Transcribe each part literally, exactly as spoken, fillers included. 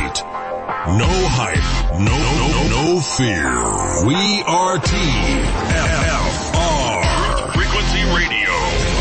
hate. No hype. No, no, no fear. We are T F R. Frequency Radio.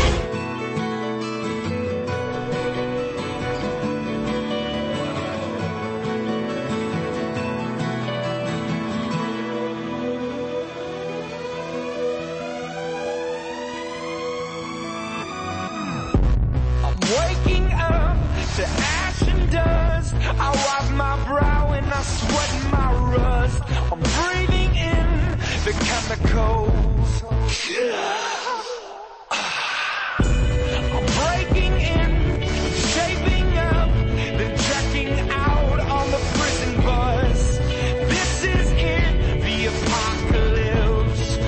Waking up to ash and dust. I wipe my brow and I sweat my rust. I'm breathing in the chemicals. I'm breaking in, shaping up, then checking out on the prison bus. This is it, the apocalypse.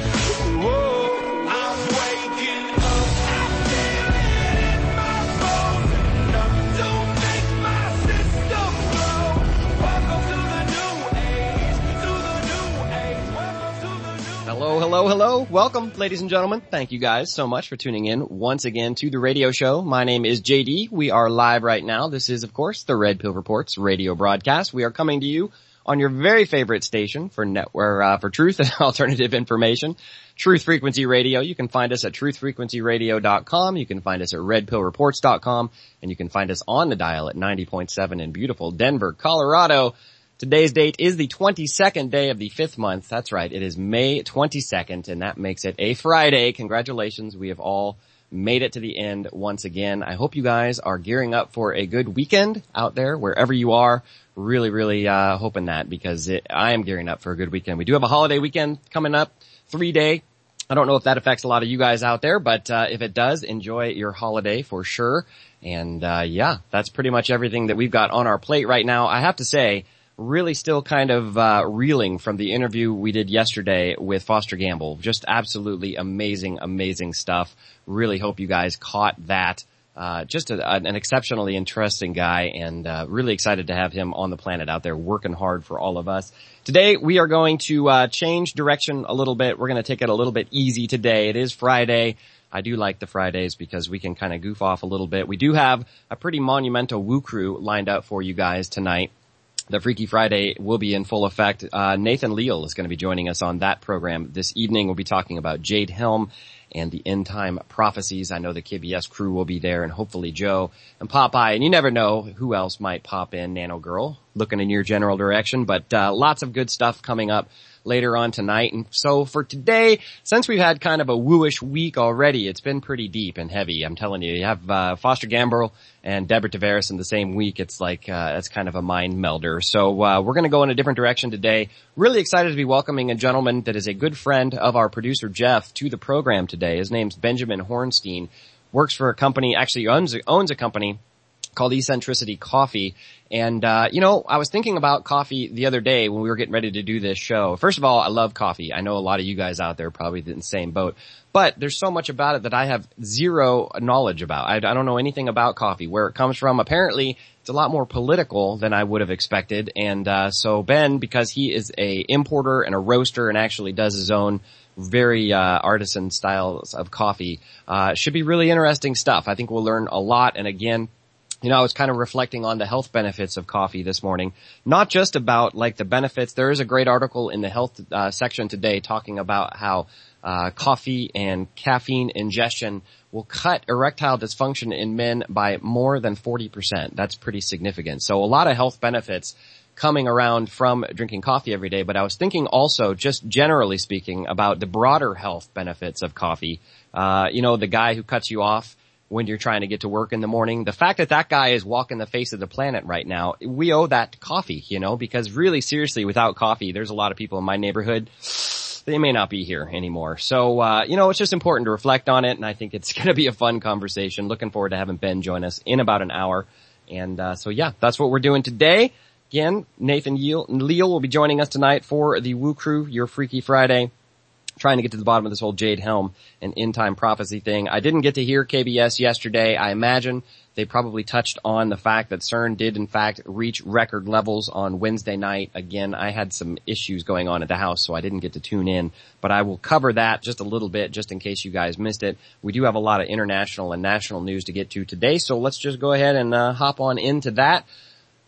Whoa, I'm waking up. I feel it in my bones. Enough to make my system blow. Welcome to the new age, to the new age. Welcome to the new Hello, hello, hello. Welcome, ladies and gentlemen. Thank you guys so much for tuning in once again to the radio show. My name is J D. We are live right now. This is, of course, the Red Pill Reports radio broadcast. We are coming to you on your very favorite station for network, uh, for truth and alternative information, Truth Frequency Radio. You can find us at truth frequency radio dot com. You can find us at red pill reports dot com, and you can find us on the dial at ninety point seven in beautiful Denver, Colorado. Today's date is the twenty-second day of the fifth month. That's right. It is May twenty-second, and that makes it a Friday. Congratulations. We have all made it to the end once again. I hope you guys are gearing up for a good weekend out there, wherever you are. Really, really, uh, hoping that, because it, I am gearing up for a good weekend. We do have a holiday weekend coming up, three day. I don't know if that affects a lot of you guys out there, but, uh, if it does, enjoy your holiday for sure. And, uh, yeah, that's pretty much everything that we've got on our plate right now. I have to say, really still kind of uh reeling from the interview we did yesterday with Foster Gamble. Just absolutely amazing, amazing stuff. Really hope you guys caught that. Uh just a, an exceptionally interesting guy, and uh really excited to have him on the planet out there working hard for all of us. Today we are going to uh change direction a little bit. We're going to take it a little bit easy today. It is Friday. I do like the Fridays because we can kind of goof off a little bit. We do have a pretty monumental woo crew lined up for you guys tonight. The Freaky Friday will be in full effect. Uh, Nathan Leal is going to be joining us on that program this evening. We'll be talking about Jade Helm and the end time prophecies. I know the K B S crew will be there, and hopefully Joe and Popeye. And you never know who else might pop in. Nano Girl looking in your general direction, but uh, lots of good stuff coming up later on tonight. And so for today, since we've had kind of a wooish week already, it's been pretty deep and heavy. I'm telling you, you have uh, Foster Gamble and Deborah Tavares in the same week. It's like, uh, it's kind of a mind melder. So, uh, we're going to go in a different direction today. Really excited to be welcoming a gentleman that is a good friend of our producer Jeff to the program today. His name's Benjamin Hornstein. Works for a company, actually owns, owns a company called Eccentricity Coffee. And, uh, you know, I was thinking about coffee the other day when we were getting ready to do this show. First of all, I love coffee. I know a lot of you guys out there are probably in the same boat. But there's so much about it that I have zero knowledge about. I, I don't know anything about coffee, where it comes from. Apparently, it's a lot more political than I would have expected. And, uh, so Ben, because he is a importer and a roaster and actually does his own very, uh, artisan styles of coffee, uh, should be really interesting stuff. I think we'll learn a lot. And again, you know, I was kind of reflecting on the health benefits of coffee this morning. Not just about, like, the benefits. There is a great article in the health uh, section today talking about how uh coffee and caffeine ingestion will cut erectile dysfunction in men by more than forty percent. That's pretty significant. So a lot of health benefits coming around from drinking coffee every day. But I was thinking also, just generally speaking, about the broader health benefits of coffee. Uh, you know, the guy who cuts you off when you're trying to get to work in the morning. The fact that that guy is walking the face of the planet right now, we owe that to coffee, you know, because really seriously, without coffee, there's a lot of people in my neighborhood, they may not be here anymore. So, uh, you know, it's just important to reflect on it, and I think it's going to be a fun conversation. Looking forward to having Ben join us in about an hour. And, uh, so yeah, that's what we're doing today. Again, Nathan Leal will be joining us tonight for the Woo Crew, your Freaky Friday. Trying to get to the bottom of this whole Jade Helm and end time prophecy thing. I didn't get to hear K B S yesterday. I imagine they probably touched on the fact that CERN did in fact reach record levels on Wednesday night. Again, I had some issues going on at the house, so I didn't get to tune in, but I will cover that just a little bit just in case you guys missed it. We do have a lot of international and national news to get to today, so let's just go ahead and uh, hop on into that.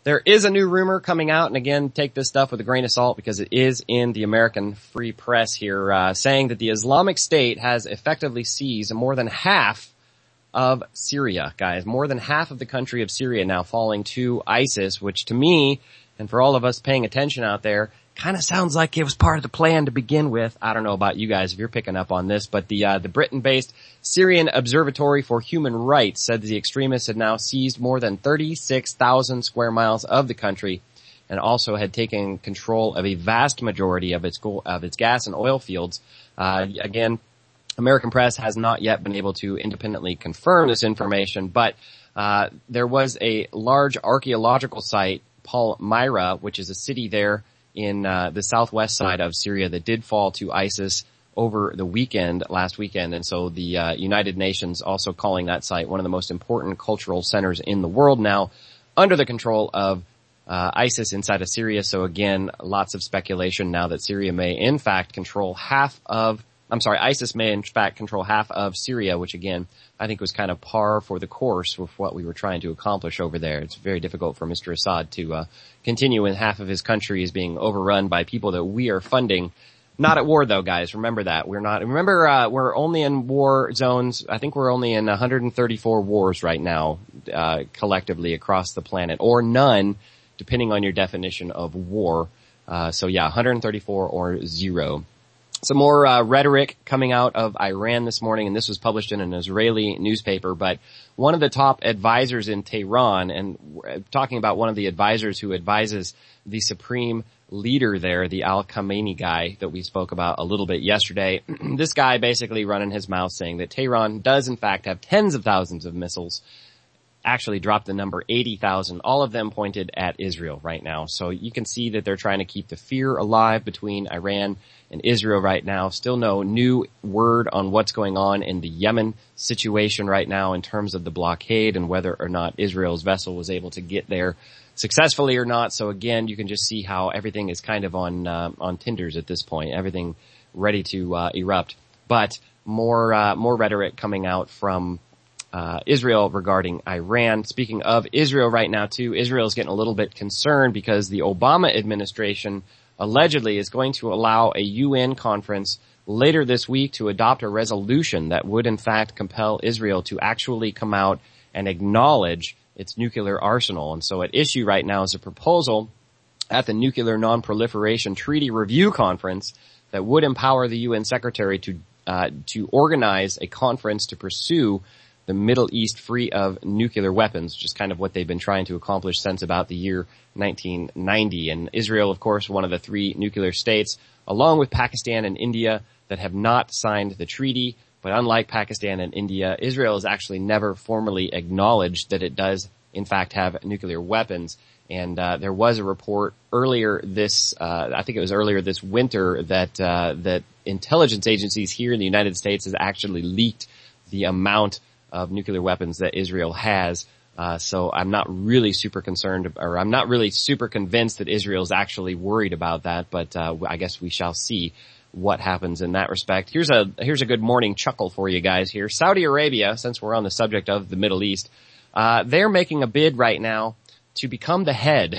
There is a new rumor coming out, and again, take this stuff with a grain of salt because it is in the American Free Press here, uh, saying that the Islamic State has effectively seized more than half of Syria, guys. More than half of the country of Syria now falling to ISIS, which to me, and for all of us paying attention out there, kind of sounds like it was part of the plan to begin with. I don't know about you guys if you're picking up on this, but the uh, the Britain-based Syrian Observatory for Human Rights said the extremists had now seized more than thirty-six thousand square miles of the country and also had taken control of a vast majority of its go- of its gas and oil fields. Uh, again, American press has not yet been able to independently confirm this information, but uh, there was a large archaeological site, Palmyra, which is a city there in uh, the southwest side of Syria that did fall to ISIS over the weekend, last weekend. And so the uh, United Nations also calling that site one of the most important cultural centers in the world now under the control of uh, ISIS inside of Syria. So again, lots of speculation now that Syria may in fact control half of, I'm sorry, ISIS may in fact control half of Syria, which again, I think was kind of par for the course with what we were trying to accomplish over there. It's very difficult for Mister Assad to uh, continue when half of his country is being overrun by people that we are funding. Not at war though, guys. Remember that. We're not, remember, uh, we're only in war zones. I think we're only in one hundred thirty-four wars right now, uh, collectively across the planet, or none, depending on your definition of war. Uh, so yeah, one hundred thirty-four or zero. Some more uh, rhetoric coming out of Iran this morning, and this was published in an Israeli newspaper, but one of the top advisors in Tehran, and talking about one of the advisors who advises the supreme leader there, the Al-Khamenei guy that we spoke about a little bit yesterday, this guy basically running his mouth saying that Tehran does in fact have tens of thousands of missiles, actually dropped the number eighty thousand, all of them pointed at Israel right now. So you can see that they're trying to keep the fear alive between Iran and Israel right now. Still no new word on what's going on in the Yemen situation right now in terms of the blockade and whether or not Israel's vessel was able to get there successfully or not. So again, you can just see how everything is kind of on uh, on tinders at this point, everything ready to uh, erupt. But more uh, more rhetoric coming out from Uh, Israel regarding Iran. Speaking of Israel right now too, Israel is getting a little bit concerned because the Obama administration allegedly is going to allow a U N conference later this week to adopt a resolution that would in fact compel Israel to actually come out and acknowledge its nuclear arsenal. And so at issue right now is a proposal at the Nuclear Non-Proliferation Treaty Review Conference that would empower the U N Secretary to uh, to organize a conference to pursue the Middle East free of nuclear weapons, which is kind of what they've been trying to accomplish since about the year nineteen ninety. And Israel, of course, one of the three nuclear states, along with Pakistan and India, that have not signed the treaty. But unlike Pakistan and India, Israel has actually never formally acknowledged that it does, in fact, have nuclear weapons. And uh, there was a report earlier this, uh, I think it was earlier this winter, that uh, that intelligence agencies here in the United States has actually leaked the amount of nuclear weapons that Israel has. Uh, so I'm not really super concerned, or I'm not really super convinced that Israel is actually worried about that, but uh, I guess we shall see what happens in that respect. Here's a, here's a good morning chuckle for you guys here. Saudi Arabia, since we're on the subject of the Middle East, uh, they're making a bid right now to become the head.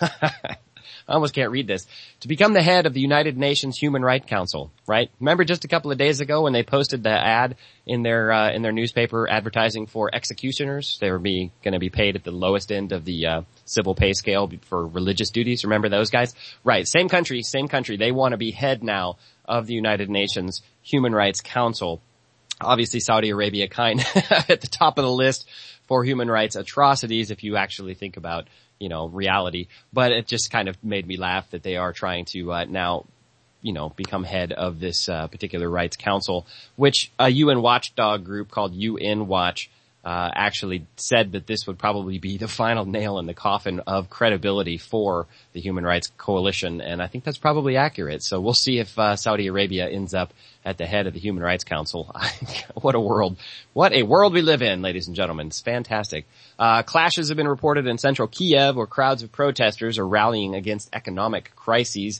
I almost can't read this. To become the head of the United Nations Human Rights Council, right? Remember just a couple of days ago when they posted the ad in their uh, in their newspaper advertising for executioners? They were be going to be paid at the lowest end of the uh, civil pay scale for religious duties. Remember those guys? Right. Same country, same country. They want to be head now of the United Nations Human Rights Council. Obviously, Saudi Arabia kind of at the top of the list for human rights atrocities if you actually think about, you know, reality. But it just kind of made me laugh that they are trying to uh, now, you know, become head of this uh, particular rights council, which a U N watchdog group called U N Watch uh actually said that this would probably be the final nail in the coffin of credibility for the Human Rights Coalition, and I think that's probably accurate. So we'll see if uh, Saudi Arabia ends up at the head of the Human Rights Council. What a world. What a world we live in, ladies and gentlemen. It's fantastic. Uh clashes have been reported in central Kiev where crowds of protesters are rallying against economic crises.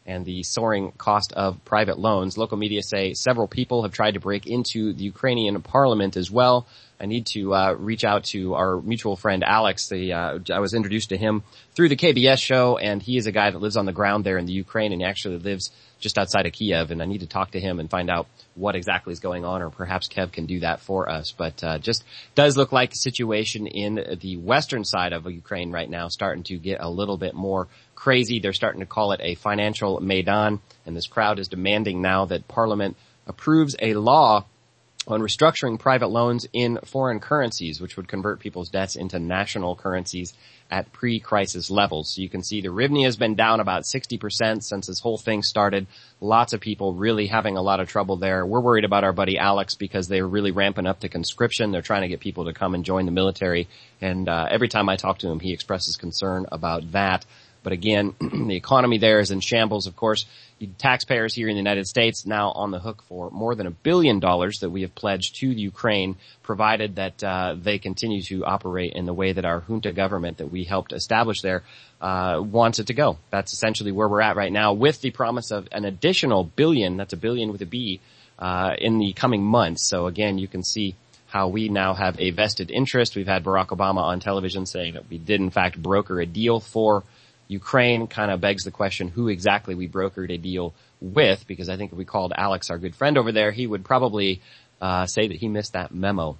and the soaring cost of private loans. Local media say several people have tried to break into the Ukrainian parliament as well. I need to uh reach out to our mutual friend Alex. The, uh, I was introduced to him through the K B S show, and he is a guy that lives on the ground there in the Ukraine, and he actually lives just outside of Kiev, and I need to talk to him and find out what exactly is going on, or perhaps Kev can do that for us. But uh just does look like the situation in the western side of Ukraine right now starting to get a little bit more crazy. They're starting to call it a financial Maidan, and this crowd is demanding now that Parliament approves a law on restructuring private loans in foreign currencies, which would convert people's debts into national currencies at pre-crisis levels. So you can see the hryvnia has been down about sixty percent since this whole thing started. Lots of people really having a lot of trouble there. We're worried about our buddy Alex because they're really ramping up the conscription. They're trying to get people to come and join the military. And uh, every time I talk to him, he expresses concern about that. But again, the economy there is in shambles. Of course, taxpayers here in the United States now on the hook for more than a billion dollars that we have pledged to the Ukraine, provided that uh, they continue to operate in the way that our junta government that we helped establish there uh wants it to go. That's essentially where we're at right now, with the promise of an additional billion, that's a billion with a B, uh in the coming months. So again, you can see how we now have a vested interest. We've had Barack Obama on television saying that we did in fact broker a deal for Ukraine. Kind of begs the question who exactly we brokered a deal with, because I think if we called Alex, our good friend over there, he would probably uh say that he missed that memo.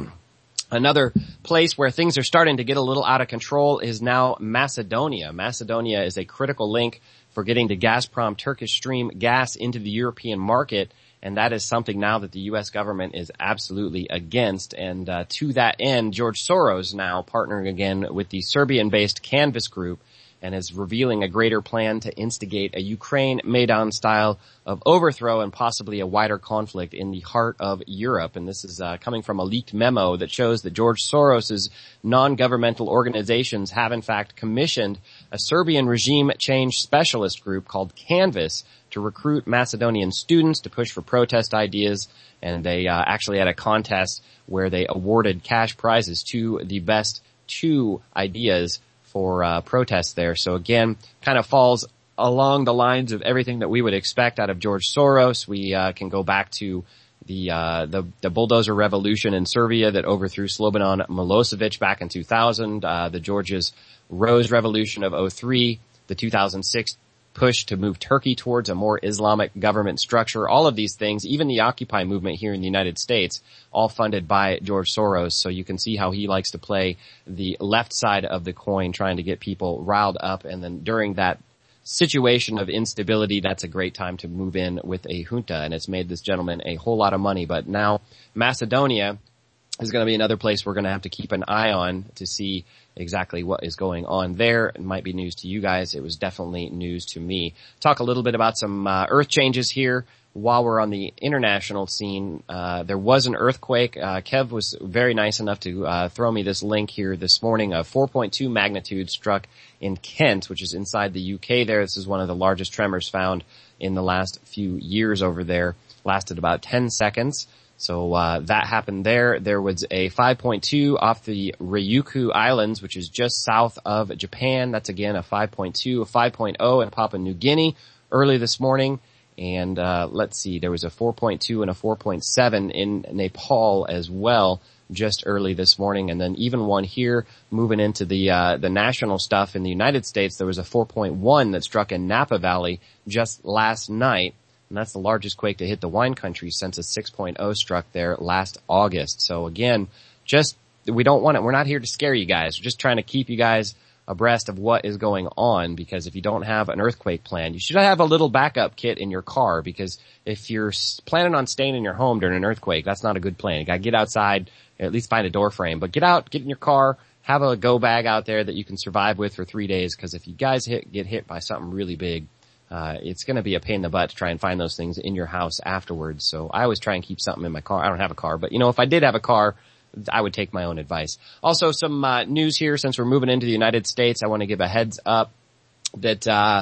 Another place where things are starting to get a little out of control is now Macedonia. Macedonia is a critical link for getting the Gazprom Turkish Stream gas into the European market, and that is something now that the U S government is absolutely against. And uh, to that end, George Soros now partnering again with the Serbian-based Canvas Group, and is revealing a greater plan to instigate a Ukraine Maidan style of overthrow and possibly a wider conflict in the heart of Europe. And this is uh, coming from a leaked memo that shows that George Soros's non-governmental organizations have in fact commissioned a Serbian regime change specialist group called Canvas to recruit Macedonian students to push for protest ideas. And they uh, actually had a contest where they awarded cash prizes to the best two ideas for uh, protests there. So again, kind of falls along the lines of everything that we would expect out of George Soros. We uh, can go back to the, uh, the the bulldozer revolution in Serbia that overthrew Slobodan Milosevic back in two thousand, uh, the Georgia's Rose Revolution of oh three, the two thousand six push to move Turkey towards a more Islamic government structure. All of these things, even the Occupy movement here in the United States, all funded by George Soros. So you can see how he likes to play the left side of the coin, trying to get people riled up. And then during that situation of instability, that's a great time to move in with a junta. And it's made this gentleman a whole lot of money. But now Macedonia is going to be another place we're going to have to keep an eye on to see exactly what is going on there. It might be news to you guys. It was definitely news to me. Talk a little bit about some uh, earth changes here while we're on the international scene. Uh, there was an earthquake. Uh, Kev was very nice enough to uh, throw me this link here this morning. A four point two magnitude struck in Kent, which is inside the U K there. This is one of the largest tremors found in the last few years over there. Lasted about ten seconds. So uh that happened there. There was a five point two off the Ryukyu Islands, which is just south of Japan. That's again a five point two, a five point oh in Papua New Guinea early this morning. And uh let's see, there was a four point two and a four point seven in Nepal as well just early this morning. And then even one here moving into the uh the national stuff in the United States. There was a four point one that struck in Napa Valley just last night. And that's the largest quake to hit the wine country since a six point oh struck there last August. So again, just, we don't want it. We're not here to scare you guys. We're just trying to keep you guys abreast of what is going on, because if you don't have an earthquake plan, you should have a little backup kit in your car, because if you're planning on staying in your home during an earthquake, that's not a good plan. You gotta get outside, at least find a door frame, but get out, get in your car, have a go bag out there that you can survive with for three days, because if you guys hit, get hit by something really big, Uh, it's going to be a pain in the butt to try and find those things in your house afterwards. So I always try and keep something in my car. I don't have a car, but you know, if I did have a car, I would take my own advice. Also, some uh, news here since we're moving into the United States. I want to give a heads up that uh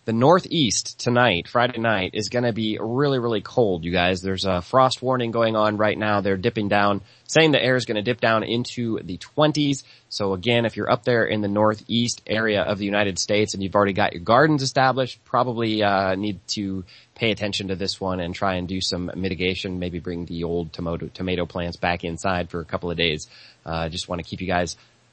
The Northeast tonight, Friday night, is going to be really, really cold, you guys. There's a frost warning going on right now. They're dipping down, saying the air is going to dip down into the twenties. So again, if you're up there in the Northeast area of the United States and you've already got your gardens established, probably uh need to pay attention to this one and try and do some mitigation. Maybe bring the old tomato, tomato plants back inside for a couple of days. Uh just want to keep you guys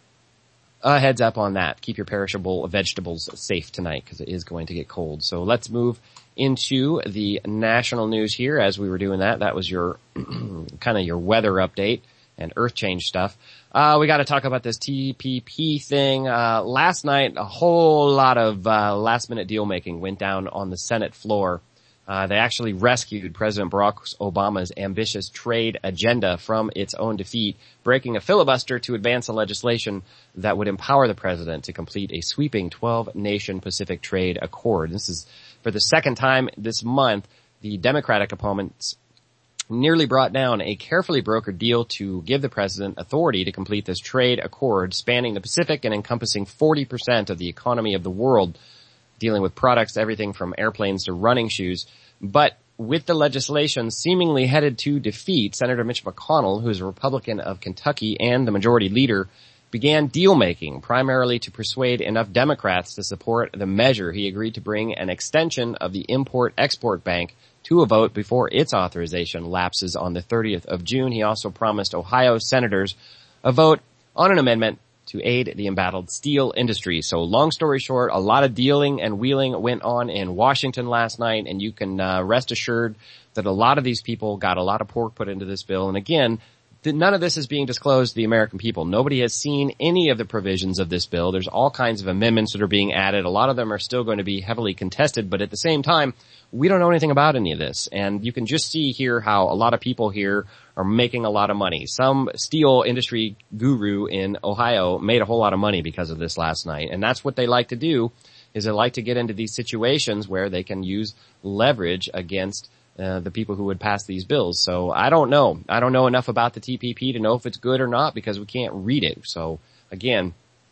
a heads up on that. Keep your perishable vegetables safe tonight because it is going to get cold. So let's move into the national news here. As we were doing that, that was your kind of your weather update and earth change stuff. Uh, we got to talk about this T P P thing. Uh, last night, a whole lot of uh, last minute deal making went down on the Senate floor. Uh, they actually rescued President Barack Obama's ambitious trade agenda from its own defeat, breaking a filibuster to advance a legislation that would empower the president to complete a sweeping twelve-nation Pacific Trade Accord. This is for the second time this month. The Democratic opponents nearly brought down a carefully brokered deal to give the president authority to complete this trade accord spanning the Pacific and encompassing forty percent of the economy of the world, dealing with products, everything from airplanes to running shoes. But with the legislation seemingly headed to defeat, Senator Mitch McConnell, who is a Republican of Kentucky and the majority leader, began deal-making, primarily to persuade enough Democrats to support the measure. He agreed to bring an extension of the Import-Export Bank to a vote before its authorization lapses on the thirtieth of June. He also promised Ohio senators a vote on an amendment to aid the embattled steel industry. So long story short, a lot of dealing and wheeling went on in Washington last night, and you can uh, rest assured that a lot of these people got a lot of pork put into this bill. And again, none of this is being disclosed to the American people. Nobody has seen any of the provisions of this bill. There's all kinds of amendments that are being added. A lot of them are still going to be heavily contested, but at the same time, we don't know anything about any of this. And you can just see here how a lot of people here are making a lot of money. Some steel industry guru in Ohio made a whole lot of money because of this last night. And that's what they like to do, is they like to get into these situations where they can use leverage against Uh, the people who would pass these bills. So I don't know. I don't know enough about the T P P to know if it's good or not because we can't read it. So again,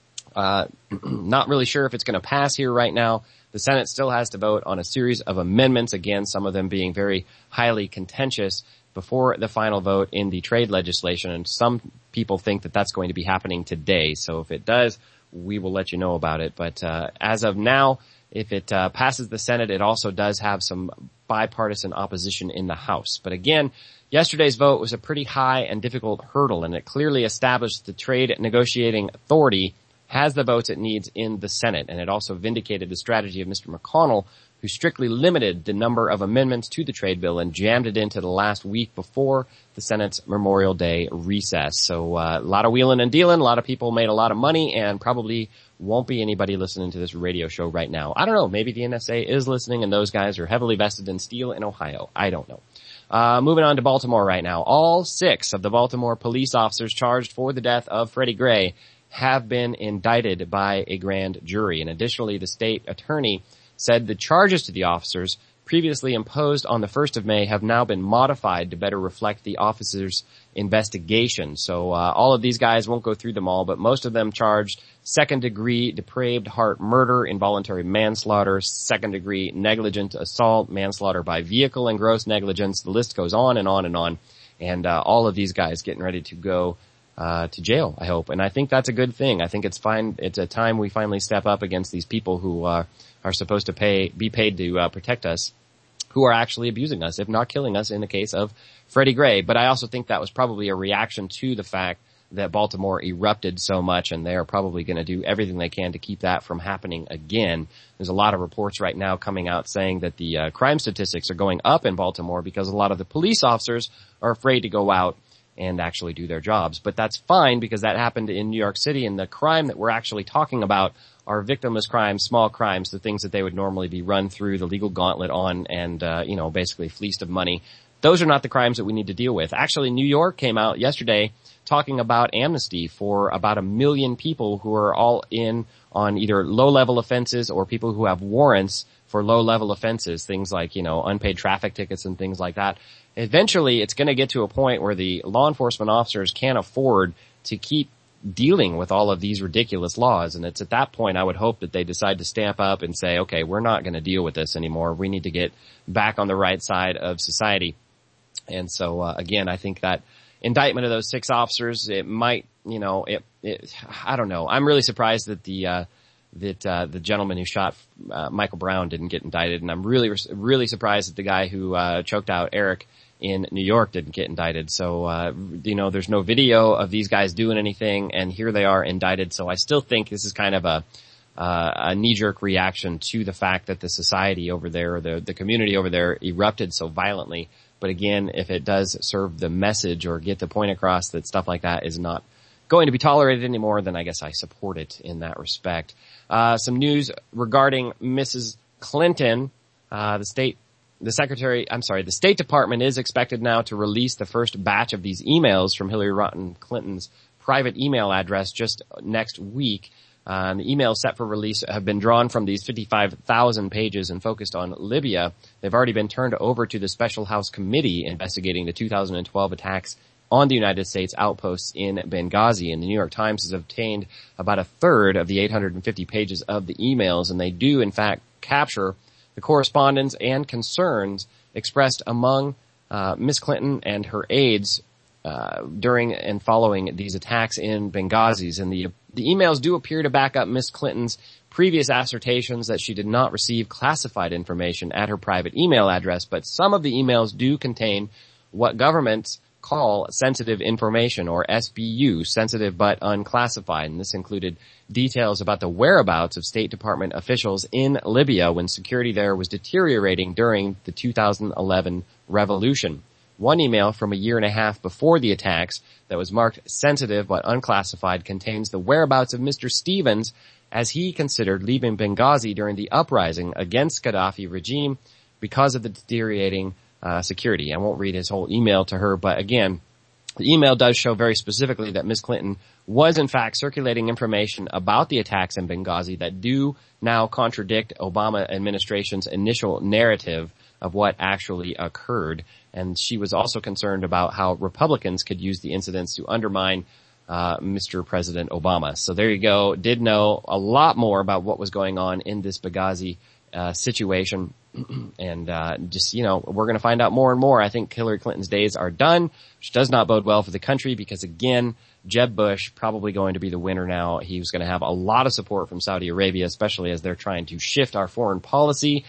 uh, not really sure if it's going to pass here right now. The Senate still has to vote on a series of amendments, again, some of them being very highly contentious before the final vote in the trade legislation. And some people think that that's going to be happening today. So if it does, we will let you know about it. But uh, as of now, if it uh, passes the Senate, it also does have some bipartisan opposition in the House. But again, yesterday's vote was a pretty high and difficult hurdle, and it clearly established the trade negotiating authority has the votes it needs in the Senate. And it also vindicated the strategy of Mister McConnell, who strictly limited the number of amendments to the trade bill and jammed it into the last week before the Senate's Memorial Day recess. So uh, a lot of wheeling and dealing. A lot of people made a lot of money, and probably won't be anybody listening to this radio show right now. I don't know. Maybe the N S A is listening, and those guys are heavily vested in steel in Ohio. I don't know. Uh, moving on to Baltimore right now. All six of the Baltimore police officers charged for the death of Freddie Gray have been indicted by a grand jury. And additionally, the state attorney said the charges to the officers previously imposed on the first of May have now been modified to better reflect the officers' investigation. So uh, all of these guys, won't go through them all, but most of them charged second-degree depraved heart murder, involuntary manslaughter, second-degree negligent assault, manslaughter by vehicle, and gross negligence. The list goes on and on and on. And uh, all of these guys getting ready to go uh to jail, I hope. And I think that's a good thing. I think it's fine. It's a time we finally step up against these people who uh, are supposed to pay, be paid to uh, protect us, who are actually abusing us, if not killing us in the case of Freddie Gray. But I also think that was probably a reaction to the fact that Baltimore erupted so much, and they are probably going to do everything they can to keep that from happening again. There's a lot of reports right now coming out saying that the uh, crime statistics are going up in Baltimore because a lot of the police officers are afraid to go out and actually do their jobs. But that's fine because that happened in New York City, and the crime that we're actually talking about are victimless crimes, small crimes, the things that they would normally be run through the legal gauntlet on and, uh, you know, basically fleeced of money. Those are not the crimes that we need to deal with. Actually, New York came out yesterday talking about amnesty for about a million people who are all in on either low-level offenses or people who have warrants for low-level offenses, things like, you know, unpaid traffic tickets and things like that. Eventually, it's going to get to a point where the law enforcement officers can't afford to keep dealing with all of these ridiculous laws. And it's at that point I would hope that they decide to stamp up and say, okay, we're not going to deal with this anymore. We need to get back on the right side of society. And so, uh, again, I think that indictment of those six officers, it might, you know, it, it, I don't know. I'm really surprised that the, uh, that, uh, the gentleman who shot, uh, Michael Brown didn't get indicted. And I'm really, really surprised that the guy who, uh, choked out Eric in New York didn't get indicted. So, uh, you know, there's no video of these guys doing anything, and here they are indicted. So I still think this is kind of a, uh, a knee-jerk reaction to the fact that the society over there, the, the community over there erupted so violently. But again, if it does serve the message or get the point across that stuff like that is not going to be tolerated anymore, then I guess I support it in that respect. Uh, some news regarding Missus Clinton, uh, the state The Secretary, I'm sorry, the State Department is expected now to release the first batch of these emails from Hillary Rodham Clinton's private email address just next week. Uh, and the emails set for release have been drawn from these fifty-five thousand pages and focused on Libya. They've already been turned over to the Special House Committee investigating the two thousand twelve attacks on the United States outposts in Benghazi. And the New York Times has obtained about a third of the eight hundred fifty pages of the emails, and they do, in fact, capture the correspondence and concerns expressed among uh, Miss Clinton and her aides uh, during and following these attacks in Benghazi. And the the emails do appear to back up Miss Clinton's previous assertions that she did not receive classified information at her private email address, but some of the emails do contain what governments call sensitive information, or S B U, sensitive but unclassified. And this included details about the whereabouts of State Department officials in Libya when security there was deteriorating during the two thousand eleven revolution. One email from a year and a half before the attacks that was marked sensitive but unclassified contains the whereabouts of Mister Stevens as he considered leaving Benghazi during the uprising against Gaddafi regime because of the deteriorating Uh, security. I won't read his whole email to her, but again, the email does show very specifically that Miss Clinton was in fact circulating information about the attacks in Benghazi that do now contradict Obama administration's initial narrative of what actually occurred. And she was also concerned about how Republicans could use the incidents to undermine uh Mister President Obama. So there you go. Did know a lot more about what was going on in this Benghazi uh situation. And, uh, just, you know, we're going to find out more and more. I think Hillary Clinton's days are done, which does not bode well for the country because, again, Jeb Bush probably going to be the winner now. He's going to have a lot of support from Saudi Arabia, especially as they're trying to shift our foreign policy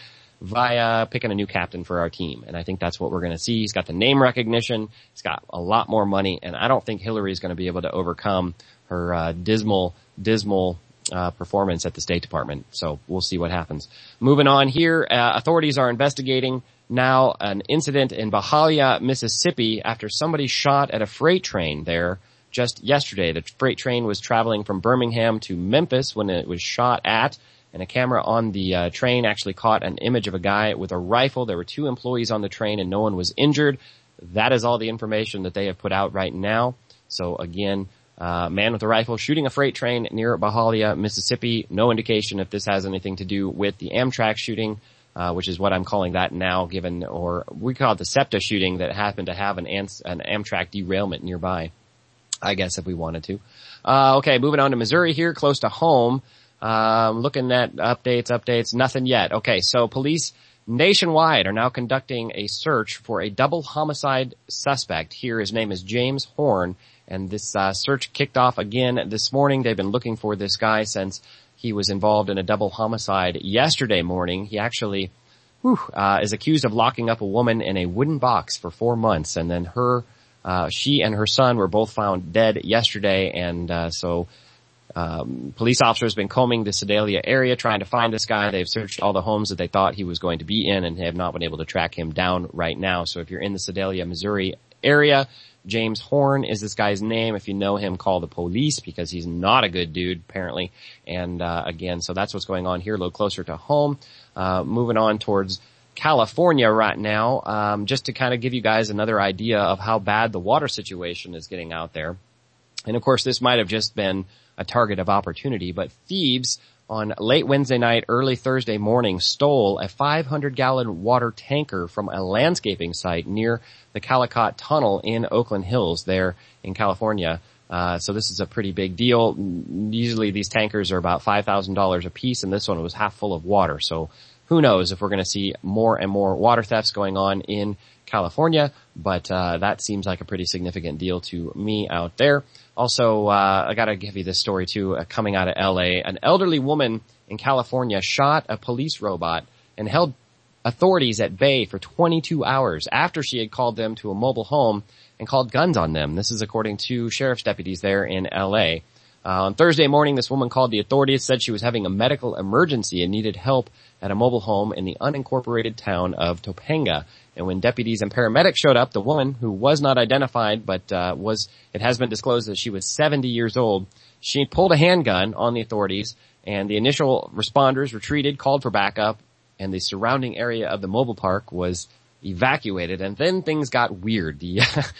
via picking a new captain for our team. And I think that's what we're going to see. He's got the name recognition. He's got a lot more money. And I don't think Hillary is going to be able to overcome her, uh, dismal, dismal, Uh, performance at the State Department. So we'll see what happens. Moving on here, uh, authorities are investigating now an incident in Bahia, Mississippi after somebody shot at a freight train there just yesterday. The freight train was traveling from Birmingham to Memphis when it was shot at, and a camera on the uh, train actually caught an image of a guy with a rifle. There were two employees on the train and no one was injured. That is all the information that they have put out right now. So again, Uh, man with a rifle shooting a freight train near Bahia, Mississippi. No indication if this has anything to do with the Amtrak shooting, uh, which is what I'm calling that now, given, or we call it the SEPTA shooting that happened to have an, Am- an Amtrak derailment nearby, I guess, if we wanted to. Uh, okay, moving on to Missouri here, close to home. Um, looking at updates, updates, nothing yet. Okay, so police nationwide are now conducting a search for a double homicide suspect. Here, his name is James Horn. And this uh, search kicked off again this morning. They've been looking for this guy since he was involved in a double homicide yesterday morning. He actually whew, uh, is accused of locking up a woman in a wooden box for four months. And then her, uh, she and her son were both found dead yesterday. And uh, so um, police officers have been combing the Sedalia area trying to find this guy. They've searched all the homes that they thought he was going to be in and have not been able to track him down right now. So if you're in the Sedalia, Missouri area, James Horn is this guy's name. If you know him, call the police because he's not a good dude, apparently. And, uh, again, so that's what's going on here, a little closer to home. Uh, moving on towards California right now, um, just to kind of give you guys another idea of how bad the water situation is getting out there. And of course, this might have just been a target of opportunity, but thieves on late Wednesday night, early Thursday morning, stole a five hundred gallon water tanker from a landscaping site near the Calicut Tunnel in Oakland Hills there in California. Uh, so this is a pretty big deal. Usually these tankers are about five thousand dollars a piece, and this one was half full of water. So who knows if we're going to see more and more water thefts going on in California, but uh that seems like a pretty significant deal to me out there. Also, uh I gotta give you this story too, uh, coming out of L A. An elderly woman in California shot a police robot and held authorities at bay for twenty-two hours after she had called them to a mobile home and called guns on them. This is according to sheriff's deputies there in L A. Uh, on Thursday morning, this woman called the authorities, said she was having a medical emergency and needed help at a mobile home in the unincorporated town of Topanga. And when deputies and paramedics showed up, the woman, who was not identified, but uh was, it has been disclosed that she was seventy years old, she pulled a handgun on the authorities, and the initial responders retreated, called for backup, and the surrounding area of the mobile park was evacuated. And then things got weird. The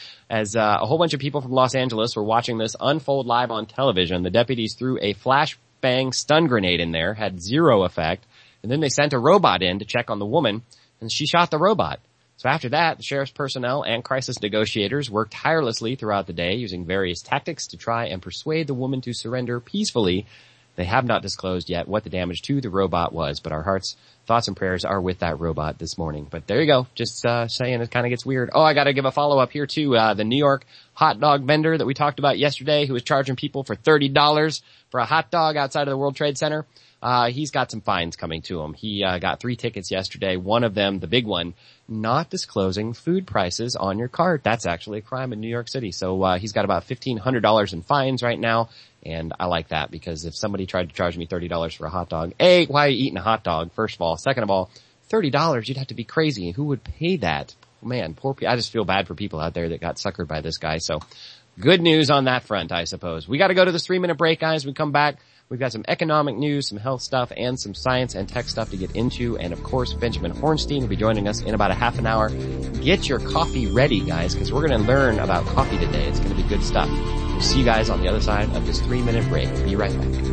as uh, a whole bunch of people from Los Angeles were watching this unfold live on television, the deputies threw a flashbang stun grenade in there, had zero effect, and then they sent a robot in to check on the woman, and she shot the robot. So after that, the sheriff's personnel and crisis negotiators worked tirelessly throughout the day, using various tactics to try and persuade the woman to surrender peacefully. They have not disclosed yet what the damage to the robot was, but our hearts, thoughts, and prayers are with that robot this morning. But there you go. Just uh saying it kind of gets weird. Oh, I got to give a follow-up here, too. Uh The New York hot dog vendor that we talked about yesterday, who was charging people for thirty dollars for a hot dog outside of the World Trade Center, uh he's got some fines coming to him. He uh got three tickets yesterday. One of them, the big one, not disclosing food prices on your cart. That's actually a crime in New York City. So uh he's got about fifteen hundred dollars in fines right now. And I like that, because if somebody tried to charge me thirty dollars for a hot dog, A, why are you eating a hot dog, first of all? Second of all, thirty dollars, you'd have to be crazy. Who would pay that? Man, poor people. I just feel bad for people out there that got suckered by this guy. So good news on that front, I suppose. We got to go to this three-minute break, guys. We come back. We've got some economic news, some health stuff, and some science and tech stuff to get into. And, of course, Benjamin Hornstein will be joining us in about a half an hour. Get your coffee ready, guys, because we're going to learn about coffee today. It's going to be good stuff. We'll see you guys on the other side of this three-minute break. Be right back.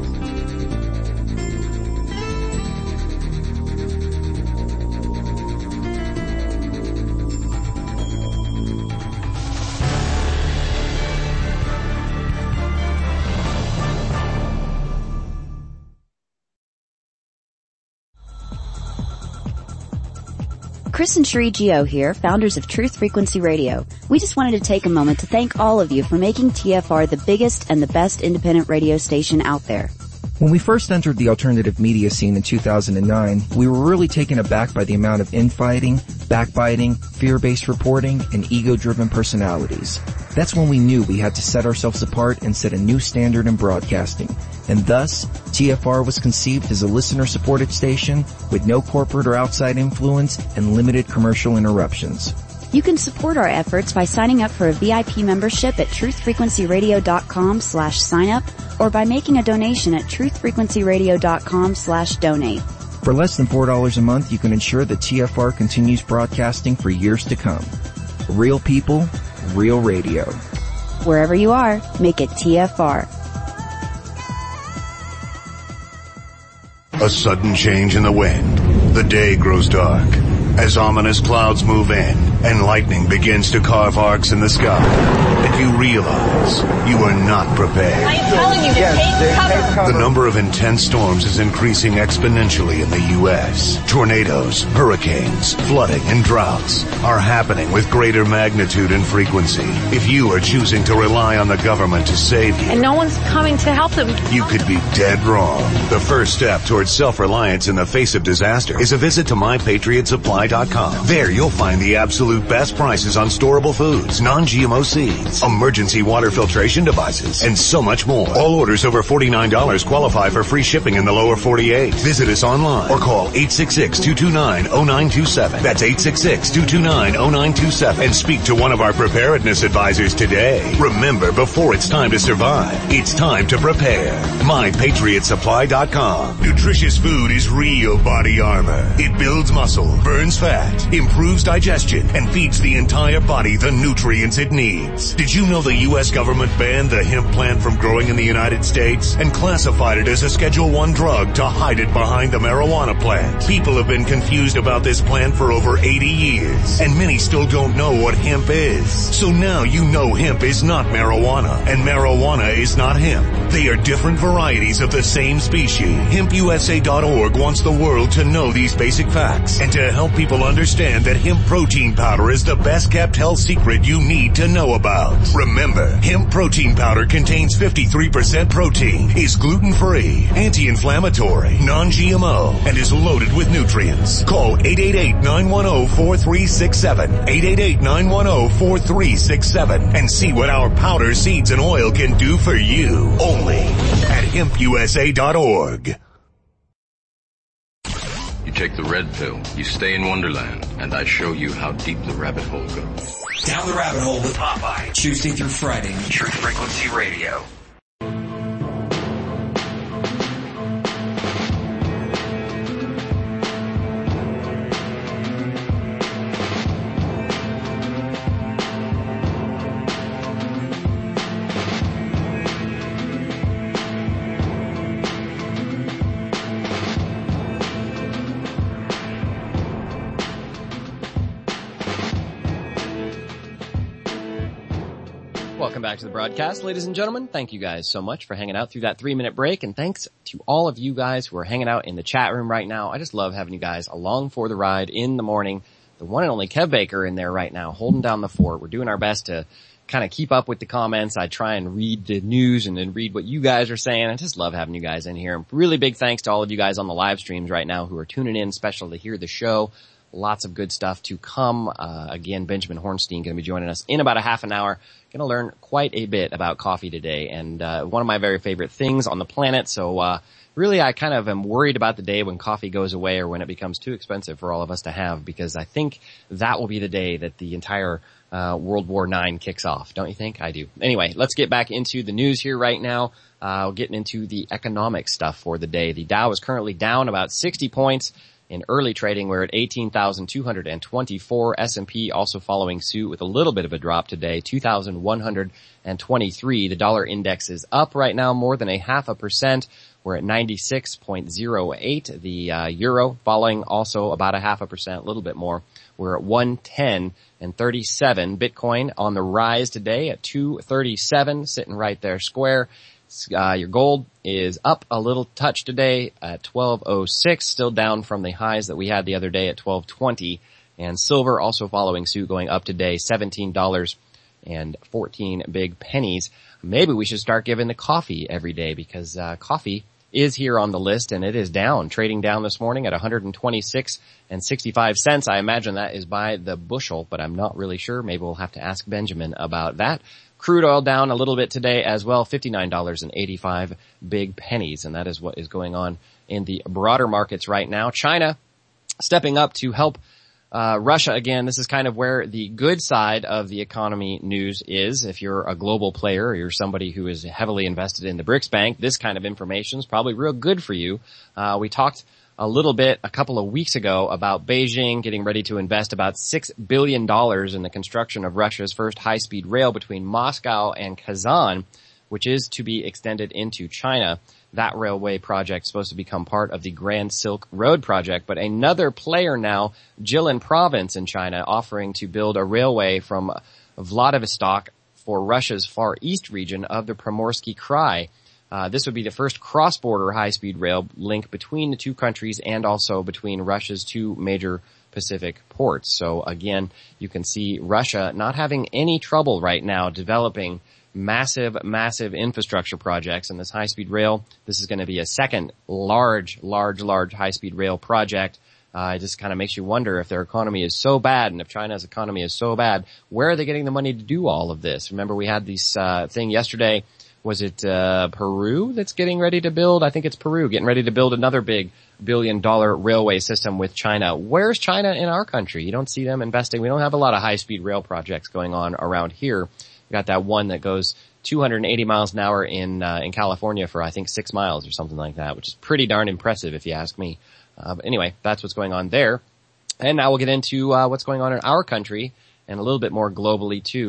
Chris and Sheree Gio here, founders of Truth Frequency Radio. We just wanted to take a moment to thank all of you for making T F R the biggest and the best independent radio station out there. When we first entered the alternative media scene in two thousand nine, we were really taken aback by the amount of infighting, backbiting, fear-based reporting, and ego-driven personalities. That's when we knew we had to set ourselves apart and set a new standard in broadcasting. And thus, T F R was conceived as a listener-supported station with no corporate or outside influence and limited commercial interruptions. You can support our efforts by signing up for a V I P membership at truthfrequencyradio.com slash sign up or by making a donation at truthfrequencyradio.com slash donate. For less than four dollars a month, you can ensure that T F R continues broadcasting for years to come. Real people, real radio. Wherever you are, make it T F R. A sudden change in the wind. The day grows dark as ominous clouds move in and lightning begins to carve arcs in the sky. And you realize you are not prepared. I am telling you to take cover. The number of intense storms is increasing exponentially in the U S Tornadoes, hurricanes, flooding, and droughts are happening with greater magnitude and frequency. If you are choosing to rely on the government to save you, And no one's coming to help them. you could be dead wrong. The first step towards self-reliance in the face of disaster is a visit to my patriot supply dot com. There you'll find the absolute best prices on storable foods, non-G M O seeds, emergency water filtration devices, and so much more. All orders over forty-nine dollars qualify for free shipping in the lower forty-eight. Visit us online or call eight six six, two two nine, zero nine two seven. That's eight six six, two two nine, zero nine two seven. And speak to one of our preparedness advisors today. Remember, before it's time to survive, it's time to prepare. my patriot supply dot com. Nutritious food is real body armor. It builds muscle, burns fat, improves digestion, and feeds the entire body the nutrients it needs. Did Did you know the U S government banned the hemp plant from growing in the United States and classified it as a Schedule one drug to hide it behind the marijuana plant? People have been confused about this plant for over eighty years, and many still don't know what hemp is. So now you know hemp is not marijuana, and marijuana is not hemp. They are different varieties of the same species. hemp u s a dot org wants the world to know these basic facts and to help people understand that hemp protein powder is the best kept health secret you need to know about. Remember, hemp protein powder contains fifty-three percent protein, is gluten-free, anti-inflammatory, non-G M O, and is loaded with nutrients. Call eight eight eight, nine one zero, four three six seven, eight eight eight, nine one zero, four three six seven, and see what our powder, seeds, and oil can do for you. Only at hemp u s a dot org. You take the red pill, you stay in Wonderland, and I show you how deep the rabbit hole goes. Down the Rabbit Hole with Popeye, Tuesday through Friday on Truth Frequency Radio. Welcome back to the broadcast, ladies and gentlemen. Thank you guys so much for hanging out through that three-minute break, and thanks to all of you guys who are hanging out in the chat room right now. I just love having you guys along for the ride in the morning. The one and only Kev Baker in there right now, holding down the fort. We're doing our best to kind of keep up with the comments. I try and read the news and then read what you guys are saying. I just love having you guys in here. Really big thanks to all of you guys on the live streams right now who are tuning in, special to hear the show. Lots of good stuff to come. Uh, again, Benjamin Hornstein going to be joining us in about a half an hour. Going to learn quite a bit about coffee today, and uh, one of my very favorite things on the planet. So uh really, I kind of am worried about the day when coffee goes away or when it becomes too expensive for all of us to have, because I think that will be the day that the entire uh World War Nine kicks off. Don't you think? I do. Anyway, let's get back into the news here right now. Uh getting into the economic stuff for the day. The Dow is currently down about sixty points. In early trading, we're at eighteen thousand two hundred twenty-four. S and P also following suit with a little bit of a drop today, two thousand one hundred twenty-three. The dollar index is up right now more than a half a percent. We're at ninety-six point zero eight. The uh, euro falling also about a half a percent, a little bit more. We're at one ten and thirty-seven. Bitcoin on the rise today at two thirty-seven, sitting right there square. Uh, your gold is up a little touch today at twelve oh six, still down from the highs that we had the other day at twelve twenty. And silver also following suit, going up today, seventeen dollars and fourteen big pennies. Maybe we should start giving the coffee every day, because uh, coffee is here on the list, and it is down, trading down this morning at one hundred twenty-six and sixty-five cents. I imagine that is by the bushel, but I'm not really sure. Maybe we'll have to ask Benjamin about that. Crude oil down a little bit today as well, fifty-nine dollars and eighty-five big pennies, and that is what is going on in the broader markets right now. China stepping up to help uh Russia again. This is kind of where the good side of the economy news is. If you're a global player or you're somebody who is heavily invested in the BRICS Bank, this kind of information is probably real good for you. Uh we talked a little bit a couple of weeks ago about Beijing getting ready to invest about six billion dollars in the construction of Russia's first high-speed rail between Moscow and Kazan, which is to be extended into China. That railway project is supposed to become part of the Grand Silk Road project, but another player now, Jilin Province in China, offering to build a railway from Vladivostok for Russia's far east region of the Primorsky Krai. Uh, this would be the first cross-border high-speed rail link between the two countries and also between Russia's two major Pacific ports. So again, you can see Russia not having any trouble right now developing massive, massive infrastructure projects. And this high-speed rail, this is going to be a second large, large, large high-speed rail project. Uh, it just kind of makes you wonder, if their economy is so bad and if China's economy is so bad, where are they getting the money to do all of this? Remember, we had this uh, thing yesterday. Was it uh Peru that's getting ready to build? I think it's Peru getting ready to build another big billion dollar railway system with China. Where's China in our country? You don't see them investing. We don't have a lot of high-speed rail projects going on around here. We got that one that goes two hundred eighty miles an hour in uh, in California for, I think, six miles or something like that, which is pretty darn impressive if you ask me. Uh, but anyway, that's what's going on there. And now we'll get into uh what's going on in our country and a little bit more globally too.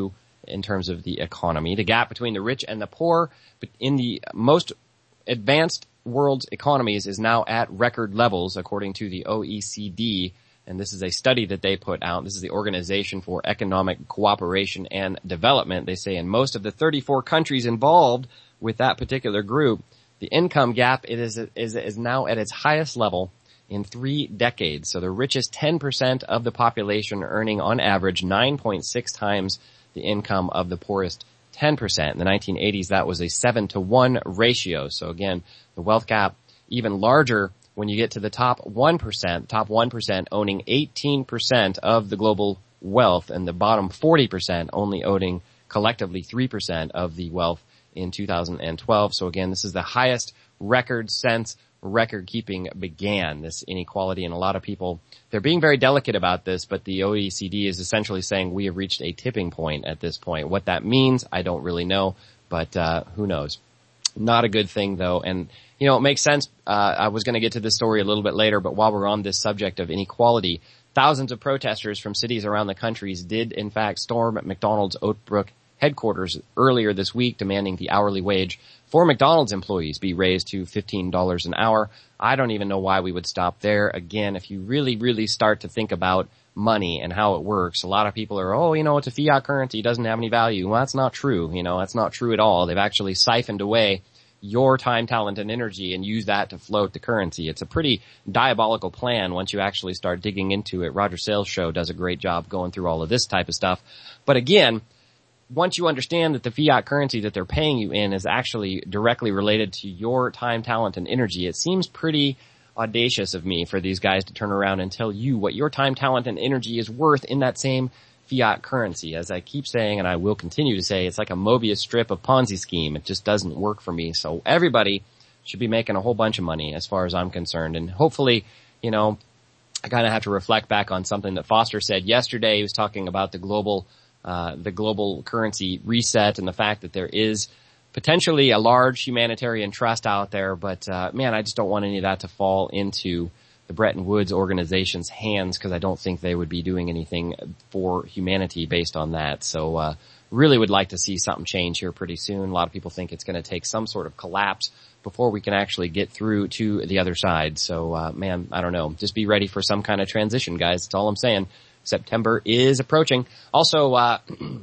in terms of the economy. The gap between the rich and the poor in the most advanced world's economies is now at record levels, according to the O E C D. And this is a study that they put out. This is the Organization for Economic Cooperation and Development. They say in most of the thirty-four countries involved with that particular group, the income gap it is, is, is now at its highest level in three decades. So the richest ten percent of the population earning on average nine point six times the income of the poorest ten percent. In the nineteen eighties, that was a seven to one ratio. So again, the wealth gap even larger when you get to the top one percent, top one percent owning eighteen percent of the global wealth, and the bottom forty percent only owning collectively three percent of the wealth in two thousand twelve. So again, this is the highest record since record keeping began, this inequality. And a lot of people, they're being very delicate about this, but the O E C D is essentially saying we have reached a tipping point at this point. What that means, I don't really know, but uh who knows. Not a good thing though. And you know, it makes sense. Uh, I was going to get to this story a little bit later, but while we're on this subject of inequality, thousands of protesters from cities around the country did in fact storm McDonald's Oakbrook headquarters earlier this week, demanding the hourly wage for McDonald's employees be raised to fifteen dollars an hour. I don't even know why we would stop there. Again, if you really, really start to think about money and how it works, a lot of people are, oh, you know, it's a fiat currency, it doesn't have any value. Well, that's not true. You know, that's not true at all. They've actually siphoned away your time, talent, and energy and use that to float the currency. It's a pretty diabolical plan once you actually start digging into it. Roger Sales Show does a great job going through all of this type of stuff. But again, once you understand that the fiat currency that they're paying you in is actually directly related to your time, talent, and energy, it seems pretty audacious of me for these guys to turn around and tell you what your time, talent, and energy is worth in that same fiat currency. As I keep saying, and I will continue to say, it's like a Mobius strip of Ponzi scheme. It just doesn't work for me. So everybody should be making a whole bunch of money as far as I'm concerned. And hopefully, you know, I kind of have to reflect back on something that Foster said yesterday. He was talking about the global, uh, the global currency reset and the fact that there is potentially a large humanitarian trust out there. But, uh, man, I just don't want any of that to fall into the Bretton Woods organization's hands, because I don't think they would be doing anything for humanity based on that. So, uh, really would like to see something change here pretty soon. A lot of people think it's going to take some sort of collapse before we can actually get through to the other side. So, uh, man, I don't know. Just be ready for some kind of transition, guys. That's all I'm saying. September is approaching. Also, uh,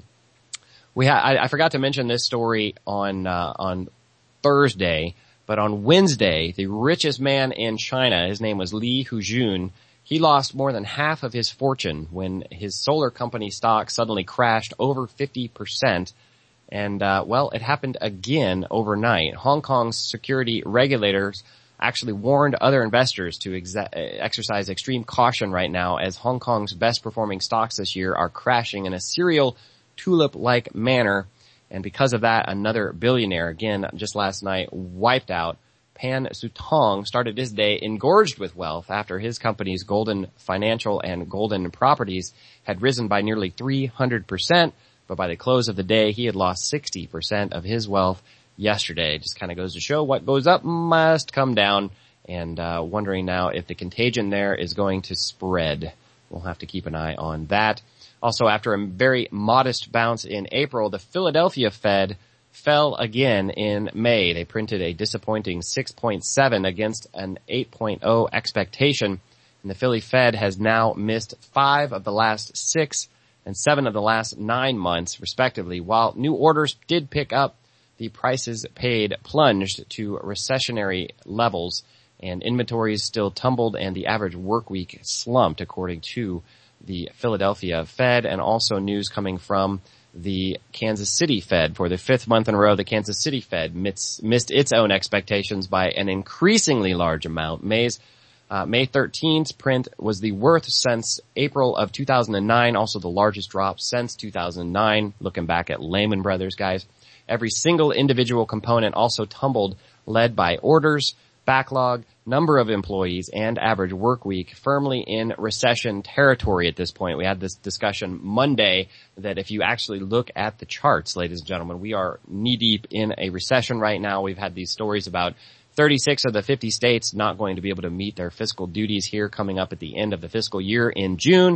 we ha- I, I forgot to mention this story on, uh, on Thursday. But on Wednesday, the richest man in China, his name was Li Hujun, he lost more than half of his fortune when his solar company stock suddenly crashed over fifty percent. And, uh, well, it happened again overnight. Hong Kong's security regulators actually warned other investors to exa- exercise extreme caution right now, as Hong Kong's best performing stocks this year are crashing in a serial tulip-like manner. And because of that, another billionaire, again, just last night, wiped out. Pan Sutong started his day engorged with wealth after his company's Golden Financial and Golden Properties had risen by nearly three hundred percent. But by the close of the day, he had lost sixty percent of his wealth yesterday. Just kind of goes to show what goes up must come down. And uh wondering now if the contagion there is going to spread. We'll have to keep an eye on that. Also, after a very modest bounce in April, the Philadelphia Fed fell again in May. They printed a disappointing six point seven against an eight point oh expectation. And the Philly Fed has now missed five of the last six and seven of the last nine months, respectively. While new orders did pick up, the prices paid plunged to recessionary levels, and inventories still tumbled, and the average work week slumped, according to the Philadelphia Fed. And also news coming from the Kansas City Fed. For the fifth month in a row, the Kansas City Fed missed, missed its own expectations by an increasingly large amount. May's uh, May thirteenth print was the worst since April of two thousand nine, also the largest drop since two thousand nine. Looking back at Lehman Brothers, guys. Every single individual component also tumbled, led by orders, backlog, number of employees, and average work week, firmly in recession territory at this point. We had this discussion Monday that if you actually look at the charts, ladies and gentlemen, we are knee-deep in a recession right now. We've had these stories about thirty-six of the fifty states not going to be able to meet their fiscal duties here coming up at the end of the fiscal year in June.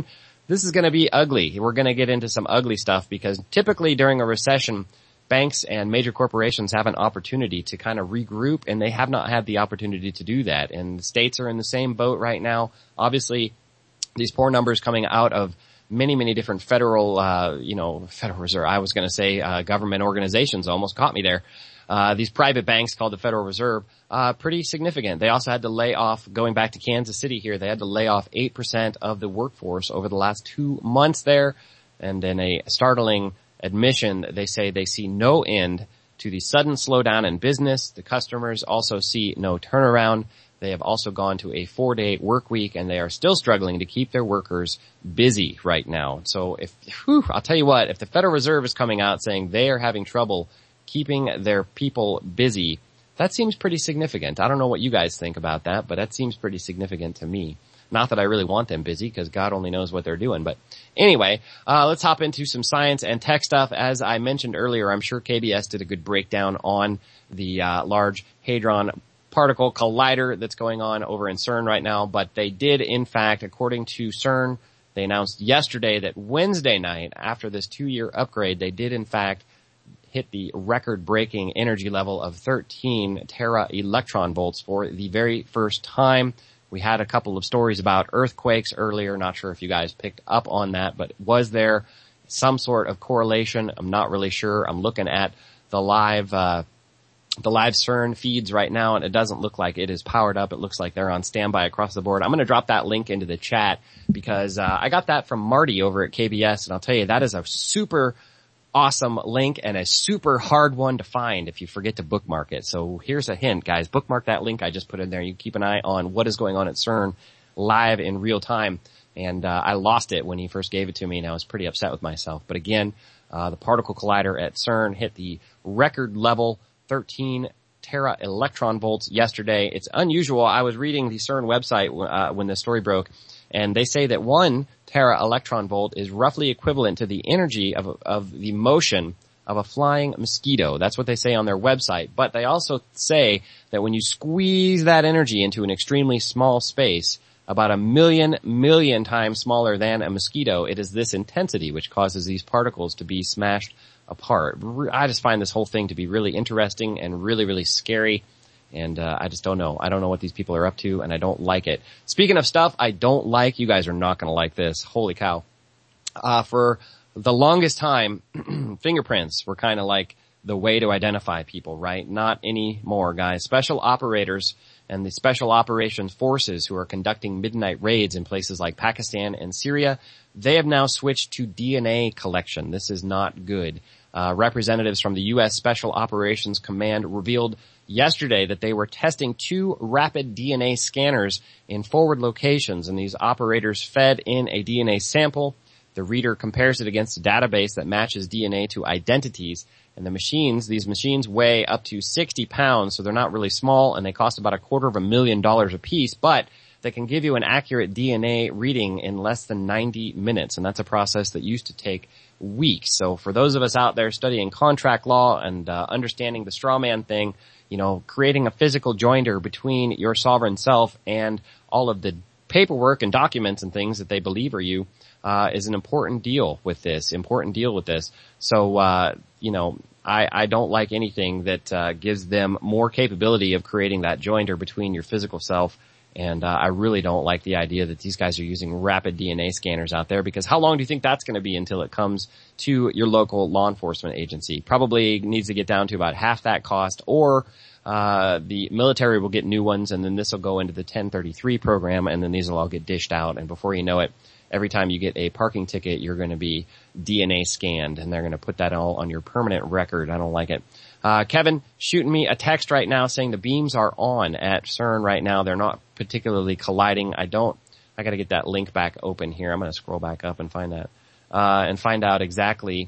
this is going to be ugly. We're going to get into some ugly stuff because typically during a recession, banks and major corporations have an opportunity to kind of regroup, and they have not had the opportunity to do that. And the states are in the same boat right now. Obviously, these poor numbers coming out of many, many different federal, uh, you know, Federal Reserve, I was going to say, uh, government organizations almost caught me there. Uh, these private banks called the Federal Reserve, uh, pretty significant. They also had to lay off, going back to Kansas City here, they had to lay off eight percent of the workforce over the last two months there. And in a startling admission, they say they see no end to the sudden slowdown in business. The customers also see no turnaround. They have also gone to a four-day work week, and they are still struggling to keep their workers busy right now. So if, whew, I'll tell you what, if the Federal Reserve is coming out saying they are having trouble keeping their people busy, that seems pretty significant. I don't know what you guys think about that, but that seems pretty significant to me. Not that I really want them busy, because God only knows what they're doing. But anyway, uh, let's hop into some science and tech stuff. As I mentioned earlier, I'm sure K B S did a good breakdown on the uh, Large Hadron Particle Collider that's going on over in CERN right now. But they did, in fact, according to CERN, they announced yesterday that Wednesday night, after this two-year upgrade, they did, in fact, hit the record-breaking energy level of thirteen tera electron volts for the very first time. We had a couple of stories about earthquakes earlier. Not sure if you guys picked up on that, but was there some sort of correlation? I'm not really sure. I'm looking at the live, uh, the live CERN feeds right now, and it doesn't look like it is powered up. It looks like they're on standby across the board. I'm going to drop that link into the chat because, uh, I got that from Marty over at K B S, and I'll tell you, that is a super awesome link and a super hard one to find if you forget to bookmark it. So here's a hint, guys. Bookmark that link I just put in there. You keep an eye on what is going on at CERN live in real time. And uh, I lost it when he first gave it to me, and I was pretty upset with myself. But again, uh, the particle collider at CERN hit the record level thirteen tera electron volts yesterday. It's unusual. I was reading the CERN website uh, when the story broke, and they say that one tera electron volt is roughly equivalent to the energy of of the motion of a flying mosquito. That's what they say on their website. But they also say that when you squeeze that energy into an extremely small space, about a million million times smaller than a mosquito, it is this intensity which causes these particles to be smashed apart. I just find this whole thing to be really interesting and really, really scary. And uh, I just don't know. I don't know what these people are up to, and I don't like it. Speaking of stuff I don't like, you guys are not going to like this. Holy cow. Uh, for the longest time, fingerprints were kind of like the way to identify people, right? Not anymore, guys. Special operators and the special operations forces who are conducting midnight raids in places like Pakistan and Syria, they have now switched to D N A collection. This is not good. Uh, representatives from the U S Special Operations Command revealed yesterday that they were testing two rapid D N A scanners in forward locations, and these operators fed in a D N A sample. The reader compares it against a database that matches D N A to identities. And the machines, these machines weigh up to sixty pounds, so they're not really small, and they cost about a quarter of a million dollars a piece, but they can give you an accurate D N A reading in less than ninety minutes, and that's a process that used to take weeks. So for those of us out there studying contract law and uh, understanding the straw man thing, you know, creating a physical joinder between your sovereign self and all of the paperwork and documents and things that they believe are you, uh, is an important deal with this, important deal with this. So, uh, you know, I, I don't like anything that, uh, gives them more capability of creating that joinder between your physical self. And, uh, I really don't like the idea that these guys are using rapid D N A scanners out there, because how long do you think that's going to be until it comes to your local law enforcement agency? Probably needs to get down to about half that cost, or Uh, the military will get new ones, and then this will go into the ten thirty-three program, and then these will all get dished out, and before you know it, every time you get a parking ticket, you're going to be D N A scanned, and they're going to put that all on your permanent record. I don't like it. Uh, Kevin shooting me a text right now saying the beams are on at CERN right now. They're not particularly colliding. I don't, I got to get that link back open here. I'm going to scroll back up and find that, uh, and find out exactly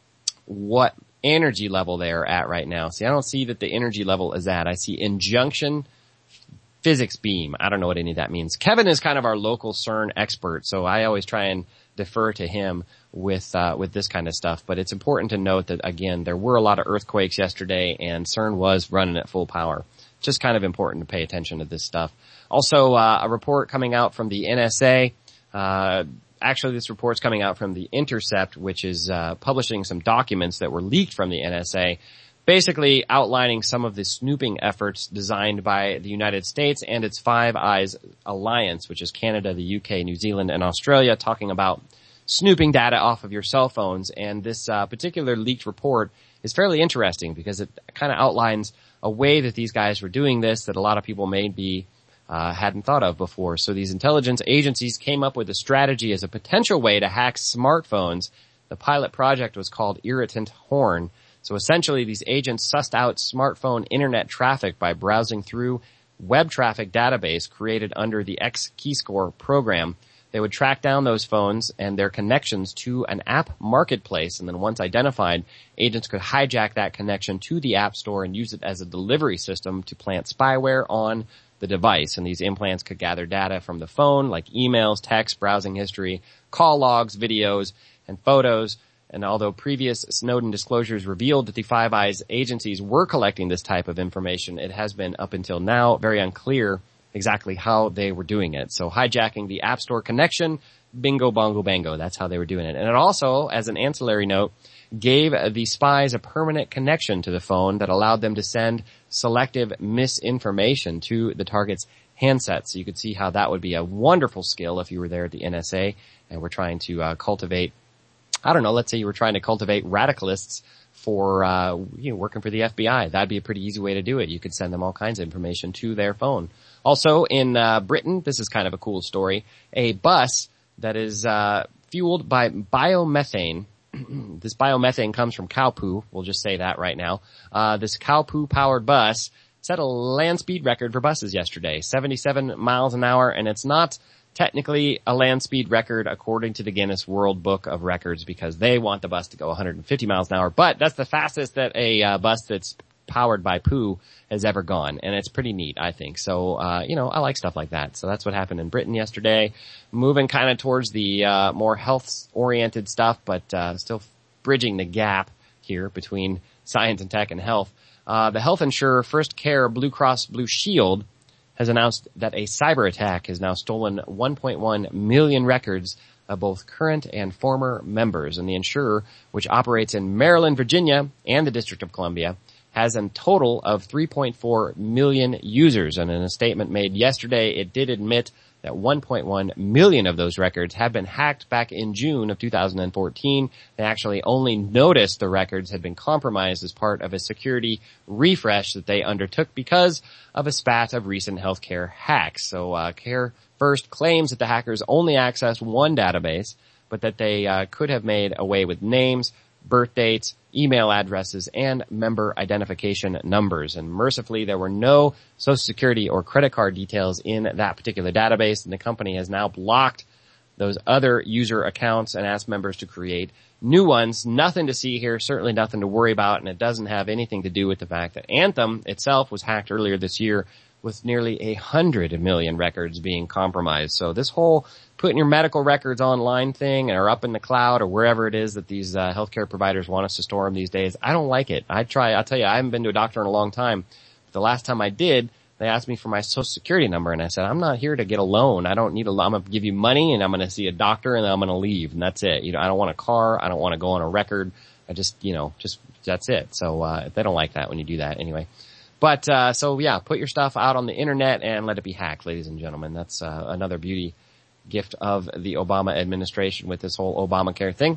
what energy level they're at right now. See, I don't see that the energy level is at. I see injunction physics beam. I don't know what any of that means. Kevin is kind of our local CERN expert, so I always try and defer to him with uh with this kind of stuff. But it's important to note that, again, there were a lot of earthquakes yesterday, and CERN was running at full power. Just kind of important to pay attention to this stuff. Also, uh a report coming out from the N S A. Uh actually this report's coming out from The Intercept, which is uh, publishing some documents that were leaked from the N S A, basically outlining some of the snooping efforts designed by the United States and its Five Eyes Alliance, which is Canada, the U K, New Zealand, and Australia, talking about snooping data off of your cell phones. And this uh, particular leaked report is fairly interesting because it kind of outlines a way that these guys were doing this that a lot of people maybe uh, hadn't thought of before. So these intelligence agencies came up with a strategy as a potential way to hack smartphones. The pilot project was called Irritant Horn. So essentially, these agents sussed out smartphone internet traffic by browsing through web traffic database created under the X-Keyscore program. They would track down those phones and their connections to an app marketplace, and then once identified, agents could hijack that connection to the App Store and use it as a delivery system to plant spyware on the device. And these implants could gather data from the phone, like emails, text, browsing history, call logs, videos, and photos. And although previous Snowden disclosures revealed that the Five Eyes agencies were collecting this type of information, it has been up until now very unclear exactly how they were doing it. So hijacking the App Store connection, bingo, bongo, bango. That's how they were doing it. And it also, as an ancillary note, gave the spies a permanent connection to the phone that allowed them to send selective misinformation to the target's handset. So you could see how that would be a wonderful skill if you were there at the N S A and were trying to uh, cultivate, I don't know, let's say you were trying to cultivate radicalists for, uh, you know, working for the F B I. That'd be a pretty easy way to do it. You could send them all kinds of information to their phone. Also in, uh, Britain, this is kind of a cool story, a bus that is, uh, fueled by biomethane. This biomethane comes from cow poo. We'll just say that right now. Uh, this cow poo powered bus set a land speed record for buses yesterday, seventy-seven miles an hour, and it's not technically a land speed record according to the Guinness World Book of Records because they want the bus to go one hundred fifty miles an hour, but that's the fastest that a uh, bus that's powered by poo has ever gone, and it's pretty neat, I think. So, uh, you know, I like stuff like that. So that's what happened in Britain yesterday. Moving kind of towards the uh, more health-oriented stuff, but uh, still bridging the gap here between science and tech and health. Uh, the health insurer First Care Blue Cross Blue Shield has announced that a cyber attack has now stolen one point one million records of both current and former members. And the insurer, which operates in Maryland, Virginia, and the District of Columbia, has a total of three point four million users. And in a statement made yesterday, it did admit that one point one million of those records had been hacked back in June of two thousand fourteen. They actually only noticed the records had been compromised as part of a security refresh that they undertook because of a spat of recent healthcare hacks. So uh, Care First claims that the hackers only accessed one database, but that they uh, could have made away with names, birth dates, email addresses, and member identification numbers. And mercifully, there were no social security or credit card details in that particular database, and the company has now blocked those other user accounts and asked members to create new ones. Nothing to see here, certainly nothing to worry about, and it doesn't have anything to do with the fact that Anthem itself was hacked earlier this year with nearly a hundred million records being compromised. So this whole putting your medical records online thing or up in the cloud or wherever it is that these uh, healthcare providers want us to store them these days, I don't like it. I try, I'll tell you, I haven't been to a doctor in a long time. But the last time I did, they asked me for my social security number, and I said, I'm not here to get a loan. I don't need a loan. I'm going to give you money, and I'm going to see a doctor, and then I'm going to leave, and that's it. You know, I don't want a car. I don't want to go on a record. I just, you know, just, that's it. So, uh, they don't like that when you do that anyway. But, uh, so yeah, put your stuff out on the internet and let it be hacked, ladies and gentlemen. That's, uh, another beauty gift of the Obama administration with this whole Obamacare thing.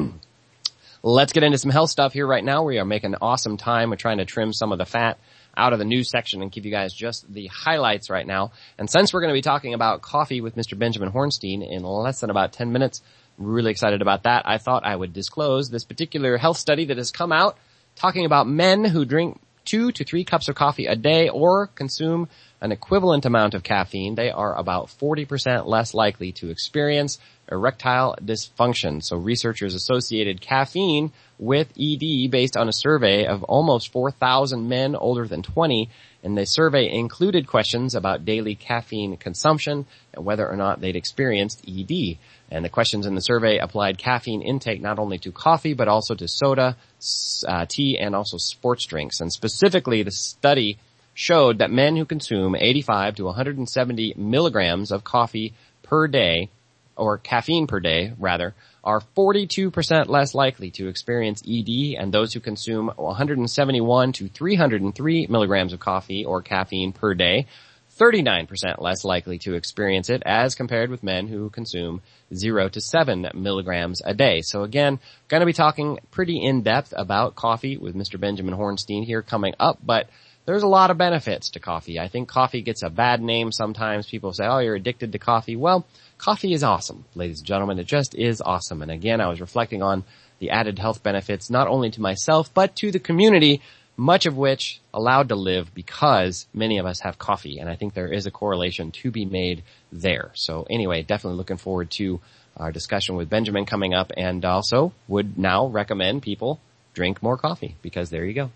Let's get into some health stuff here right now. We are making awesome time. We're trying to trim some of the fat out of the news section and give you guys just the highlights right now. And since we're going to be talking about coffee with Mister Benjamin Hornstein in less than about ten minutes, I'm really excited about that. I thought I would disclose this particular health study that has come out talking about men who drink two to three cups of coffee a day or consume an equivalent amount of caffeine. They are about forty percent less likely to experience erectile dysfunction. So researchers associated caffeine with E D based on a survey of almost four thousand men older than twenty, and the survey included questions about daily caffeine consumption and whether or not they'd experienced E D. And the questions in the survey applied caffeine intake not only to coffee but also to soda, uh, tea, and also sports drinks. And specifically, the study showed that men who consume eighty-five to one hundred seventy milligrams of coffee per day or caffeine per day, rather, are forty-two percent less likely to experience E D, and those who consume one hundred seventy-one to three hundred three milligrams of coffee or caffeine per day, thirty-nine percent less likely to experience it as compared with men who consume zero to seven milligrams a day. So again, going to be talking pretty in-depth about coffee with Mister Benjamin Hornstein here coming up, but there's a lot of benefits to coffee. I think coffee gets a bad name sometimes. People say, oh, you're addicted to coffee. Well, coffee is awesome, ladies and gentlemen. It just is awesome. And again, I was reflecting on the added health benefits, not only to myself, but to the community, much of which allowed to live because many of us have coffee. And I think there is a correlation to be made there. So anyway, definitely looking forward to our discussion with Benjamin coming up, and also would now recommend people drink more coffee, because there you go.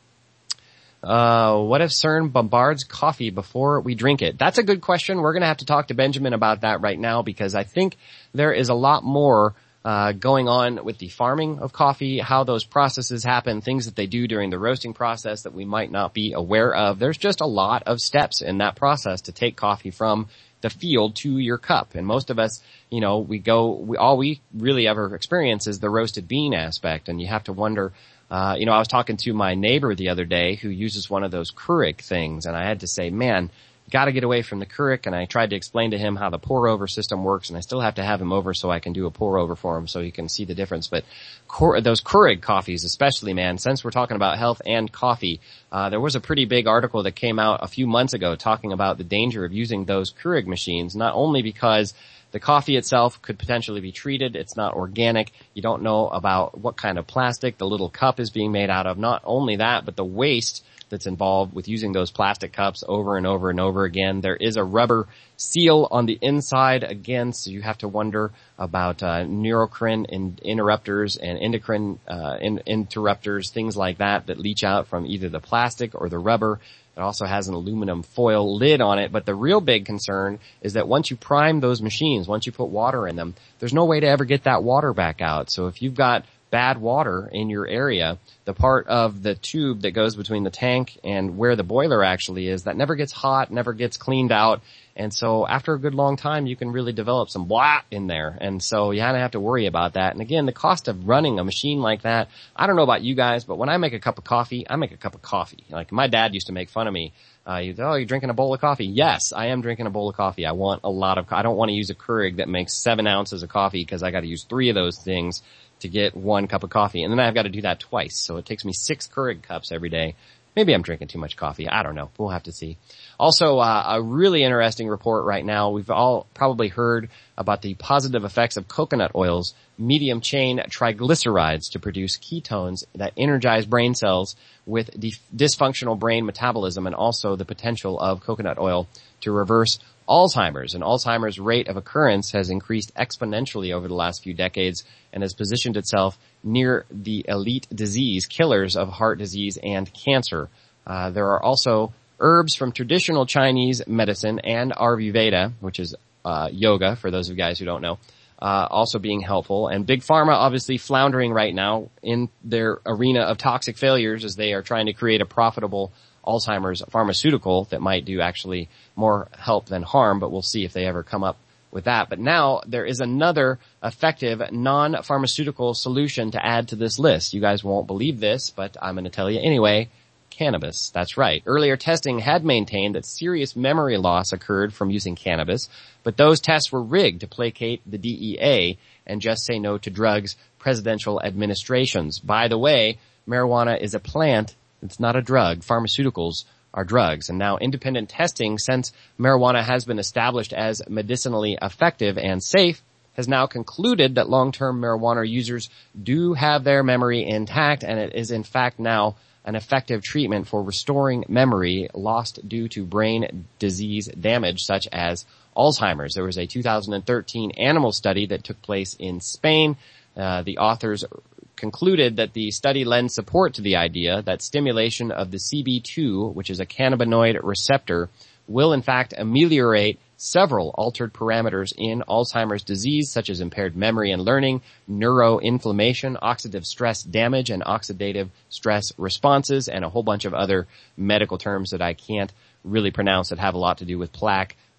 Uh, what if CERN bombards coffee before we drink it? That's a good question. We're going to have to talk to Benjamin about that right now, because I think there is a lot more uh going on with the farming of coffee, how those processes happen, things that they do during the roasting process that we might not be aware of. There's just a lot of steps in that process to take coffee from the field to your cup. And most of us, you know, we go, we, all we really ever experience is the roasted bean aspect. And you have to wonder, uh, you know, I was talking to my neighbor the other day who uses one of those Keurig things, and I had to say, man, got to get away from the Keurig. And I tried to explain to him how the pour over system works, and I still have to have him over so I can do a pour over for him so he can see the difference. But those Keurig coffees especially, man, since we're talking about health and coffee, uh there was a pretty big article that came out a few months ago talking about the danger of using those Keurig machines, not only because the coffee itself could potentially be treated, it's not organic, you don't know about what kind of plastic the little cup is being made out of. Not only that, but the waste that's involved with using those plastic cups over and over and over again. There is a rubber seal on the inside again, so you have to wonder about uh, neurocrine in- interrupters and endocrine uh, in- interrupters, things like that that leach out from either the plastic or the rubber. It also has an aluminum foil lid on it, but the real big concern is that once you prime those machines, once you put water in them, there's no way to ever get that water back out. So if you've got bad water in your area, the part of the tube that goes between the tank and where the boiler actually is, that never gets hot, never gets cleaned out. And so after a good long time, you can really develop some blah in there. And so you kind of have to worry about that. And again, the cost of running a machine like that, I don't know about you guys, but when I make a cup of coffee, I make a cup of coffee. Like my dad used to make fun of me. Uh, you, oh, you're drinking a bowl of coffee. Yes, I am drinking a bowl of coffee. I want a lot of, I don't want to use a Keurig that makes seven ounces of coffee because I got to use three of those things to get one cup of coffee. And then I've got to do that twice. So it takes me six Keurig cups every day. Maybe I'm drinking too much coffee. I don't know. We'll have to see. Also, uh, a really interesting report right now. We've all probably heard about the positive effects of coconut oil's medium chain triglycerides to produce ketones that energize brain cells with dif- dysfunctional brain metabolism, and also the potential of coconut oil to reverse Alzheimer's. And Alzheimer's rate of occurrence has increased exponentially over the last few decades and has positioned itself near the elite disease killers of heart disease and cancer. Uh, there are also herbs from traditional Chinese medicine and Ayurveda, which is uh, yoga for those of you guys who don't know, uh, also being helpful. And Big Pharma obviously floundering right now in their arena of toxic failures as they are trying to create a profitable Alzheimer's pharmaceutical that might do actually more help than harm, but we'll see if they ever come up with that. But now there is another effective non-pharmaceutical solution to add to this list. You guys won't believe this, but I'm going to tell you anyway. Cannabis. That's right. Earlier testing had maintained that serious memory loss occurred from using cannabis, but those tests were rigged to placate the D E A and just say no to drugs presidential administrations. By the way, marijuana is a plant. It's not a drug. Pharmaceuticals are drugs. And now independent testing, since marijuana has been established as medicinally effective and safe, has now concluded that long-term marijuana users do have their memory intact, and it is in fact now an effective treatment for restoring memory lost due to brain disease damage such as Alzheimer's. There was a two thousand thirteen animal study that took place in Spain. Uh, the authors concluded that the study lends support to the idea that stimulation of the C B two, which is a cannabinoid receptor, will in fact ameliorate several altered parameters in Alzheimer's disease, such as impaired memory and learning, neuroinflammation, oxidative stress damage, and oxidative stress responses, and a whole bunch of other medical terms that I can't really pronounce that have a lot to do with plaque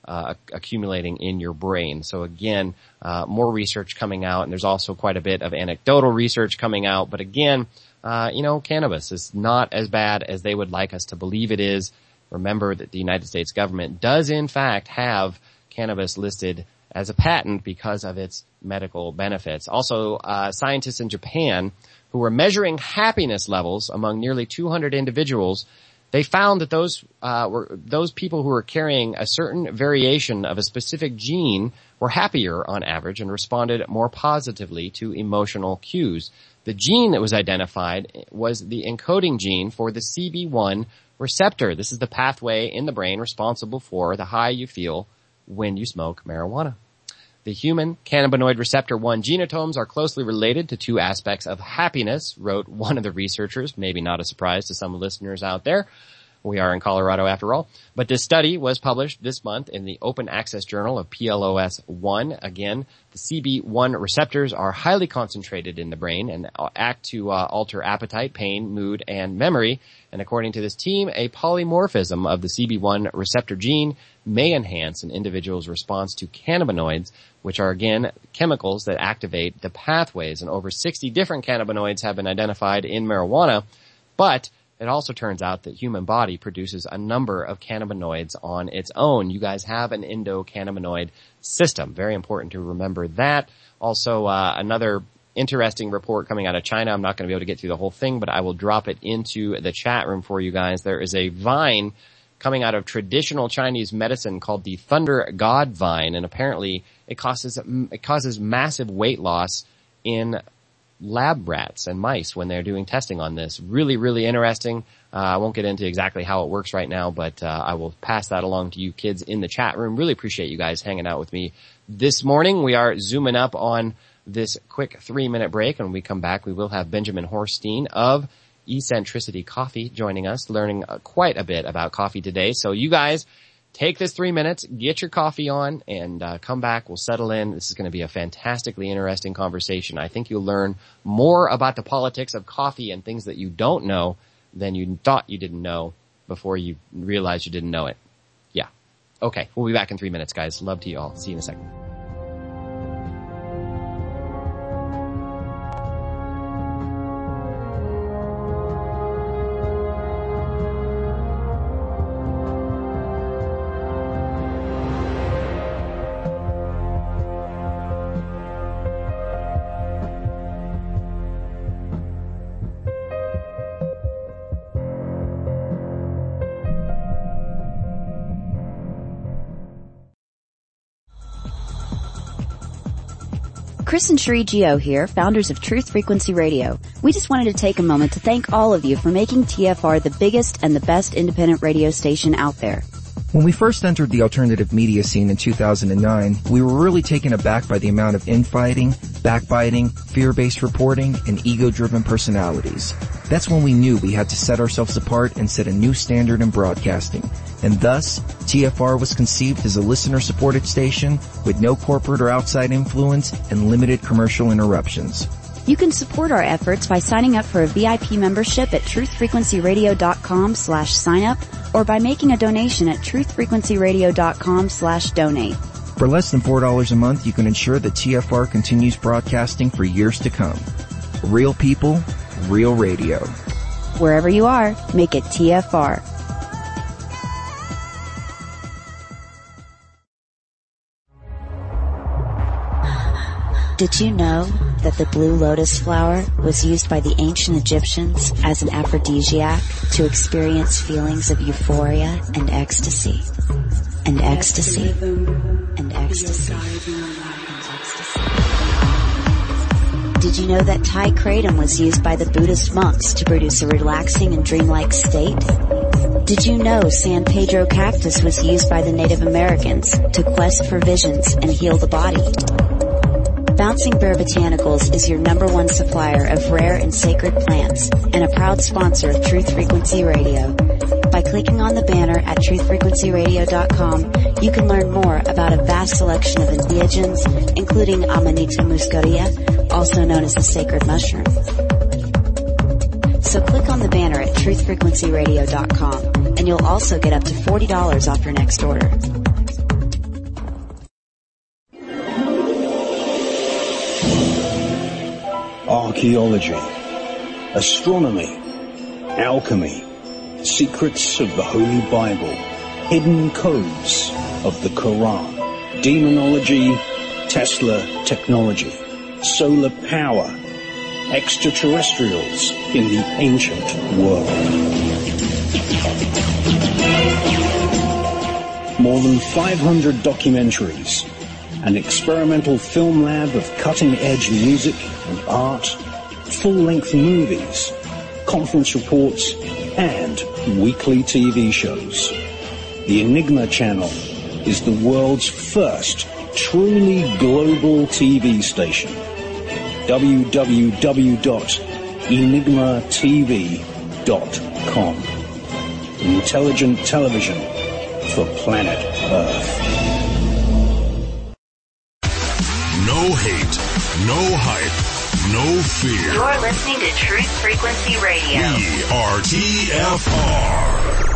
uh, accumulating in your brain. So again, uh, more research coming out, and there's also quite a bit of anecdotal research coming out. But again, uh, you know, cannabis is not as bad as they would like us to believe it is. Remember that the United States government does in fact have cannabis listed as a patent because of its medical benefits. Also, uh, scientists in Japan who were measuring happiness levels among nearly two hundred individuals, they found that those uh were those people who were carrying a certain variation of a specific gene were happier on average and responded more positively to emotional cues. The gene that was identified was the encoding gene for the C B one receptor. This is the pathway in the brain responsible for the high you feel when you smoke marijuana. The human cannabinoid receptor one genotomes are closely related to two aspects of happiness, wrote one of the researchers. Maybe not a surprise to some listeners out there. We are in Colorado after all. But this study was published this month in the Open Access Journal of P L O S one. Again, the C B one receptors are highly concentrated in the brain and act to uh, alter appetite, pain, mood, and memory. And according to this team, a polymorphism of the C B one receptor gene may enhance an individual's response to cannabinoids, which are, again, chemicals that activate the pathways. And over sixty different cannabinoids have been identified in marijuana, but it also turns out that human body produces a number of cannabinoids on its own. You guys have an endocannabinoid system. Very important to remember that. Also, uh, another interesting report coming out of China. I'm not going to be able to get through the whole thing, but I will drop it into the chat room for you guys. There is a vine coming out of traditional Chinese medicine called the Thunder God vine, and apparently it causes it causes massive weight loss in lab rats and mice when they're doing testing on this. Really, really interesting. Uh, I won't get into exactly how it works right now, but uh, I will pass that along to you kids in the chat room. Really appreciate you guys hanging out with me this morning. We are zooming up on this quick three-minute break, and when we come back, we will have Benjamin Horstein of Eccentricity Coffee joining us, learning uh, quite a bit about coffee today. So you guys take this three minutes, get your coffee on, and uh, come back. We'll settle in. This is going to be a fantastically interesting conversation. I think you'll learn more about the politics of coffee and things that you don't know than you thought you didn't know before you realized you didn't know it. Yeah. Okay. We'll be back in three minutes, guys. Love to you all. See you in a second. Chris and Sheree Gio here, founders of Truth Frequency Radio. We just wanted to take a moment to thank all of you for making T F R the biggest and the best independent radio station out there. When we first entered the alternative media scene in two thousand nine, we were really taken aback by the amount of infighting, backbiting, fear-based reporting, and ego-driven personalities. That's when we knew we had to set ourselves apart and set a new standard in broadcasting. And thus, T F R was conceived as a listener-supported station with no corporate or outside influence and limited commercial interruptions. You can support our efforts by signing up for a V I P membership at truthfrequencyradio.com slash sign up or by making a donation at truthfrequencyradio.com slash donate. For less than four dollars a month, you can ensure that T F R continues broadcasting for years to come. Real people, real radio. Wherever you are, make it T F R. Did you know that the blue lotus flower was used by the ancient Egyptians as an aphrodisiac to experience feelings of euphoria and ecstasy? And ecstasy. And ecstasy. And ecstasy. Did you know that Thai kratom was used by the Buddhist monks to produce a relaxing and dreamlike state? Did you know San Pedro cactus was used by the Native Americans to quest for visions and heal the body? Bouncing Bear Botanicals is your number one supplier of rare and sacred plants and a proud sponsor of Truth Frequency Radio. By clicking on the banner at truth frequency radio dot com, you can learn more about a vast selection of entheogens, including Amanita muscaria, also known as the sacred mushroom. So click on the banner at truth frequency radio dot com, and you'll also get up to forty dollars off your next order. archaeology, astronomy, alchemy, secrets of the Holy Bible, hidden codes of the Quran, demonology, Tesla technology, solar power, extraterrestrials in the ancient world. More than five hundred documentaries, an experimental film lab of cutting-edge music and art, full-length movies, conference reports, and weekly T V shows. The Enigma Channel is the world's first truly global T V station. w w w dot enigma t v dot com. Intelligent television for planet Earth. No hate, no hype, no fear. You're listening to Truth Frequency Radio. We are T F R.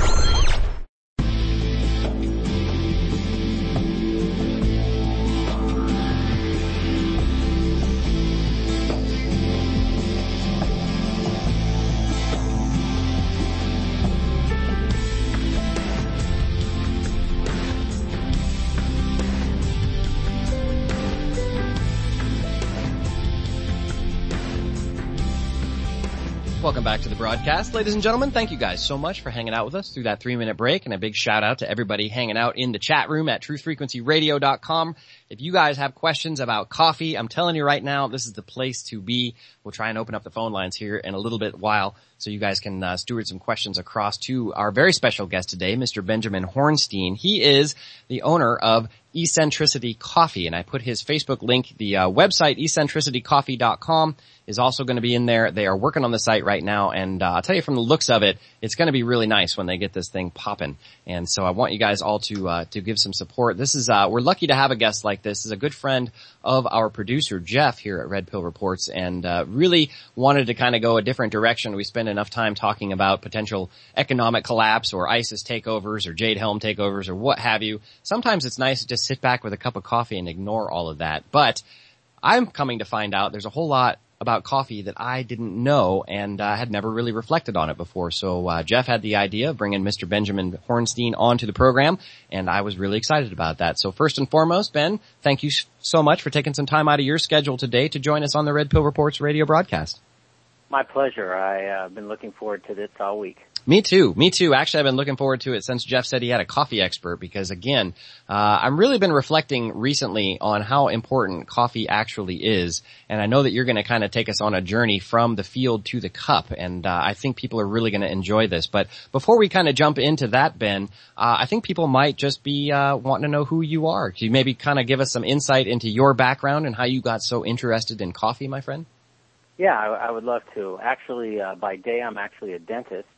Welcome back to the broadcast. Ladies and gentlemen, thank you guys so much for hanging out with us through that three-minute break, and a big shout-out to everybody hanging out in the chat room at truth frequency radio dot com. If you guys have questions about coffee, I'm telling you right now, this is the place to be. We'll try and open up the phone lines here in a little bit while so you guys can uh, steward some questions across to our very special guest today, Mister Benjamin Hornstein. He is the owner of Eccentricity Coffee, and I put his Facebook link. The uh, website, eccentricity coffee dot com, is also going to be in there. They are working on the site right now, and uh, I'll tell you from the looks of it, it's going to be really nice when they get this thing popping. And so I want you guys all to uh, to give some support. This is uh, we're lucky to have a guest like this. This is a good friend of our producer Jeff here at Red Pill Reports, and uh, really wanted to kind of go a different direction. We spend enough time talking about potential economic collapse or ISIS takeovers or Jade Helm takeovers or what have you. Sometimes it's nice to just sit back with a cup of coffee and ignore all of that. But I'm coming to find out there's a whole lot about coffee that I didn't know and uh, had never really reflected on it before. So uh, Jeff had the idea of bringing Mister Benjamin Hornstein onto the program, and I was really excited about that. So first and foremost, Ben, thank you so much for taking some time out of your schedule today to join us on the Red Pill Reports radio broadcast. My pleasure. I've uh, been looking forward to this all week. Me too. Me too. Actually, I've been looking forward to it since Jeff said he had a coffee expert because, again, uh I've really been reflecting recently on how important coffee actually is. And I know that you're going to kind of take us on a journey from the field to the cup. And uh I think people are really going to enjoy this. But before we kind of jump into that, Ben, uh I think people might just be uh wanting to know who you are. Can you maybe kind of give us some insight into your background and how you got so interested in coffee, my friend? Yeah, I, I would love to. Actually, uh by day, I'm actually a dentist.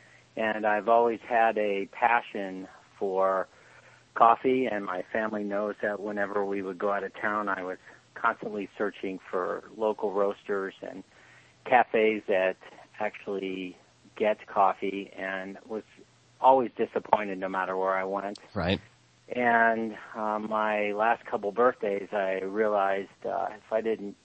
And I've always had a passion for coffee, and my family knows that whenever we would go out of town, I was constantly searching for local roasters and cafes that actually get coffee, and was always disappointed no matter where I went. Right. And uh, my last couple birthdays, I realized uh, if I didn't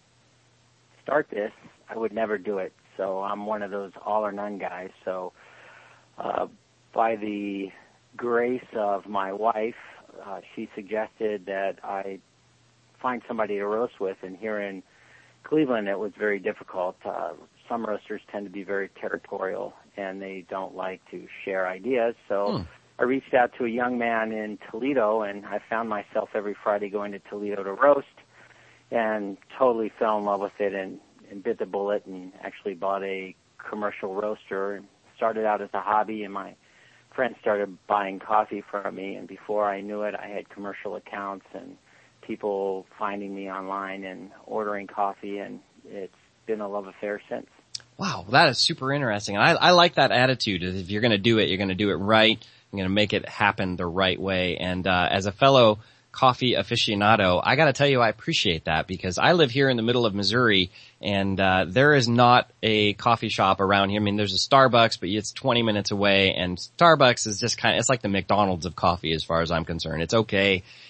start this, I would never do it. So I'm one of those all or none guys. So Uh, by the grace of my wife, uh, she suggested that I find somebody to roast with, and here in Cleveland it was very difficult. Uh, some roasters tend to be very territorial, and they don't like to share ideas, so hmm. I reached out to a young man in Toledo, and I found myself every Friday going to Toledo to roast, and totally fell in love with it, and, and bit the bullet, and actually bought a commercial roaster, and started out as a hobby, and my friends started buying coffee from me, and before I knew it, I had commercial accounts and people finding me online and ordering coffee, and it's been a love affair since. Wow, that is super interesting. I, I like that attitude. If you're going to do it, you're going to do it right. You're going to make it happen the right way. And uh, as a fellow coffee aficionado, I got to tell you, I appreciate that because I live here in the middle of Missouri, and uh there is not a coffee shop around here. I mean, there's a Starbucks, but it's twenty minutes away, and Starbucks is just kind of, it's like the McDonald's of coffee as far as I'm concerned. It's okay.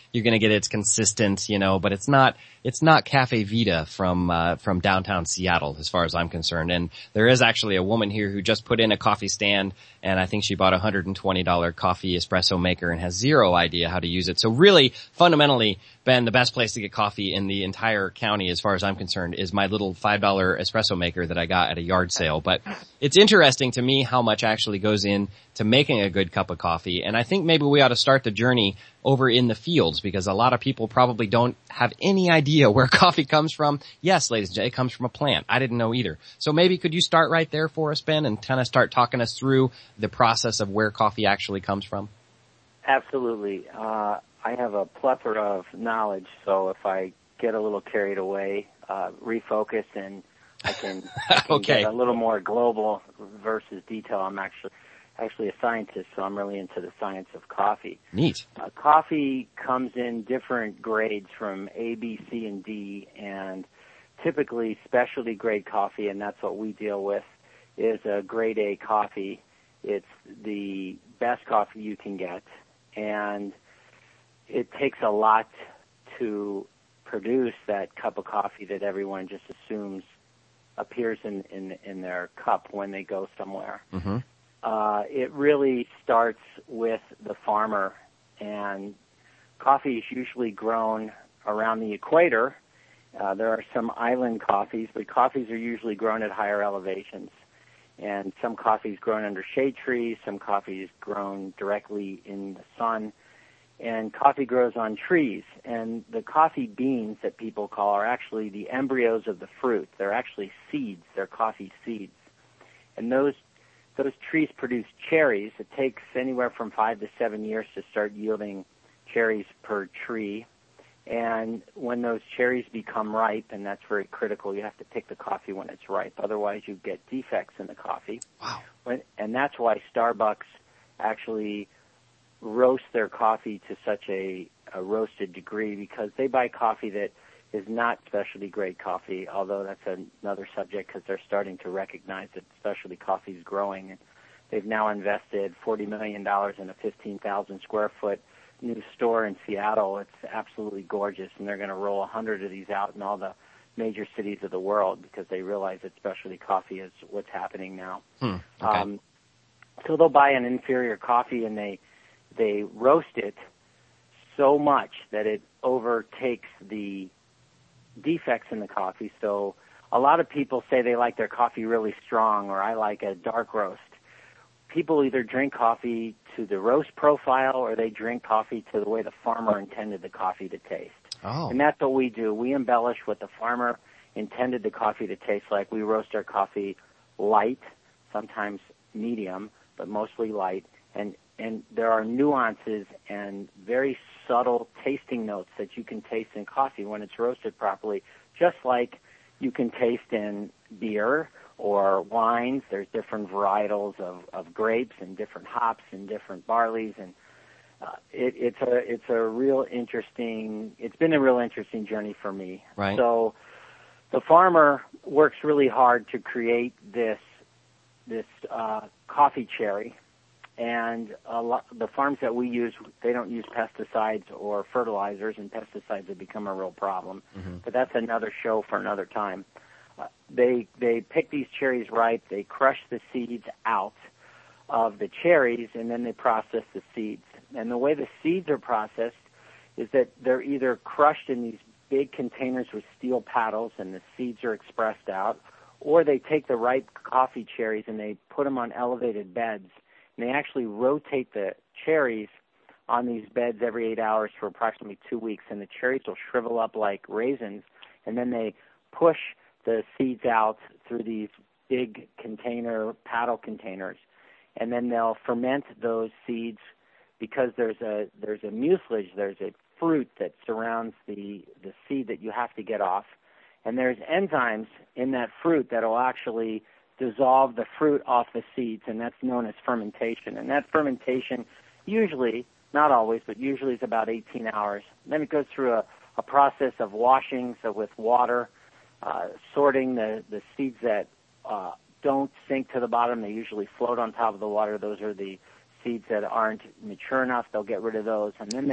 you're going to get its consistent, you know, but it's not, it's not Cafe Vita from, uh, from downtown Seattle as far as I'm concerned. And there is actually a woman here who just put in a coffee stand, and I think she bought a one hundred twenty dollars coffee espresso maker and has zero idea how to use it. So really, fundamentally, Ben, the best place to get coffee in the entire county as far as I'm concerned is my little five dollar espresso maker that I got at a yard sale. But it's interesting to me how much actually goes in to making a good cup of coffee. And I think maybe we ought to start the journey over in the fields, because a lot of people probably don't have any idea where coffee comes from. Yes, ladies and gentlemen, it comes from a plant. I didn't know either. So maybe could you start right there for us, Ben, and kind of start talking us through the process of where coffee actually comes from? Absolutely. Uh, I have a plethora of knowledge, so if I get a little carried away, uh, refocus, and I can, I can okay. get a little more global versus detail. I'm actually actually a scientist, so I'm really into the science of coffee. Neat. Uh, coffee comes in different grades from A, B, C, and D, and typically specialty grade coffee, and that's what we deal with, is a grade A coffee. It's the best coffee you can get, and it takes a lot to produce that cup of coffee that everyone just assumes appears in, in, in their cup when they go somewhere. Mm-hmm. Uh, it really starts with the farmer, and coffee is usually grown around the equator. Uh, there are some island coffees, but coffees are usually grown at higher elevations. And some coffee is grown under shade trees, some coffee is grown directly in the sun, and coffee grows on trees. And the coffee beans that people call are actually the embryos of the fruit. They're actually seeds. They're coffee seeds. And those those trees produce cherries. It takes anywhere from five to seven years to start yielding cherries per tree. And when those cherries become ripe, and that's very critical, you have to pick the coffee when it's ripe. Otherwise, you get defects in the coffee. Wow. When, and that's why Starbucks actually roast their coffee to such a, a roasted degree, because they buy coffee that is not specialty grade coffee, although that's another subject because they're starting to recognize that specialty coffee is growing. And they've now invested forty million dollars in a fifteen thousand square foot new store in Seattle. It's absolutely gorgeous, and they're going to roll one hundred of these out in all the major cities of the world because they realize that specialty coffee is what's happening now. Hmm. Okay. Um, so they'll buy an inferior coffee, and they they roast it so much that it overtakes the defects in the coffee. So a lot of people say they like their coffee really strong, or I like a dark roast. People either drink coffee to the roast profile, or they drink coffee to the way the farmer intended the coffee to taste. Oh. And that's what we do. We embellish what the farmer intended the coffee to taste like. We roast our coffee light, sometimes medium, but mostly light. And, and there are nuances and very subtle tasting notes that you can taste in coffee when it's roasted properly, just like you can taste in beer or wines. There's different varietals of, of grapes and different hops and different barleys, and uh, it, it's a it's a real interesting. It's been a real interesting journey for me. Right. So the farmer works really hard to create this this uh, coffee cherry, and a lot, the farms that we use, they don't use pesticides or fertilizers, and pesticides have become a real problem. Mm-hmm. But that's another show for another time. Uh, they they pick these cherries ripe, they crush the seeds out of the cherries, and then they process the seeds. And the way the seeds are processed is that they're either crushed in these big containers with steel paddles and the seeds are expressed out, or they take the ripe coffee cherries and they put them on elevated beds, and they actually rotate the cherries on these beds every eight hours for approximately two weeks, and the cherries will shrivel up like raisins, and then they push the seeds out through these big container, paddle containers, and then they'll ferment those seeds because there's a there's a mucilage, there's a fruit that surrounds the, the seed that you have to get off, and there's enzymes in that fruit that will actually dissolve the fruit off the seeds, and that's known as fermentation. And that fermentation usually, not always, but usually is about eighteen hours. And then it goes through a, a process of washing, so with water, uh, sorting the, the seeds that uh, don't sink to the bottom. They usually float on top of the water. Those are the seeds that aren't mature enough. They'll get rid of those. And then they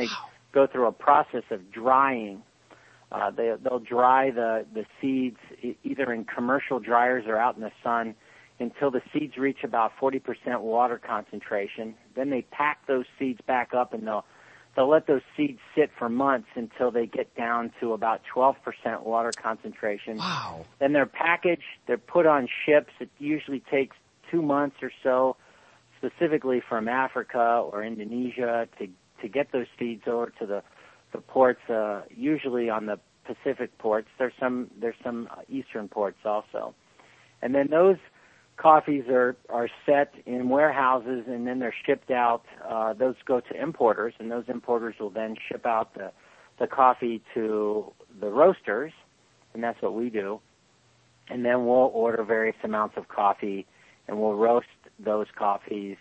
go through a process of drying. Uh, they, they'll dry the, the seeds e- either in commercial dryers or out in the sun until the seeds reach about forty percent water concentration. Then they pack those seeds back up, and they'll they'll let those seeds sit for months until they get down to about twelve percent water concentration. Wow. Then they're packaged, they're put on ships. It usually takes two months or so, specifically from Africa or Indonesia, to to get those seeds over to the the ports, uh, usually on the Pacific ports. There's some there's some eastern ports also. And then those coffees are, are set in warehouses, and then they're shipped out. Uh, those go to importers, and those importers will then ship out the, the coffee to the roasters, and that's what we do. And then we'll order various amounts of coffee, and we'll roast those coffees,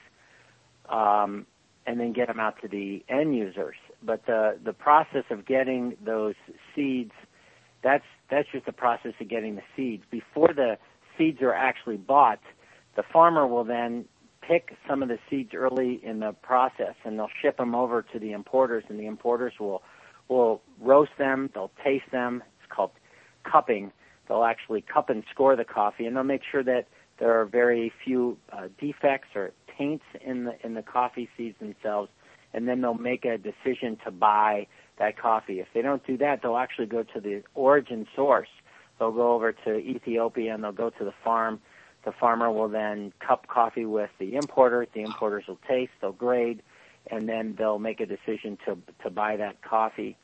um, and then get them out to the end users. But the, the process of getting those seeds, that's, that's just the process of getting the seeds. Before the seeds are actually bought, the farmer will then pick some of the seeds early in the process, and they'll ship them over to the importers, and the importers will will roast them, they'll taste them. It's called cupping. They'll actually cup and score the coffee, and they'll make sure that there are very few uh, defects or taints in the in the coffee seeds themselves, and then they'll make a decision to buy that coffee. If they don't do that, they'll actually go to the origin source. They'll go over to Ethiopia, and they'll go to the farm. The farmer will then cup coffee with the importer. The importers will taste, they'll grade, and then they'll make a decision to to buy that coffee.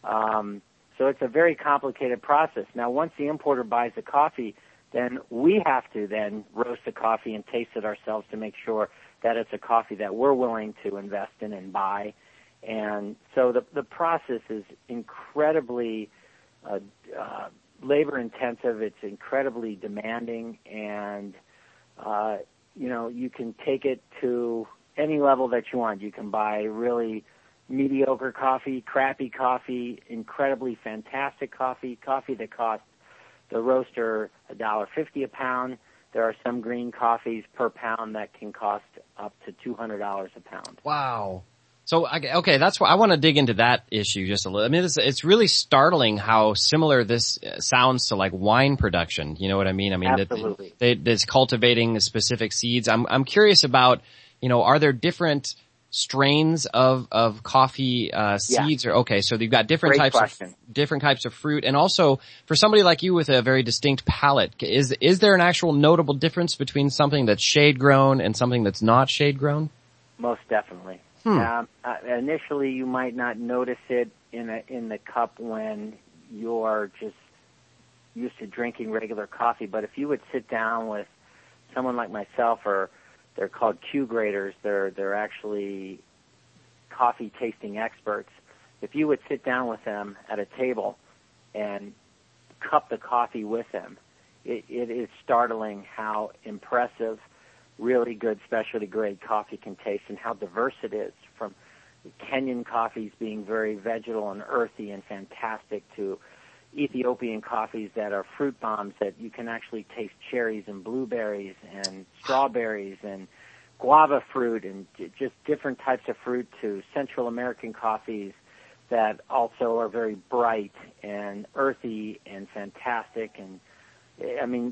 Um, so it's a very complicated process. Now, once the importer buys the coffee, then we have to then roast the coffee and taste it ourselves to make sure that it's a coffee that we're willing to invest in and buy. And so the the process is incredibly uh, uh, labor intensive. It's incredibly demanding, and uh, you know, you can take it to any level that you want. You can buy really mediocre coffee, crappy coffee, incredibly fantastic coffee, coffee that costs the roaster a dollar fifty a pound. There are some green coffees per pound that can cost up to two hundred dollars a pound. Wow. So, okay, that's why I want to dig into that issue just a little. I mean, it's, it's really startling how similar this sounds to like wine production. You know what I mean? I mean, Absolutely. That, that, that's cultivating specific seeds. I'm, I'm curious about, you know, are there different strains of, of coffee, uh, seeds? Yeah. Or, okay, so you've got different Great types question. of, different types of fruit. And also, for somebody like you with a very distinct palate, is, is there an actual notable difference between something that's shade grown and something that's not shade grown? Most definitely. Hmm. Um, uh, initially, you might not notice it in a, in the cup when you're just used to drinking regular coffee. But if you would sit down with someone like myself, or they're called Q graders, they're they're actually coffee tasting experts. If you would sit down with them at a table and cup the coffee with them, it, it is startling how impressive really good specialty grade coffee can taste, and how diverse it is, from Kenyan coffees being very vegetal and earthy and fantastic to Ethiopian coffees that are fruit bombs that you can actually taste cherries and blueberries and strawberries and guava fruit, and just different types of fruit, to Central American coffees that also are very bright and earthy and fantastic. And I mean,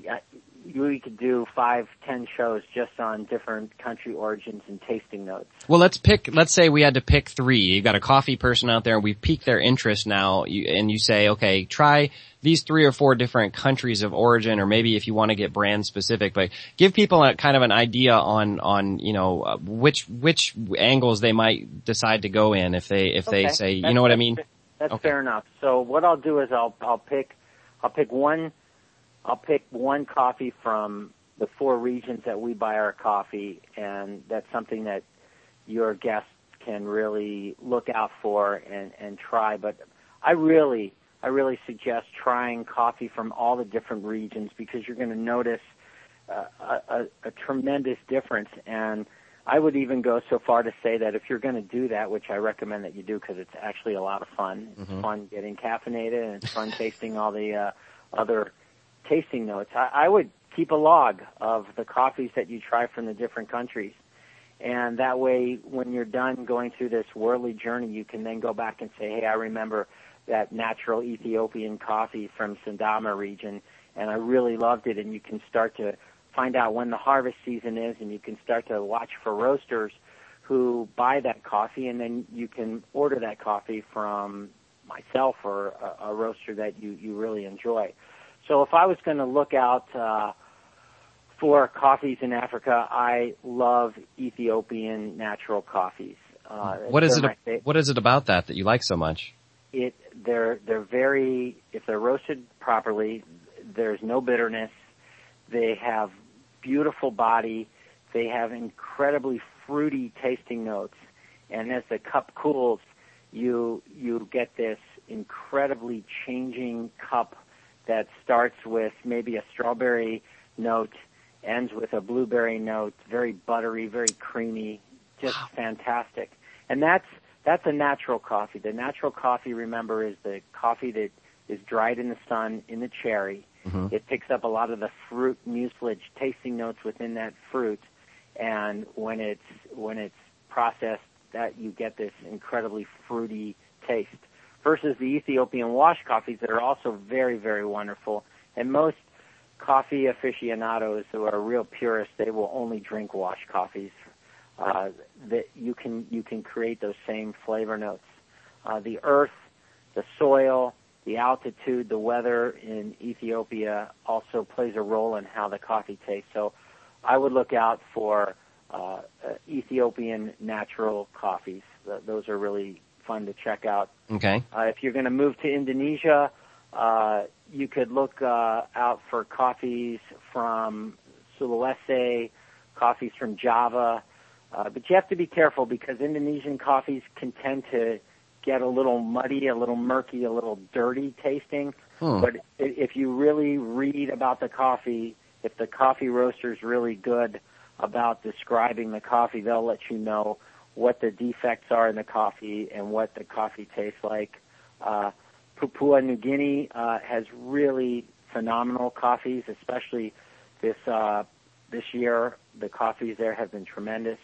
we could do five, ten shows just on different country origins and tasting notes. Well, let's pick, let's say we had to pick three. You've got a coffee person out there, and we've piqued their interest now, you, and you say, okay, try these three or four different countries of origin, or maybe if you want to get brand specific, but give people a kind of an idea on, on, you know, uh, which, which angles they might decide to go in if they, if Okay. they say, you That's- know what I mean? That's Okay. fair enough. So what I'll do is I'll, I'll pick, I'll pick one, I'll pick one coffee from the four regions that we buy our coffee, and that's something that your guests can really look out for and, and try. But I really, I really suggest trying coffee from all the different regions, because you're going to notice uh, a, a, a tremendous difference. And I would even go so far to say that if you're going to do that, which I recommend that you do, because it's actually a lot of fun. It's Mhm. fun getting caffeinated, and it's fun tasting all the uh, other tasting notes. I, I would keep a log of the coffees that you try from the different countries, And that way, when you're done going through this worldly journey, you can then go back and say, hey, I remember that natural Ethiopian coffee from Sindama region, and I really loved it. And you can start to find out when the harvest season is, and you can start to watch for roasters who buy that coffee, and then you can order that coffee from myself or a, a roaster that you, you really enjoy. So if I was going to look out uh, for coffees in Africa, I love Ethiopian natural coffees. Uh, what is it? my, What is it about that that you like so much? It they're they're very if they're roasted properly, there's no bitterness. They have beautiful body. They have incredibly fruity tasting notes, and as the cup cools, you you get this incredibly changing cup that starts with maybe a strawberry note, ends with a blueberry note, very buttery, very creamy, just wow. fantastic. And that's that's a natural coffee. The natural coffee, remember, is the coffee that is dried in the sun in the cherry. Mm-hmm. It picks up a lot of the fruit mucilage tasting notes within that fruit, and when it's when it's processed, that you get this incredibly fruity taste. Versus the Ethiopian wash coffees that are also very, very wonderful. And most coffee aficionados who are real purists, they will only drink wash coffees. Uh, that you can you can create those same flavor notes. Uh, the earth, the soil, the altitude, the weather in Ethiopia also plays a role in how the coffee tastes. So I would look out for uh, uh, Ethiopian natural coffees. Th- those are really fun to check out. Okay. Uh, if you're going to move to Indonesia, uh, you could look uh, out for coffees from Sulawesi, coffees from Java. Uh, but you have to be careful because Indonesian coffees can tend to get a little muddy, a little murky, a little dirty tasting. Hmm. But if you really read about the coffee, if the coffee roaster is really good about describing the coffee, they'll let you know what the defects are in the coffee and what the coffee tastes like. Uh, Papua New Guinea uh, has really phenomenal coffees, especially this uh, this year. The coffees there have been tremendous.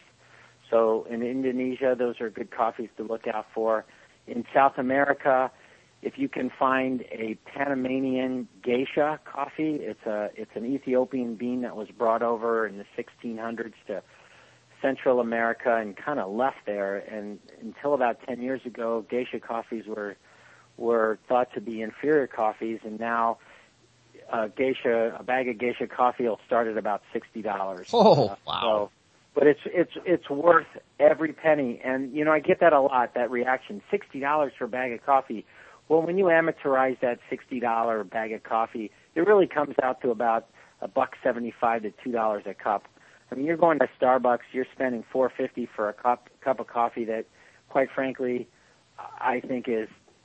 So in Indonesia, those are good coffees to look out for. In South America, if you can find a Panamanian geisha coffee, it's a it's an Ethiopian bean that was brought over in the sixteen hundreds to Central America and kind of left there. And until about ten years ago, geisha coffees were were thought to be inferior coffees, and now uh, geisha a bag of geisha coffee will start at about sixty dollars. Oh, uh, wow! So, but it's it's it's worth every penny, and you know I get that a lot. That reaction, sixty dollars for a bag of coffee. Well, when you amateurize that sixty dollar bag of coffee, it really comes out to about a buck seventy-five to two dollars a cup. I mean, you're going to Starbucks, you're spending four fifty for a cup cup of coffee that, quite frankly, I think is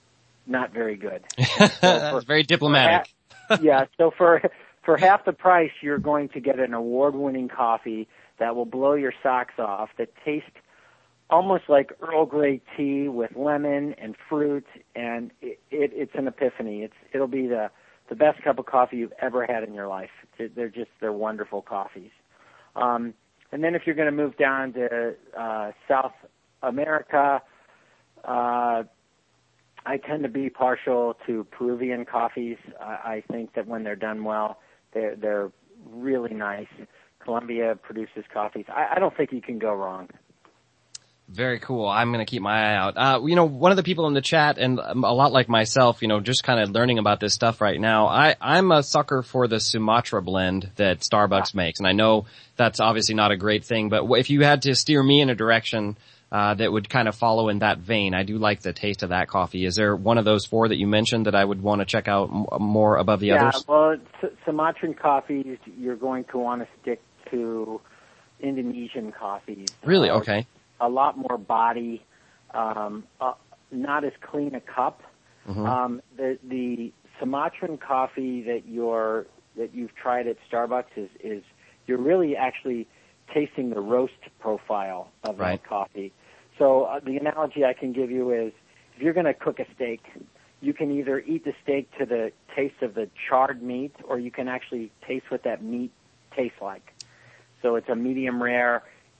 not very good. So That's very diplomatic. For, yeah, so for for half the price, you're going to get an award-winning coffee that will blow your socks off, that tastes almost like Earl Grey tea with lemon and fruit, and it, it, it's an epiphany. It's it'll be the the best cup of coffee you've ever had in your life. They're just they're wonderful coffees. Um, and then if you're going to move down to uh, South America, uh, I tend to be partial to Peruvian coffees. I, I think that when they're done well, they're they're really nice. Colombia produces coffees. I, I don't think you can go wrong. Very cool. I'm going to keep my eye out. Uh, you know, one of the people in the chat, and a lot like myself, you know, just kind of learning about this stuff right now, I, I'm a sucker for the Sumatra blend that Starbucks makes. And I know that's obviously not a great thing, but if you had to steer me in a direction uh, that would kind of follow in that vein, I do like the taste of that coffee. Is there one of those four that you mentioned that I would want to check out m- more above the yeah, others? Yeah, well, S- Sumatran coffees, you're going to want to stick to Indonesian coffees. Really? Uh, Okay. A lot more body, um, uh, not as clean a cup. Mm-hmm. Um, the the Sumatran coffee that you're that you've tried at Starbucks is, is you're really actually tasting the roast profile of right. that coffee. So uh, the analogy I can give you is if you're going to cook a steak, you can either eat the steak to the taste of the charred meat, or you can actually taste what that meat tastes like. So it's a medium rare.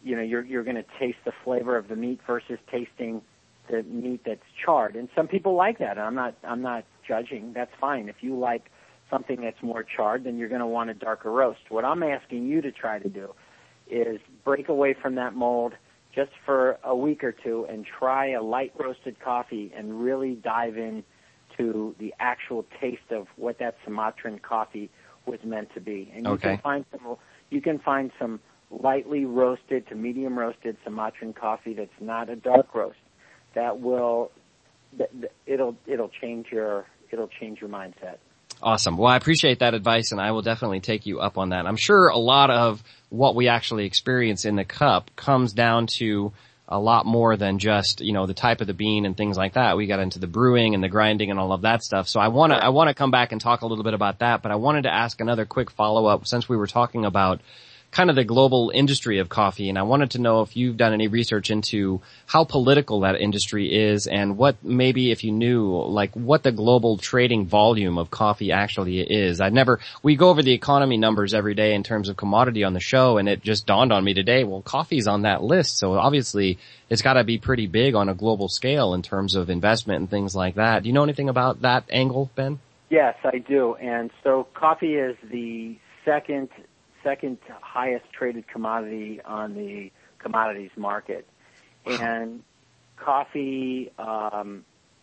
you know, you're you're going to taste the flavor of the meat versus tasting the meat that's charred. And some people like that. I'm not I'm not judging. That's fine. If you like something that's more charred, then you're going to want a darker roast. What I'm asking you to try to do is break away from that mold just for a week or two and try a light roasted coffee and really dive in to the actual taste of what that Sumatran coffee was meant to be. And you Okay. can find some you can find some lightly roasted to medium roasted Sumatran coffee that's not a dark roast. That will that, that- it'll it'll change your it'll change your mindset. Awesome. Well, I appreciate that advice, and I will definitely take you up on that. I'm sure a lot of what we actually experience in the cup comes down to a lot more than just, you know, the type of the bean and things like that. We got into the brewing and the grinding and all of that stuff. So I want to, I want to come back and talk a little bit about that, but I wanted to ask another quick follow-up since we were talking about kind of the global industry of coffee, and I wanted to know if you've done any research into how political that industry is and what maybe if you knew, like what the global trading volume of coffee actually is. I'd never, we go over the economy numbers every day in terms of commodity on the show, and it just dawned on me today, well, coffee's on that list, so obviously it's got to be pretty big on a global scale in terms of investment and things like that. Do you know anything about that angle, Ben? Yes, I do. And so coffee is the second second highest traded commodity on the commodities market. And coffee um,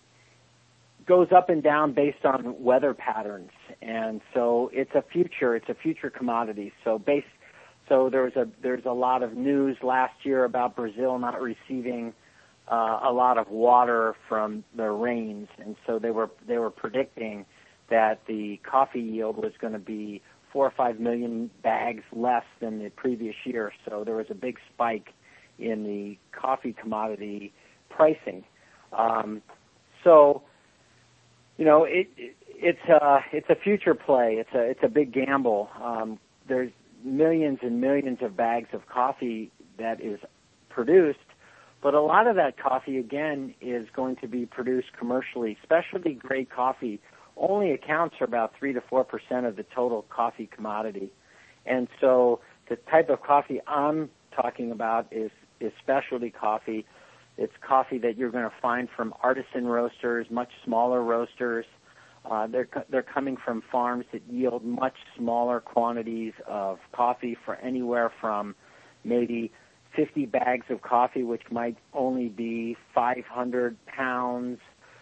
goes up and down based on weather patterns. And so it's a future, it's a future commodity. So base, so there's a there's a lot of news last year about Brazil not receiving uh, a lot of water from the rains, and so they were they were predicting that the coffee yield was going to be four or five million bags less than the previous year. So there was a big spike in the coffee commodity pricing. Um, so, you know, it, it it's a it's a future play. It's a it's a big gamble. Um, there's millions and millions of bags of coffee that is produced, but a lot of that coffee again is going to be produced commercially. Specialty grade coffee only accounts for about three to four percent of the total coffee commodity, and so the type of coffee I'm talking about is is specialty coffee. It's coffee that you're going to find from artisan roasters, much smaller roasters. Uh, they're they're coming from farms that yield much smaller quantities of coffee, for anywhere from maybe fifty bags of coffee, which might only be five hundred pounds,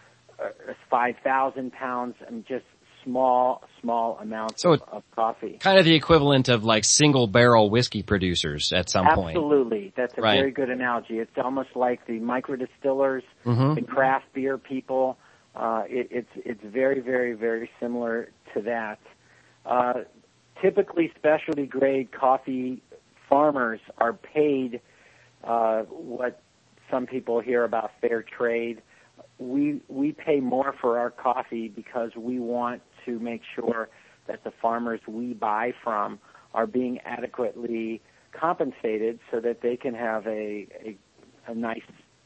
five thousand pounds, and just small, small amounts so of, of coffee. Kind of the equivalent of like single barrel whiskey producers at some Absolutely. point. Absolutely. That's a right. very good analogy. It's almost like the micro distillers, mm-hmm. the craft beer people. Uh, it, it's, it's very, very, very similar to that. Uh, typically specialty grade coffee farmers are paid, uh, what some people hear about fair trade. We we pay more for our coffee because we want to make sure that the farmers we buy from are being adequately compensated so that they can have a a, a nice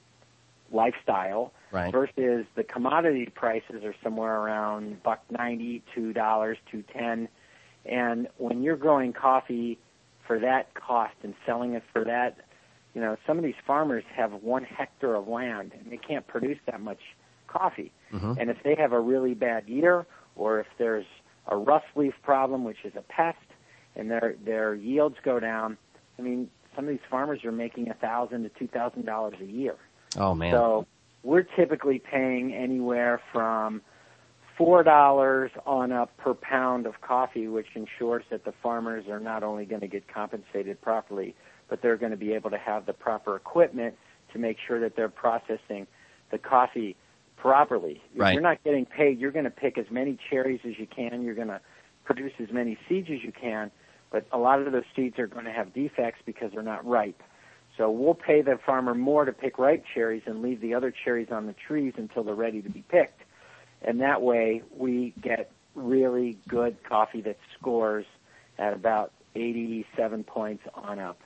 lifestyle. Right. Versus the commodity prices are somewhere around buck ninety, two dollars, two ten, and when you're growing coffee for that cost and selling it for that. You know, some of these farmers have one hectare of land, and they can't produce that much coffee. Mm-hmm. And if they have a really bad year, or if there's a rust leaf problem, which is a pest, and their their yields go down, I mean, some of these farmers are making a thousand to two thousand dollars a year. Oh man! So we're typically paying anywhere from four dollars on up per pound of coffee, which ensures that the farmers are not only going to get compensated properly, but they're going to be able to have the proper equipment to make sure that they're processing the coffee properly. Right. If you're not getting paid, you're going to pick as many cherries as you can. You're going to produce as many seeds as you can, but a lot of those seeds are going to have defects because they're not ripe. So we'll pay the farmer more to pick ripe cherries and leave the other cherries on the trees until they're ready to be picked. And that way we get really good coffee that scores at about eighty-seven points on up.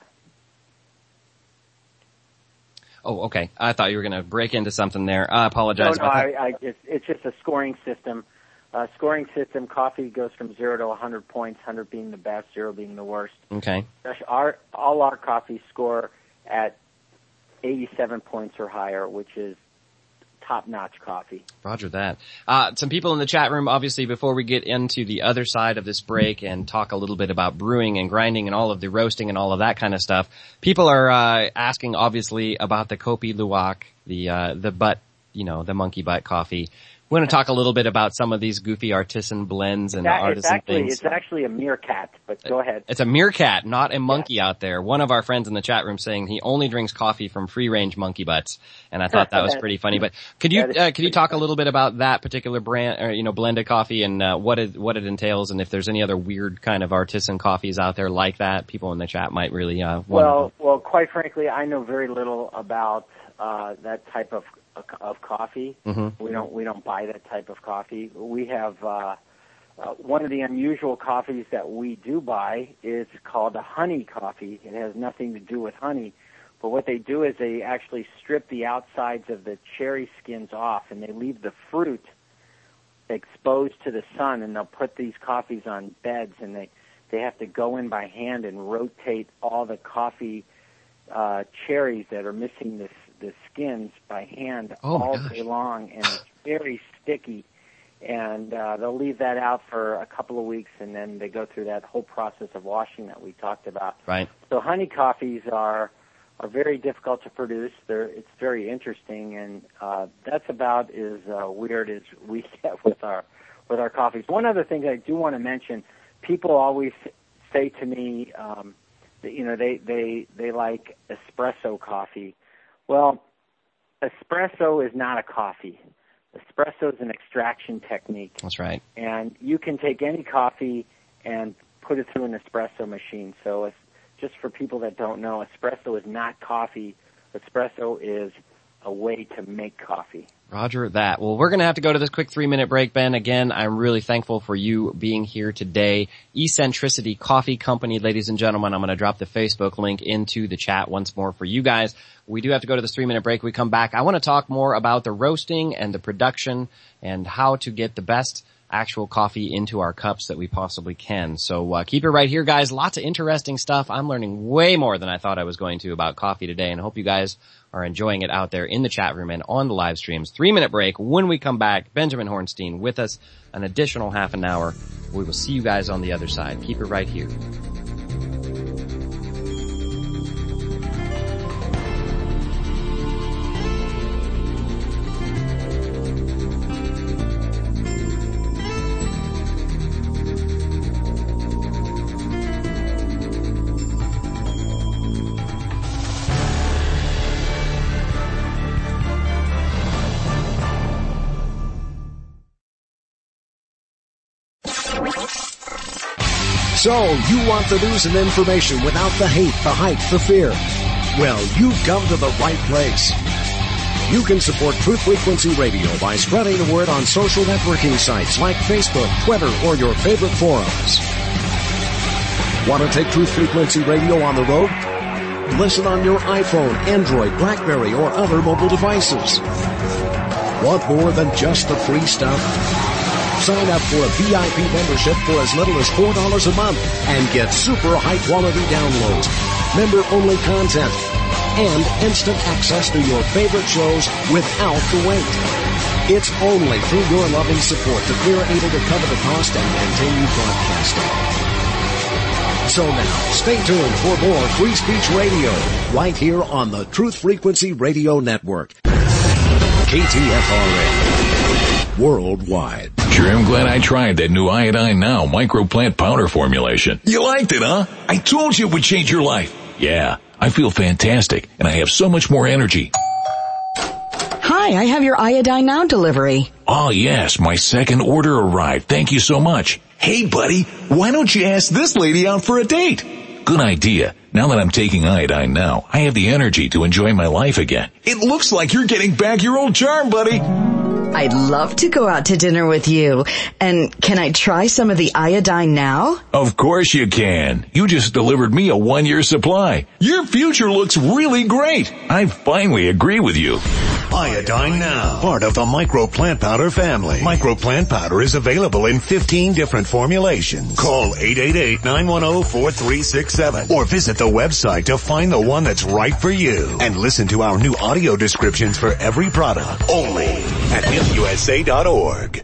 Oh, okay. I thought you were going to break into something there. I apologize. No, no, I, I just, it's just a scoring system. Uh, scoring system, coffee goes from zero to one hundred points, one hundred being the best, zero being the worst. Okay. Our, all our coffees score at eighty-seven points or higher, which is top-notch coffee. Roger that. Uh, some people in the chat room, obviously, before we get into the other side of this break and talk a little bit about brewing and grinding and all of the roasting and all of that kind of stuff, people are uh, asking, obviously, about the Kopi Luwak, the uh, the butt, you know, the monkey butt coffee. We want to talk a little bit about some of these goofy artisan blends and that, artisan it's actually, things. It's actually a meerkat, but go ahead. It's a meerkat, not a monkey yeah. out there. One of our friends in the chat room saying he only drinks coffee from free-range monkey butts, and I thought that was pretty funny. But could you uh, could you talk a little bit about that particular brand, or you know, blended coffee, and uh, what it what it entails, and if there's any other weird kind of artisan coffees out there like that? People in the chat might really uh, want well, to. Well, quite frankly, I know very little about uh, that type of of coffee. Mm-hmm. We don't we don't buy that type of coffee. We have uh, uh, one of the unusual coffees that we do buy is called a honey coffee. It has nothing to do with honey, but what they do is they actually strip the outsides of the cherry skins off, and they leave the fruit exposed to the sun, and they'll put these coffees on beds, and they they have to go in by hand and rotate all the coffee uh, cherries that are missing this the skins by hand oh all gosh. day long, and it's very sticky. And uh, they'll leave that out for a couple of weeks, and then they go through that whole process of washing that we talked about. Right. So honey coffees are are very difficult to produce. They're it's very interesting, and uh, that's about as uh, weird as we get with our with our coffees. One other thing that I do want to mention: people always say to me, um, that, you know, they they they like espresso coffee. Well, espresso is not a coffee. Espresso is an extraction technique. That's right. And you can take any coffee and put it through an espresso machine. So it's just for people that don't know, espresso is not coffee. Espresso is a way to make coffee. Roger that. Well, we're going to have to go to this quick three-minute break, Ben. Again, I'm really thankful for you being here today. Eccentricity Coffee Company, ladies and gentlemen. I'm going to drop the Facebook link into the chat once more for you guys. We do have to go to this three-minute break. We come back. I want to talk more about the roasting and the production and how to get the best actual coffee into our cups that we possibly can. So uh, keep it right here, guys. Lots of interesting stuff. I'm learning way more than I thought I was going to about coffee today, and I hope you guys are enjoying it out there in the chat room and on the live streams. Three-minute break. When we come back, Benjamin Hornstein with us an additional half an hour. We will see you guys on the other side. Keep it right here. So, you want the news and information without the hate, the hype, the fear? Well, you've come to the right place. You can support Truth Frequency Radio by spreading the word on social networking sites like Facebook, Twitter, or your favorite forums. Want to take Truth Frequency Radio on the road? Listen on your iPhone, Android, BlackBerry, or other mobile devices. Want more than just the free stuff? Sign up for a V I P membership for as little as four dollars a month and get super high-quality downloads, member-only content, and instant access to your favorite shows without the wait. It's only through your loving support that we're able to cover the cost and continue broadcasting. So now, stay tuned for more Free Speech Radio right here on the Truth Frequency Radio Network. K T F R A. Worldwide. Sure am glad I tried that new Iodine Now microplant powder formulation. You liked it, huh? I told you it would change your life. Yeah, I feel fantastic, and I have so much more energy. Hi, I have your Iodine Now delivery. Oh yes, my second order arrived. Thank you so much. Hey buddy, why don't you ask this lady out for a date? Good idea. Now that I'm taking Iodine Now, I have the energy to enjoy my life again. It looks like you're getting back your old charm, buddy. I'd love to go out to dinner with you. And can I try some of the iodine now? Of course you can. You just delivered me a one-year supply. Your future looks really great. I finally agree with you. Iodine Now, part of the Micro Plant Powder family. Micro Plant Powder is available in fifteen different formulations. Call eight eight eight, nine one zero, four three six seven or visit the website to find the one that's right for you. And listen to our new audio descriptions for every product only at M U S A dot org.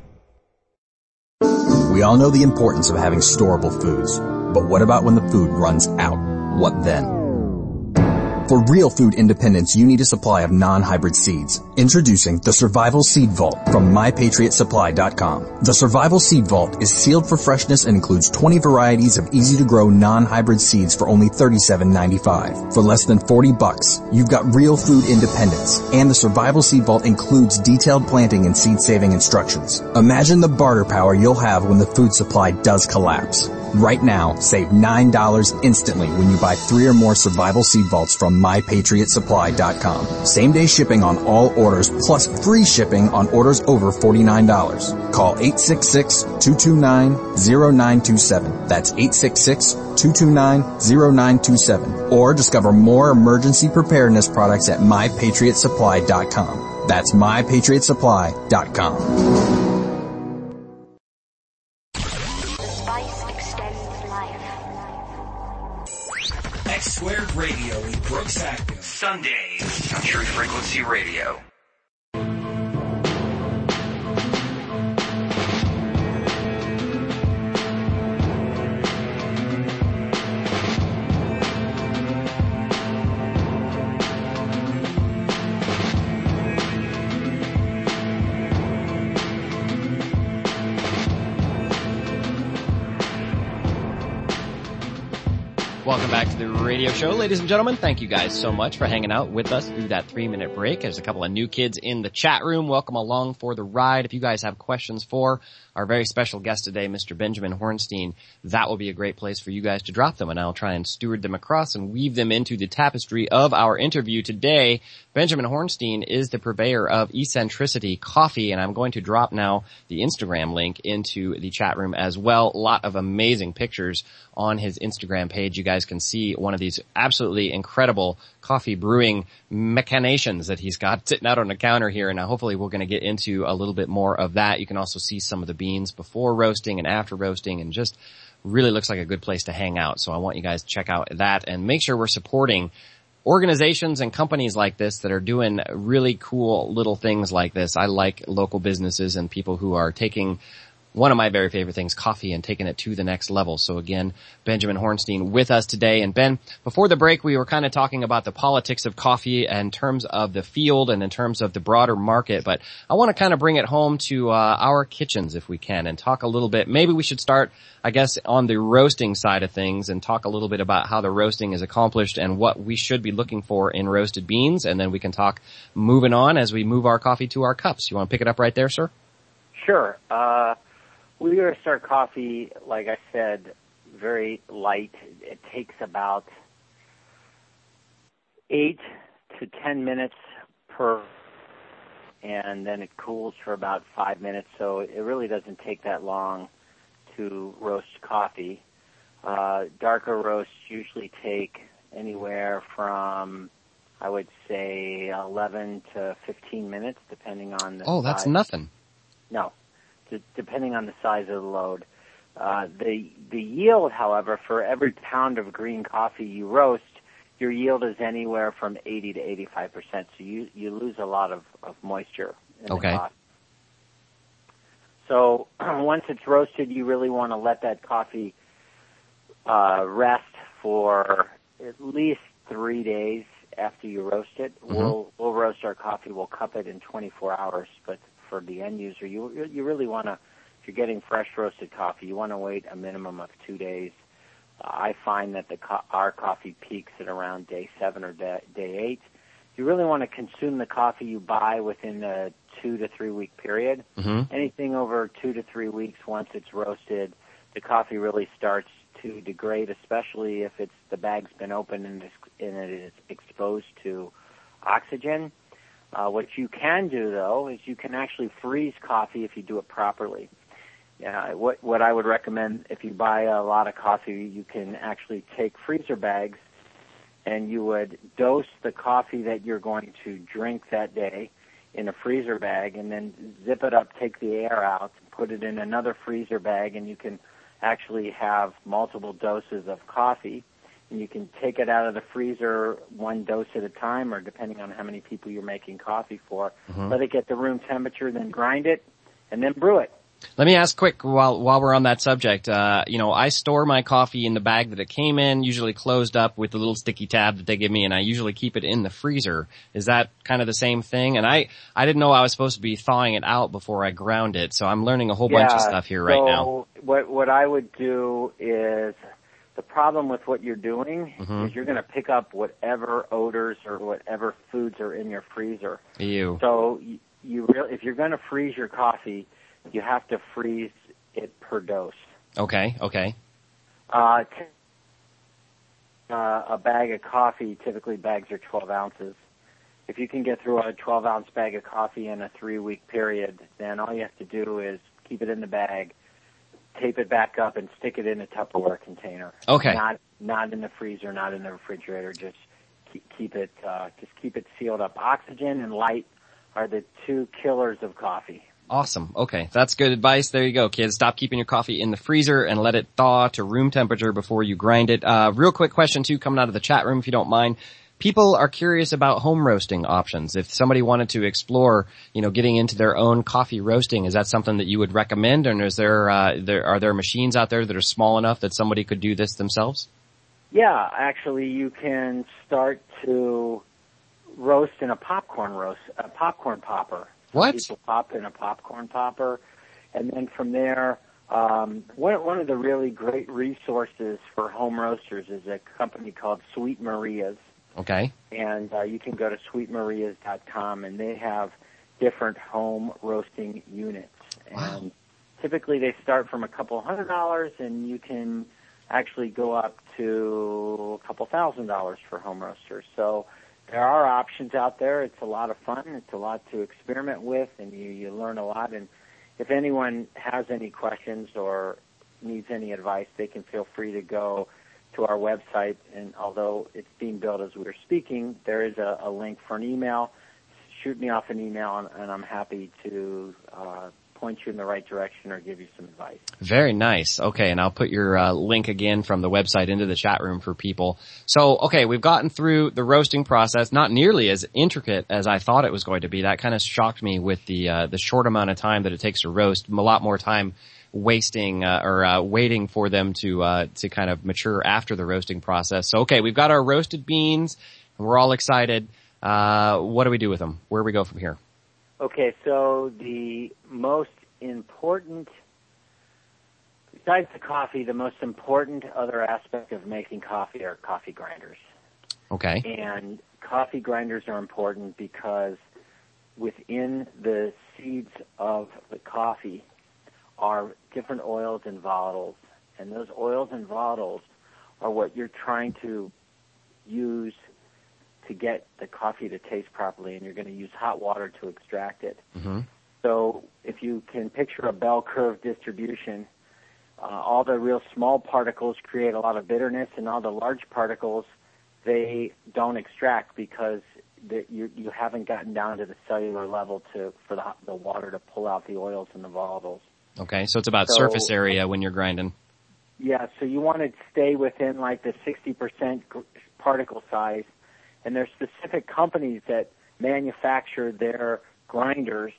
We all know the importance of having storable foods, but what about when the food runs out? What then? For real food independence, you need a supply of non-hybrid seeds. Introducing the Survival Seed Vault from my patriot supply dot com. The Survival Seed Vault is sealed for freshness and includes twenty varieties of easy-to-grow non-hybrid seeds for only thirty-seven ninety-five. For less than forty bucks, you've got real food independence. And the Survival Seed Vault includes detailed planting and seed-saving instructions. Imagine the barter power you'll have when the food supply does collapse. Right now, save nine dollars instantly when you buy three or more Survival Seed Vaults from my patriot supply dot com. Same day shipping on all orders plus free shipping on orders over forty-nine dollars. Call eight six six, two two nine, zero nine two seven. That's eight six six, two two nine, zero nine two seven. Or discover more emergency preparedness products at my patriot supply dot com. That's my patriot supply dot com. X Squared Radio with Brooks Active. Sundays on True Frequency Radio. Welcome back to the radio show, ladies and gentlemen. Thank you guys so much for hanging out with us through that three-minute break. There's a couple of new kids in the chat room. Welcome along for the ride. If you guys have questions for our very special guest today, Mister Benjamin Hornstein, that will be a great place for you guys to drop them, and I'll try and steward them across and weave them into the tapestry of our interview today. Benjamin Hornstein is the purveyor of Eccentricity Coffee, and I'm going to drop now the Instagram link into the chat room as well. A lot of amazing pictures on his Instagram page. You guys can see one of these absolutely incredible coffee brewing machinations that he's got sitting out on the counter here, and hopefully we're going to get into a little bit more of that. You can also see some of the beans before roasting and after roasting, and just really looks like a good place to hang out. So I want you guys to check out that and make sure we're supporting organizations and companies like this that are doing really cool little things like this. I like local businesses and people who are taking one of my very favorite things, coffee, and taking it to the next level. So again, Benjamin Hornstein with us today. And Ben, before the break, we were kind of talking about the politics of coffee in terms of the field and in terms of the broader market. But I want to kind of bring it home to uh, our kitchens if we can and talk a little bit. Maybe we should start, I guess, on the roasting side of things and talk a little bit about how the roasting is accomplished and what we should be looking for in roasted beans. And then we can talk moving on as we move our coffee to our cups. You want to pick it up right there, sir? Sure. Uh We roast our coffee, like I said, very light. It takes about eight to ten minutes per, and then it cools for about five minutes. So it really doesn't take that long to roast coffee. Uh, darker roasts usually take anywhere from, I would say, eleven to fifteen minutes, depending on the Oh, that's size. nothing. No. Depending on the size of the load. Uh, the the yield, however, for every pound of green coffee you roast, your yield is anywhere from eighty to eighty-five percent. So you, you lose a lot of, of moisture in okay. the coffee. So once it's roasted, you really want to let that coffee uh, rest for at least three days after you roast it. Mm-hmm. We'll we'll roast our coffee. We'll cup it in twenty-four hours, but for the end user, you you really want to, if you're getting fresh roasted coffee, you want to wait a minimum of two days. Uh, I find that the co- our coffee peaks at around day seven or day, day eight. You really want to consume the coffee you buy within a two to three week period. Mm-hmm. Anything over two to three weeks, once it's roasted, the coffee really starts to degrade, especially if it's the bag's been open and, it's, and it is exposed to oxygen. Uh, what you can do, though, is you can actually freeze coffee if you do it properly. Uh, what, what I would recommend, if you buy a lot of coffee, you can actually take freezer bags and you would dose the coffee that you're going to drink that day in a freezer bag and then zip it up, take the air out, put it in another freezer bag, and you can actually have multiple doses of coffee. And you can take it out of the freezer one dose at a time, or depending on how many people you're making coffee for. Mm-hmm. Let it get to room temperature, then grind it, and then brew it. Let me ask quick while while we're on that subject. Uh, you know, I store my coffee in the bag that it came in, usually closed up with the little sticky tab that they give me, and I usually keep it in the freezer. Is that kind of the same thing? And I I didn't know I was supposed to be thawing it out before I ground it, so I'm learning a whole yeah, bunch of stuff here right now. So what what I would do is, the problem with what you're doing mm-hmm. is you're going to pick up whatever odors or whatever foods are in your freezer. Ew. So you, you really, if you're going to freeze your coffee, you have to freeze it per dose. Okay, okay. Uh, t- uh, a bag of coffee, typically bags are twelve ounces. If you can get through a twelve-ounce bag of coffee in a three-week period, then all you have to do is keep it in the bag, tape it back up, and stick it in a Tupperware container. Okay. Not not in the freezer, not in the refrigerator. Just keep, keep it uh, just keep it sealed up. Oxygen and light are the two killers of coffee. Awesome. Okay. That's good advice. There you go, kids. Stop keeping your coffee in the freezer and let it thaw to room temperature before you grind it. Uh, real quick question too, coming out of the chat room, if you don't mind. People are curious about home roasting options. If somebody wanted to explore, you know, getting into their own coffee roasting, is that something that you would recommend? And is there, uh, there, are there machines out there that are small enough that somebody could do this themselves? Yeah, actually you can start to roast in a popcorn roast, a popcorn popper. What? People pop in a popcorn popper, and then from there, um, one, one of the really great resources for home roasters is a company called Sweet Maria's. Okay. And uh, you can go to sweet marias dot com, and they have different home roasting units. Wow. And typically they start from a couple hundred dollars, and you can actually go up to a couple thousand dollars for home roasters. So there are options out there. It's a lot of fun. It's a lot to experiment with, and you, you learn a lot. And if anyone has any questions or needs any advice, they can feel free to go to our website. And although it's being built as we're speaking, there is a, a link for an email. Shoot me off an email, and, and I'm happy to uh, point you in the right direction or give you some advice. Very nice. Okay, and I'll put your uh, link again from the website into the chat room for people. So, okay, we've gotten through the roasting process, not nearly as intricate as I thought it was going to be. That kind of shocked me with the uh, the short amount of time that it takes to roast. A lot more time wasting uh, or uh, waiting for them to uh, to kind of mature after the roasting process. So, okay, we've got our roasted beans, and we're all excited. Uh, what do we do with them? Where do we go from here? Okay, so the most important, besides the coffee, the most important other aspect of making coffee are coffee grinders. Okay. And coffee grinders are important because within the seeds of the coffee are different oils and volatiles. And those oils and volatiles are what you're trying to use to get the coffee to taste properly, and you're going to use hot water to extract it. Mm-hmm. So if you can picture a bell curve distribution, uh, all the real small particles create a lot of bitterness, and all the large particles, they don't extract because the, you, you haven't gotten down to the cellular level to for the, the water to pull out the oils and the volatiles. Okay, so it's about so, surface area when you're grinding. Yeah, so you want to stay within like the sixty percent particle size. And there's specific companies that manufacture their grinders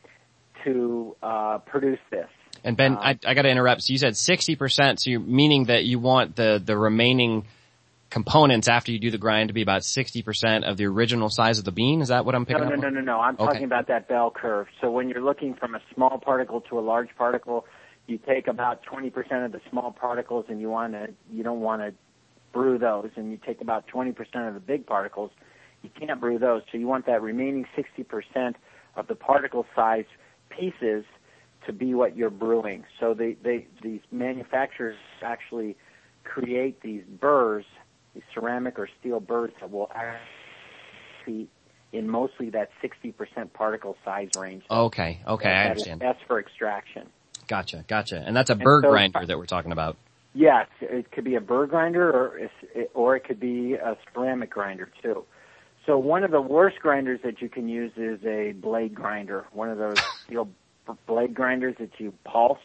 to uh, produce this. And Ben, um, I, I got to interrupt. So you said sixty percent, so you're meaning that you want the, the remaining components after you do the grind to be about sixty percent of the original size of the bean? Is that what I'm picking no, up no, on? No, no, no, no. I'm okay. talking about that bell curve. So when you're looking from a small particle to a large particle, you take about twenty percent of the small particles, and you want to, you don't want to brew those, and you take about twenty percent of the big particles. You can't brew those, so you want that remaining sixty percent of the particle size pieces to be what you're brewing. So they, they, these manufacturers actually create these burrs, these ceramic or steel burrs that will actually in mostly that sixty percent particle size range. Okay, okay, that, I that understand. That's for extraction. Gotcha, gotcha. And that's a burr so, grinder that we're talking about. Yes, it could be a burr grinder, or or it could be a ceramic grinder too. So one of the worst grinders that you can use is a blade grinder, one of those steel blade grinders that you pulse.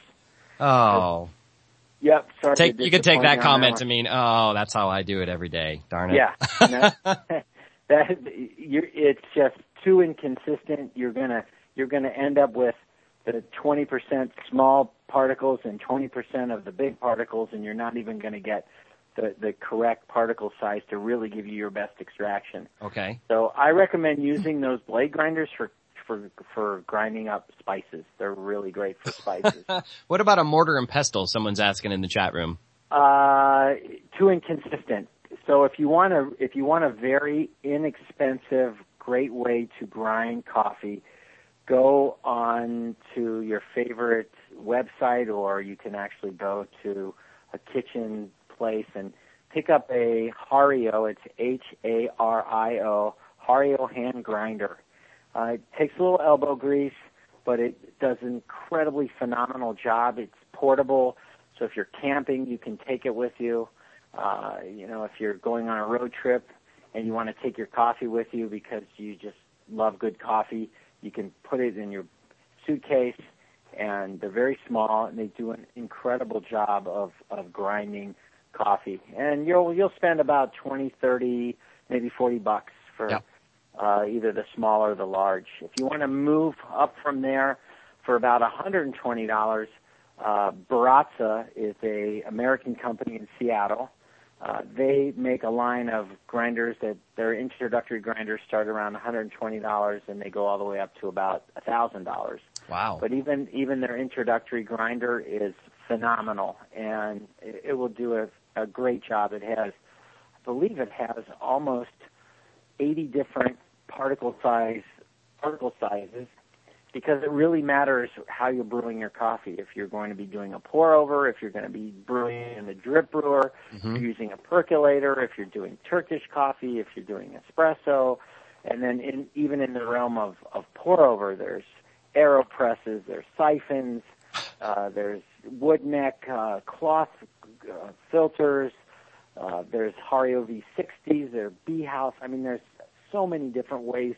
Oh. Yep. Sorry. Take, you can take that comment that to mean, oh, that's how I do it every day. Darn it. Yeah. that, that you're, it's just too inconsistent. You're gonna you're gonna end up with the twenty percent small particles and twenty percent of the big particles, and you're not even going to get the the correct particle size to really give you your best extraction. Okay. So I recommend using those blade grinders for for for grinding up spices. They're really great for spices. What about a mortar and pestle? Someone's asking in the chat room. Uh, too inconsistent. So if you want to, if you want a very inexpensive, great way to grind coffee, go on to your favorite website, or you can actually go to a kitchen place and pick up a Hario. It's H A R I O, Hario hand grinder. Uh, it takes a little elbow grease, but it does an incredibly phenomenal job. It's portable, so if you're camping, you can take it with you. Uh, you know, if you're going on a road trip and you want to take your coffee with you because you just love good coffee, you can put it in your suitcase, and they're very small, and they do an incredible job of, of grinding coffee. And you'll you'll spend about twenty, thirty, maybe forty bucks for yep. uh, either the small or the large. If you want to move up from there for about one hundred twenty dollars, uh, Baratza is a American company in Seattle. Uh, they make a line of grinders that their introductory grinders start around one hundred twenty dollars, and they go all the way up to about one thousand dollars. Wow. But even even their introductory grinder is phenomenal, and it, it will do a, a great job. It has, I believe it has almost eighty different particle size particle sizes, because it really matters how you're brewing your coffee. If you're going to be doing a pour over, if you're going to be brewing in a drip brewer, mm-hmm. if you're using a percolator, if you're doing Turkish coffee, if you're doing espresso, and then in, even in the realm of, of pour over, there's AeroPresses, there's siphons, uh, there's wood neck, uh, cloth uh, filters, uh, there's Hario V sixties, there's Bee House. I mean, there's so many different ways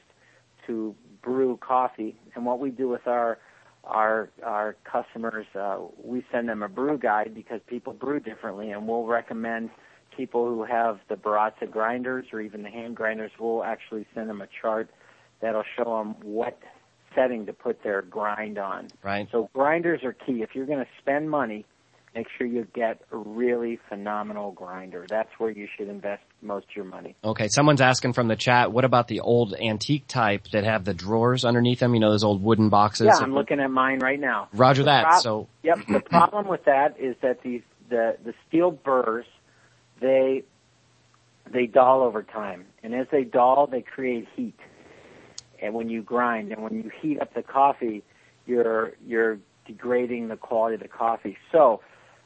to brew coffee. And what we do with our our our customers, uh, we send them a brew guide, because people brew differently, and we'll recommend people who have the Baratza grinders or even the hand grinders, we'll actually send them a chart that'll show them what setting to put their grind on. Right. So grinders are key. If you're going to spend money, make sure you get a really phenomenal grinder. That's where you should invest most of your money. Okay, someone's asking from the chat, what about the old antique type that have the drawers underneath them? You know, those old wooden boxes? Yeah, I'm looking at mine right now. Roger the that. Pro- so Yep, the problem with that is that these the, the steel burrs, they they dull over time. And as they dull, they create heat. And when you grind, and when you heat up the coffee, you're you're degrading the quality of the coffee. So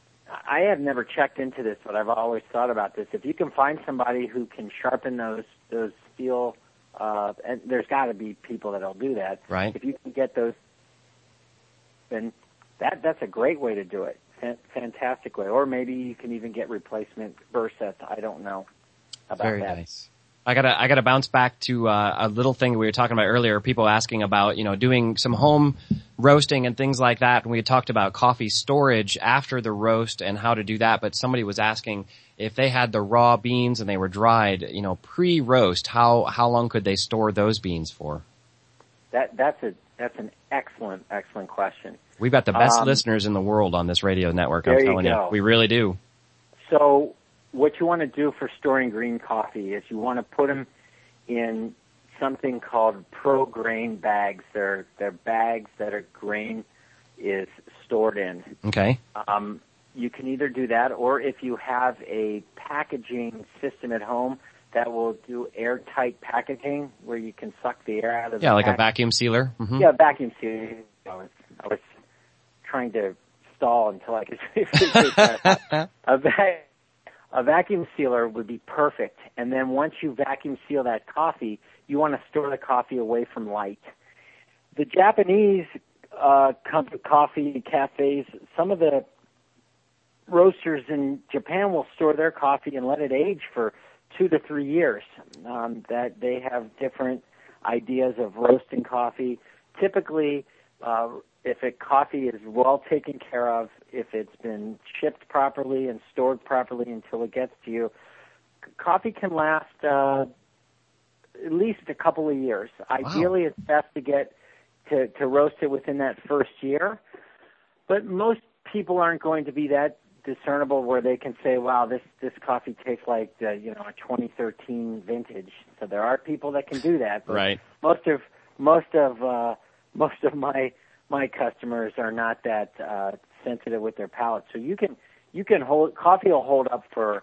I have never checked into this, but I've always thought about this. If you can find somebody who can sharpen those those steel, uh, and there's got to be people that'll do that. Right. If you can get those, then that that's a great way to do it. Fantastic way. Or maybe you can even get replacement burr sets. I don't know about Very that. nice. I gotta, I gotta bounce back to, uh, a little thing we were talking about earlier, people asking about, you know, doing some home roasting and things like that. And we had talked about coffee storage after the roast and how to do that. But somebody was asking if they had the raw beans and they were dried, you know, pre-roast, how, how long could they store those beans for? That, that's a, that's an excellent, excellent question. We've got the best Um, listeners in the world on this radio network, there I'm you telling you. go. We really do. So what you want to do for storing green coffee is you want to put them in something called pro grain bags. They're, they're bags that a grain is stored in. Okay. Um, you can either do that, or if you have a packaging system at home that will do airtight packaging where you can suck the air out of the Yeah, like pack- a vacuum sealer. Mm-hmm. Yeah, vacuum sealer. I was, I was trying to stall until I could figure that out. A, va- a vacuum sealer would be perfect. And then once you vacuum seal that coffee, you want to store the coffee away from light. The Japanese uh, coffee cafes, some of the roasters in Japan will store their coffee and let it age for two to three years. Um, that they have different ideas of roasting coffee. Typically, uh, if a coffee is well taken care of, if it's been shipped properly and stored properly until it gets to you, coffee can last uh, at least a couple of years. Wow. Ideally, it's best to get to, to roast it within that first year. But most people aren't going to be that discernible where they can say, wow, this, this coffee tastes like uh, you know a twenty thirteen vintage. So there are people that can do that. But right. Most of most of uh, most of my my customers are not that uh, sensitive with their palate. So you can you can hold coffee will hold up for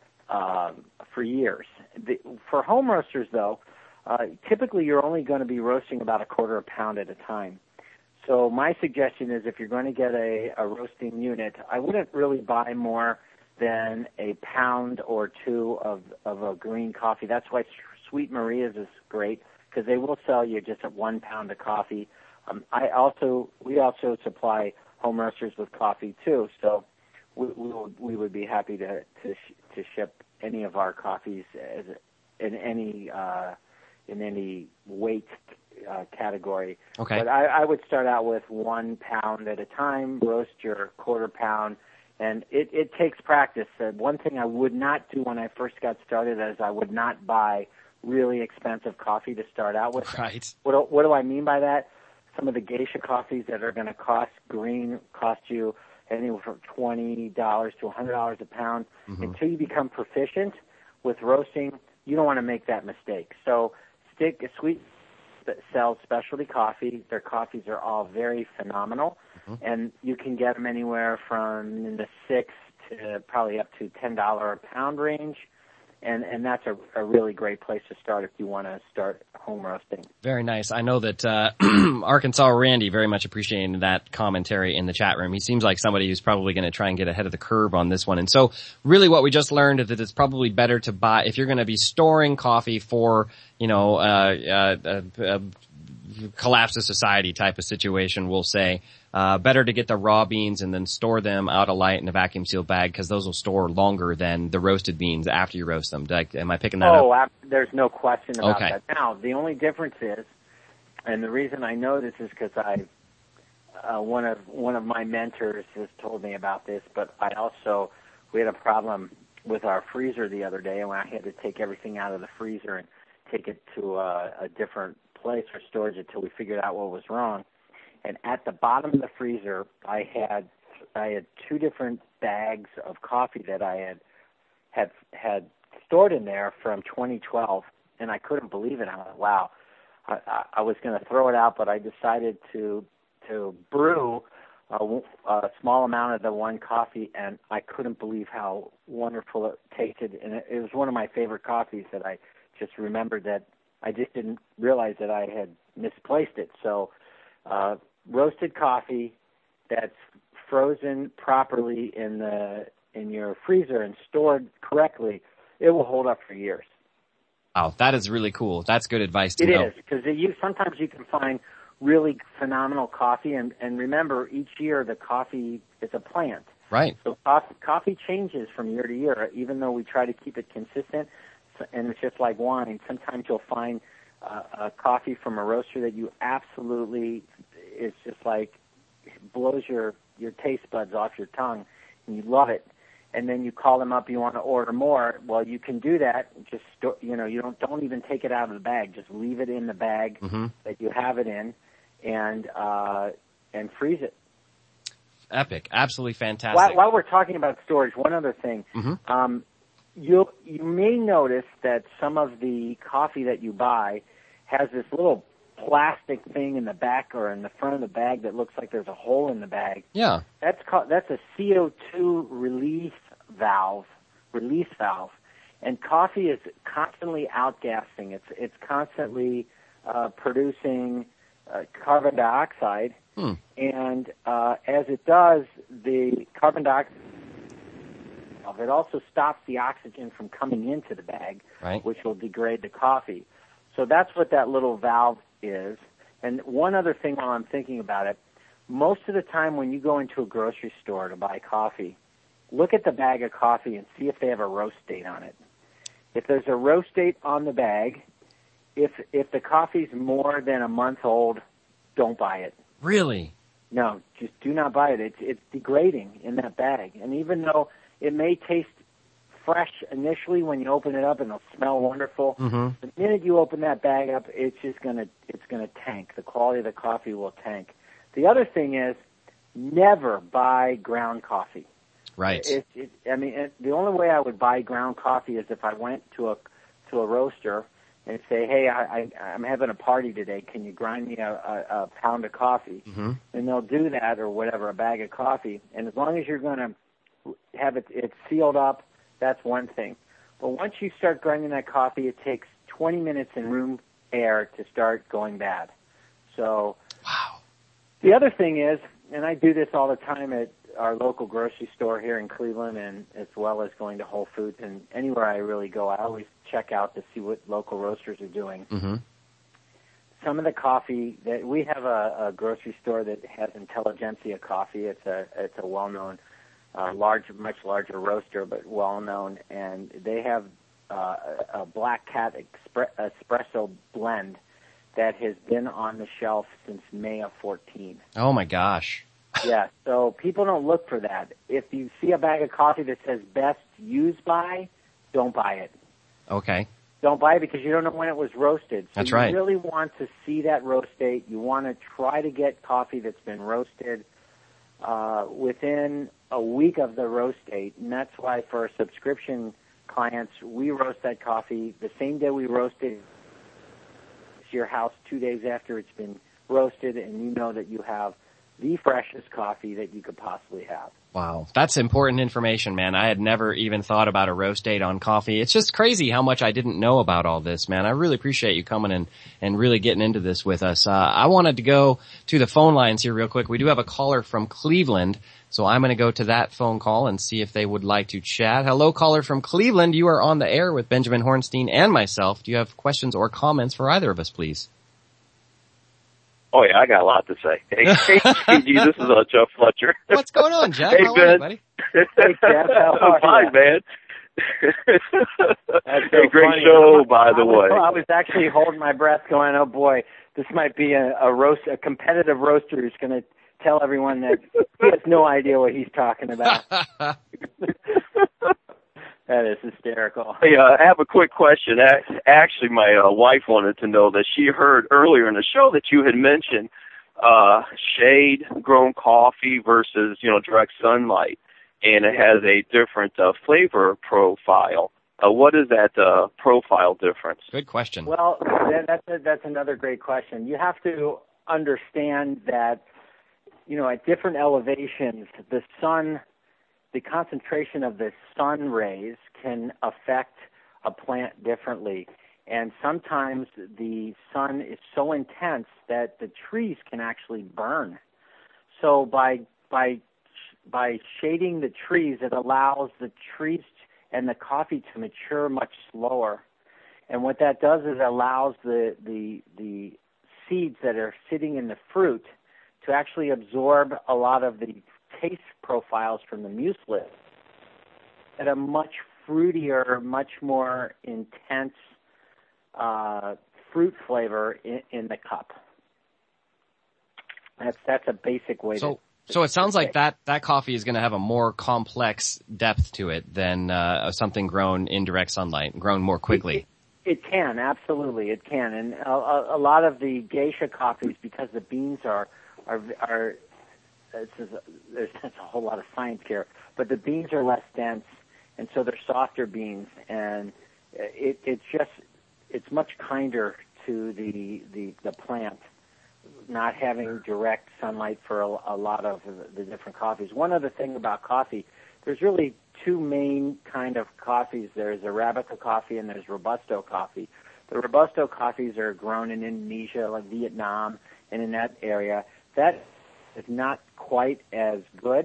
uh, for years. The, for home roasters though, uh, typically you're only going to be roasting about a quarter of a pound at a time. So my suggestion is if you're going to get a, a roasting unit, I wouldn't really buy more than a pound or two of, of a green coffee. That's why Sweet Maria's is great, because they will sell you just at one pound of coffee. Um, I also we also supply home roasters with coffee too, so we we would, we would be happy to to, sh- to ship any of our coffees as in any uh, in any weight uh, category. Okay. But I, I would start out with one pound at a time. Roast your quarter pound, and it, it takes practice. Uh, one thing I would not do when I first got started is I would not buy really expensive coffee to start out with. Right. What do, what do I mean by that? Some of the geisha coffees that are going to cost green cost you anywhere from twenty dollars to one hundred dollars a pound. Mm-hmm. Until you become proficient with roasting, you don't want to make that mistake. So stick a Sweet that sells specialty coffee. Their coffees are all very phenomenal, mm-hmm. and you can get them anywhere from in the six to probably up to ten dollars a pound range. And and that's a, a really great place to start if you want to start home roasting. Very nice. I know that uh Arkansas Randy very much appreciated that commentary in the chat room. He seems like somebody who's probably going to try and get ahead of the curve on this one. And so really what we just learned is that it's probably better to buy, if you're going to be storing coffee for, you know, uh, uh, uh, uh collapse of society type of situation, we'll say, uh, better to get the raw beans and then store them out of light in a vacuum sealed bag, because those will store longer than the roasted beans after you roast them. Like, am I picking that oh, up? Oh, there's no question about okay. that. Now, the only difference is, and the reason I know this is because I, uh, one of one of my mentors has told me about this, but I also, we had a problem with our freezer the other day, and I had to take everything out of the freezer and take it to a, a different place for storage until we figured out what was wrong. And at the bottom of the freezer, I had I had two different bags of coffee that I had had had stored in there from twenty twelve, and I couldn't believe it. I was like, wow. I, I, I was going to throw it out, but I decided to to brew a, a small amount of the one coffee, and I couldn't believe how wonderful it tasted. And it, it was one of my favorite coffees that I just remembered that I just didn't realize that I had misplaced it. So uh, roasted coffee that's frozen properly in the in your freezer and stored correctly, it will hold up for years. Oh, that is really cool. That's good advice to it know. It is, because you, sometimes you can find really phenomenal coffee, and, and remember, each year the coffee is a plant. Right. So coffee, coffee changes from year to year, even though we try to keep it consistent. And it's just like wine. Sometimes you'll find uh, a coffee from a roaster that you absolutely, it's just like blows your, your taste buds off your tongue, and you love it. And then you call them up, you want to order more. Well, you can do that. Just sto- you know, you don't don't even take it out of the bag. Just leave it in the bag mm-hmm. that you have it in, and uh, and freeze it. Epic, absolutely fantastic. While, while we're talking about storage, one other thing. Mm-hmm. Um, You you may notice that some of the coffee that you buy has this little plastic thing in the back or in the front of the bag that looks like there's a hole in the bag. Yeah. That's called, that's a C O two release valve, release valve. And coffee is constantly outgassing. It's it's constantly uh, producing uh, carbon dioxide. Hmm. And uh, as it does, the carbon dioxide valve. It also stops the oxygen from coming into the bag, right, which will degrade the coffee. So that's what that little valve is. And one other thing while I'm thinking about it, most of the time when you go into a grocery store to buy coffee, look at the bag of coffee and see if they have a roast date on it. If there's a roast date on the bag, if if the coffee's more than a month old, don't buy it. Really? No, just do not buy it. It's it's degrading in that bag. And even though it may taste fresh initially when you open it up and it'll smell wonderful, mm-hmm. the minute you open that bag up, it's just gonna it's gonna tank. The quality of the coffee will tank. The other thing is, never buy ground coffee. Right. It, it, I mean, it, the only way I would buy ground coffee is if I went to a to a roaster and say, "Hey, I, I, I'm having a party today. Can you grind me a, a, a pound of coffee?" Mm-hmm. And they'll do that, or whatever, a bag of coffee. And as long as you're going to have it, it's sealed up, that's one thing. But once you start grinding that coffee, it takes twenty minutes in room air to start going bad. So, wow. The other thing is, and I do this all the time at our local grocery store here in Cleveland, and as well as going to Whole Foods and anywhere I really go, I always check out to see what local roasters are doing. Mm-hmm. Some of the coffee that we have a, a grocery store that has Intelligentsia coffee. It's a it's a well-known, uh, large, much larger roaster, but well-known, and they have uh, a Black Cat expre- espresso blend that has been on the shelf since May of fourteen. Oh my gosh. Yeah, so people don't look for that. If you see a bag of coffee that says best used by, don't buy it. Okay. Don't buy it because you don't know when it was roasted. So That's you right. really want to see that roast date. You want to try to get coffee that's been roasted uh, within a week of the roast date, and that's why for our subscription clients, we roast that coffee the same day we roast it to your house two days after it's been roasted, and you know that you have the freshest coffee that you could possibly have. Wow. That's important information, man. I had never even thought about a roast date on coffee. It's just crazy how much I didn't know about all this, man. I really appreciate you coming in and really getting into this with us. Uh, I wanted to go to the phone lines here real quick. We do have a caller from Cleveland, so I'm going to go to that phone call and see if they would like to chat. Hello, caller from Cleveland. You are on the air with Benjamin Hornstein and myself. Do you have questions or comments for either of us, please? Oh, yeah, I got a lot to say. Hey, hey G, this is uh, Jeff Fletcher. What's going on, Jeff? Hey, how Ben. are you, buddy? Hey, Jeff. How are I'm fine, you? man. That's so hey, great funny. show, by I the was, way. I was actually holding my breath going, oh, boy, this might be a, a roast, a competitive roaster who's going to tell everyone that he has no idea what he's talking about. That is hysterical. Hey, uh, I have a quick question. Actually, my uh, wife wanted to know that she heard earlier in the show that you had mentioned uh, shade-grown coffee versus, you know, direct sunlight, and it has a different uh, flavor profile. Uh, what is that uh, profile difference? Good question. Well, that, that's a, that's another great question. You have to understand that, you know, at different elevations, the sun, the concentration of the sun rays can affect a plant differently. And sometimes the sun is so intense that the trees can actually burn. So by by by shading the trees, it allows the trees and the coffee to mature much slower. And what that does is it allows the the the seeds that are sitting in the fruit to actually absorb a lot of the taste profiles from the mucilage at a much fruitier, much more intense uh, fruit flavor in, in the cup. That's that's a basic way so, to. So it sounds like that, that coffee is going to have a more complex depth to it than uh, something grown in direct sunlight, grown more quickly. It, it can, absolutely, it can. And a, a lot of the geisha coffees, because the beans are are are it's, there's there's a whole lot of science here, but the beans are less dense, and so they're softer beans, and it it's just it's much kinder to the the, the plant, not having direct sunlight for a, a lot of the different coffees. One other thing about coffee, there's really two main kind of coffees. There's Arabica coffee and there's Robusto coffee. The Robusto coffees are grown in Indonesia, like Vietnam, and in that area. That is not quite as good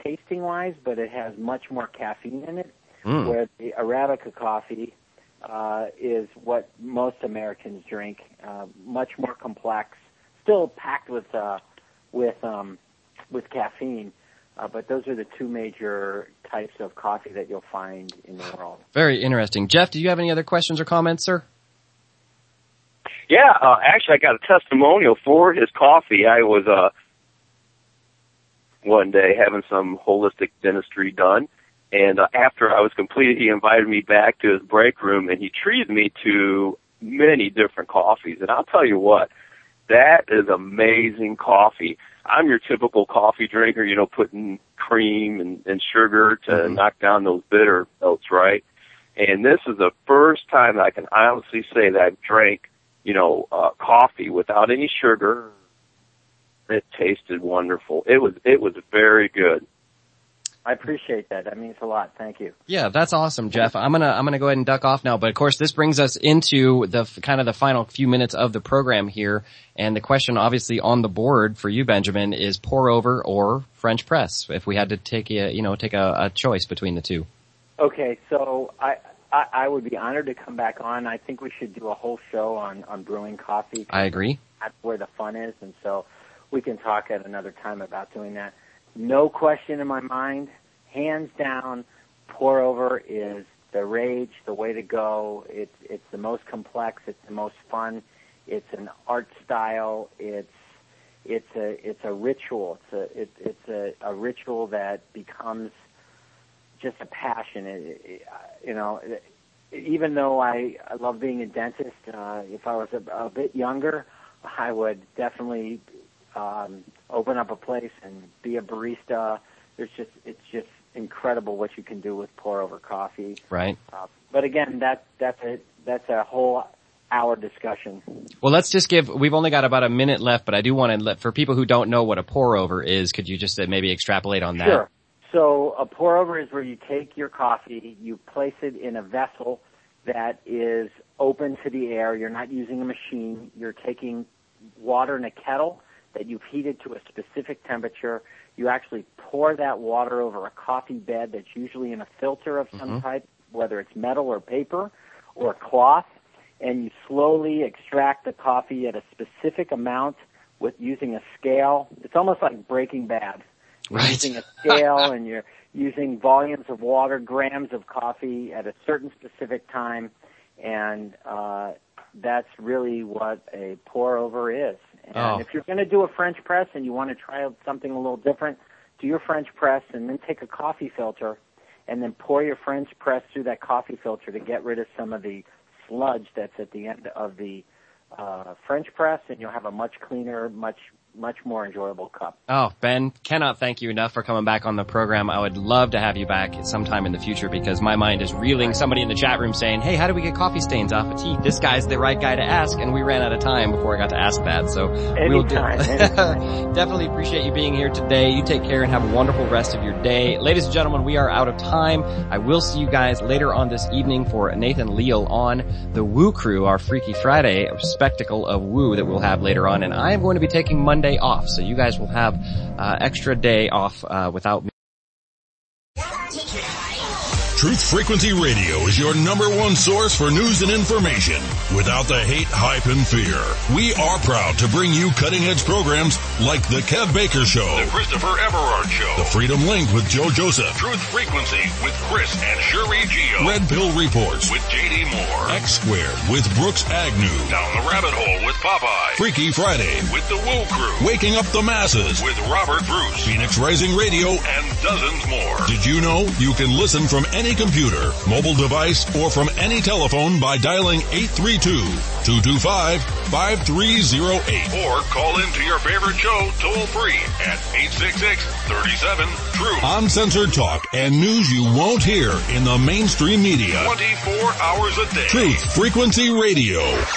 tasting-wise, but it has much more caffeine in it, mm. where the Arabica coffee uh, is what most Americans drink, uh, much more complex, still packed with uh, with um, with caffeine. Uh, but those are the two major types of coffee that you'll find in the world. Very interesting. Jeff, do you have any other questions or comments, sir? Yeah, uh, actually, I got a testimonial for his coffee. I was uh, one day having some holistic dentistry done, and uh, after I was completed, he invited me back to his break room, and he treated me to many different coffees. And I'll tell you what, that is amazing coffee. I'm your typical coffee drinker, you know, putting cream and, and sugar to mm-hmm. knock down those bitter notes, right? And this is the first time I can honestly say that I've drank, you know, uh, coffee without any sugar. It tasted wonderful. It was, it was very good. I appreciate that. That means a lot. Thank you. Yeah, that's awesome, Jeff. I'm gonna, I'm gonna go ahead and duck off now. But of course, this brings us into the kind of the final few minutes of the program here. And the question obviously on the board for you, Benjamin, is pour over or French press. If we had to take a, you know, take a, a choice between the two. Okay. So I, I, I would be honored to come back on. I think we should do a whole show on, on brewing coffee. I agree. That's where the fun is. And so we can talk at another time about doing that. No question in my mind, hands down, pour over is the rage, the way to go. It's it's the most complex. It's the most fun. It's an art style. It's it's a it's a ritual. It's a it, it's a, a ritual that becomes just a passion. It, it, you know, it, even though I, I love being a dentist, uh, if I was a, a bit younger, I would definitely um, open up a place and be a barista. There's just it's just incredible what you can do with pour over coffee. Right. Uh, but again, that that's a that's a whole hour discussion. Well, let's just give. We've only got about a minute left, but I do want to let for people who don't know what a pour over is. Could you just uh, maybe extrapolate on that? Sure. So a pour over is where you take your coffee, you place it in a vessel that is open to the air. You're not using a machine. You're taking water in a kettle that you've heated to a specific temperature. You actually pour that water over a coffee bed that's usually in a filter of some mm-hmm. type, whether it's metal or paper or cloth, and you slowly extract the coffee at a specific amount with using a scale. It's almost like Breaking Bad. You're right. using a scale and you're using volumes of water, grams of coffee at a certain specific time, and uh, that's really what a pour over is. And oh. if you're going to do a French press and you want to try something a little different, do your French press and then take a coffee filter and then pour your French press through that coffee filter to get rid of some of the sludge that's at the end of the uh, French press, and you'll have a much cleaner, much much more enjoyable cup. Oh, Ben, cannot thank you enough for coming back on the program. I would love to have you back sometime in the future because my mind is reeling. Somebody in the chat room saying, hey, how do we get coffee stains off of teeth? This guy's the right guy to ask, and we ran out of time before I got to ask that. So anytime, we'll do- anytime. Definitely appreciate you being here today. You take care and have a wonderful rest of your day. Ladies and gentlemen, we are out of time. I will see you guys later on this evening for Nathan Leal on the Woo Crew, our Freaky Friday spectacle of Woo that we'll have later on. And I am going to be taking Monday off, so you guys will have uh, extra day off uh, without me. Truth Frequency Radio is your number one source for news and information without the hate, hype, and fear. We are proud to bring you cutting-edge programs like The Kev Baker Show, The Christopher Everard Show, The Freedom Link with Joe Joseph, Truth Frequency with Chris and Sherry Geo, Red Pill Reports with J D Moore, X Squared with Brooks Agnew, Down the Rabbit Hole with Popeye, Freaky Friday with The Woo Crew, Waking Up the Masses with Robert Bruce, Phoenix Rising Radio, and dozens more. Did you know you can listen from any computer, mobile device, or from any telephone by dialing eight three two, two two five, five three zero eight. Or call into your favorite show toll free at eight six six, three seven, truth. Uncensored talk and news you won't hear in the mainstream media. twenty-four hours a day. Truth Frequency Radio.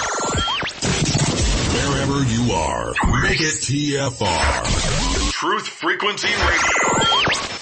Wherever you are, make it T F R. Truth Frequency Radio.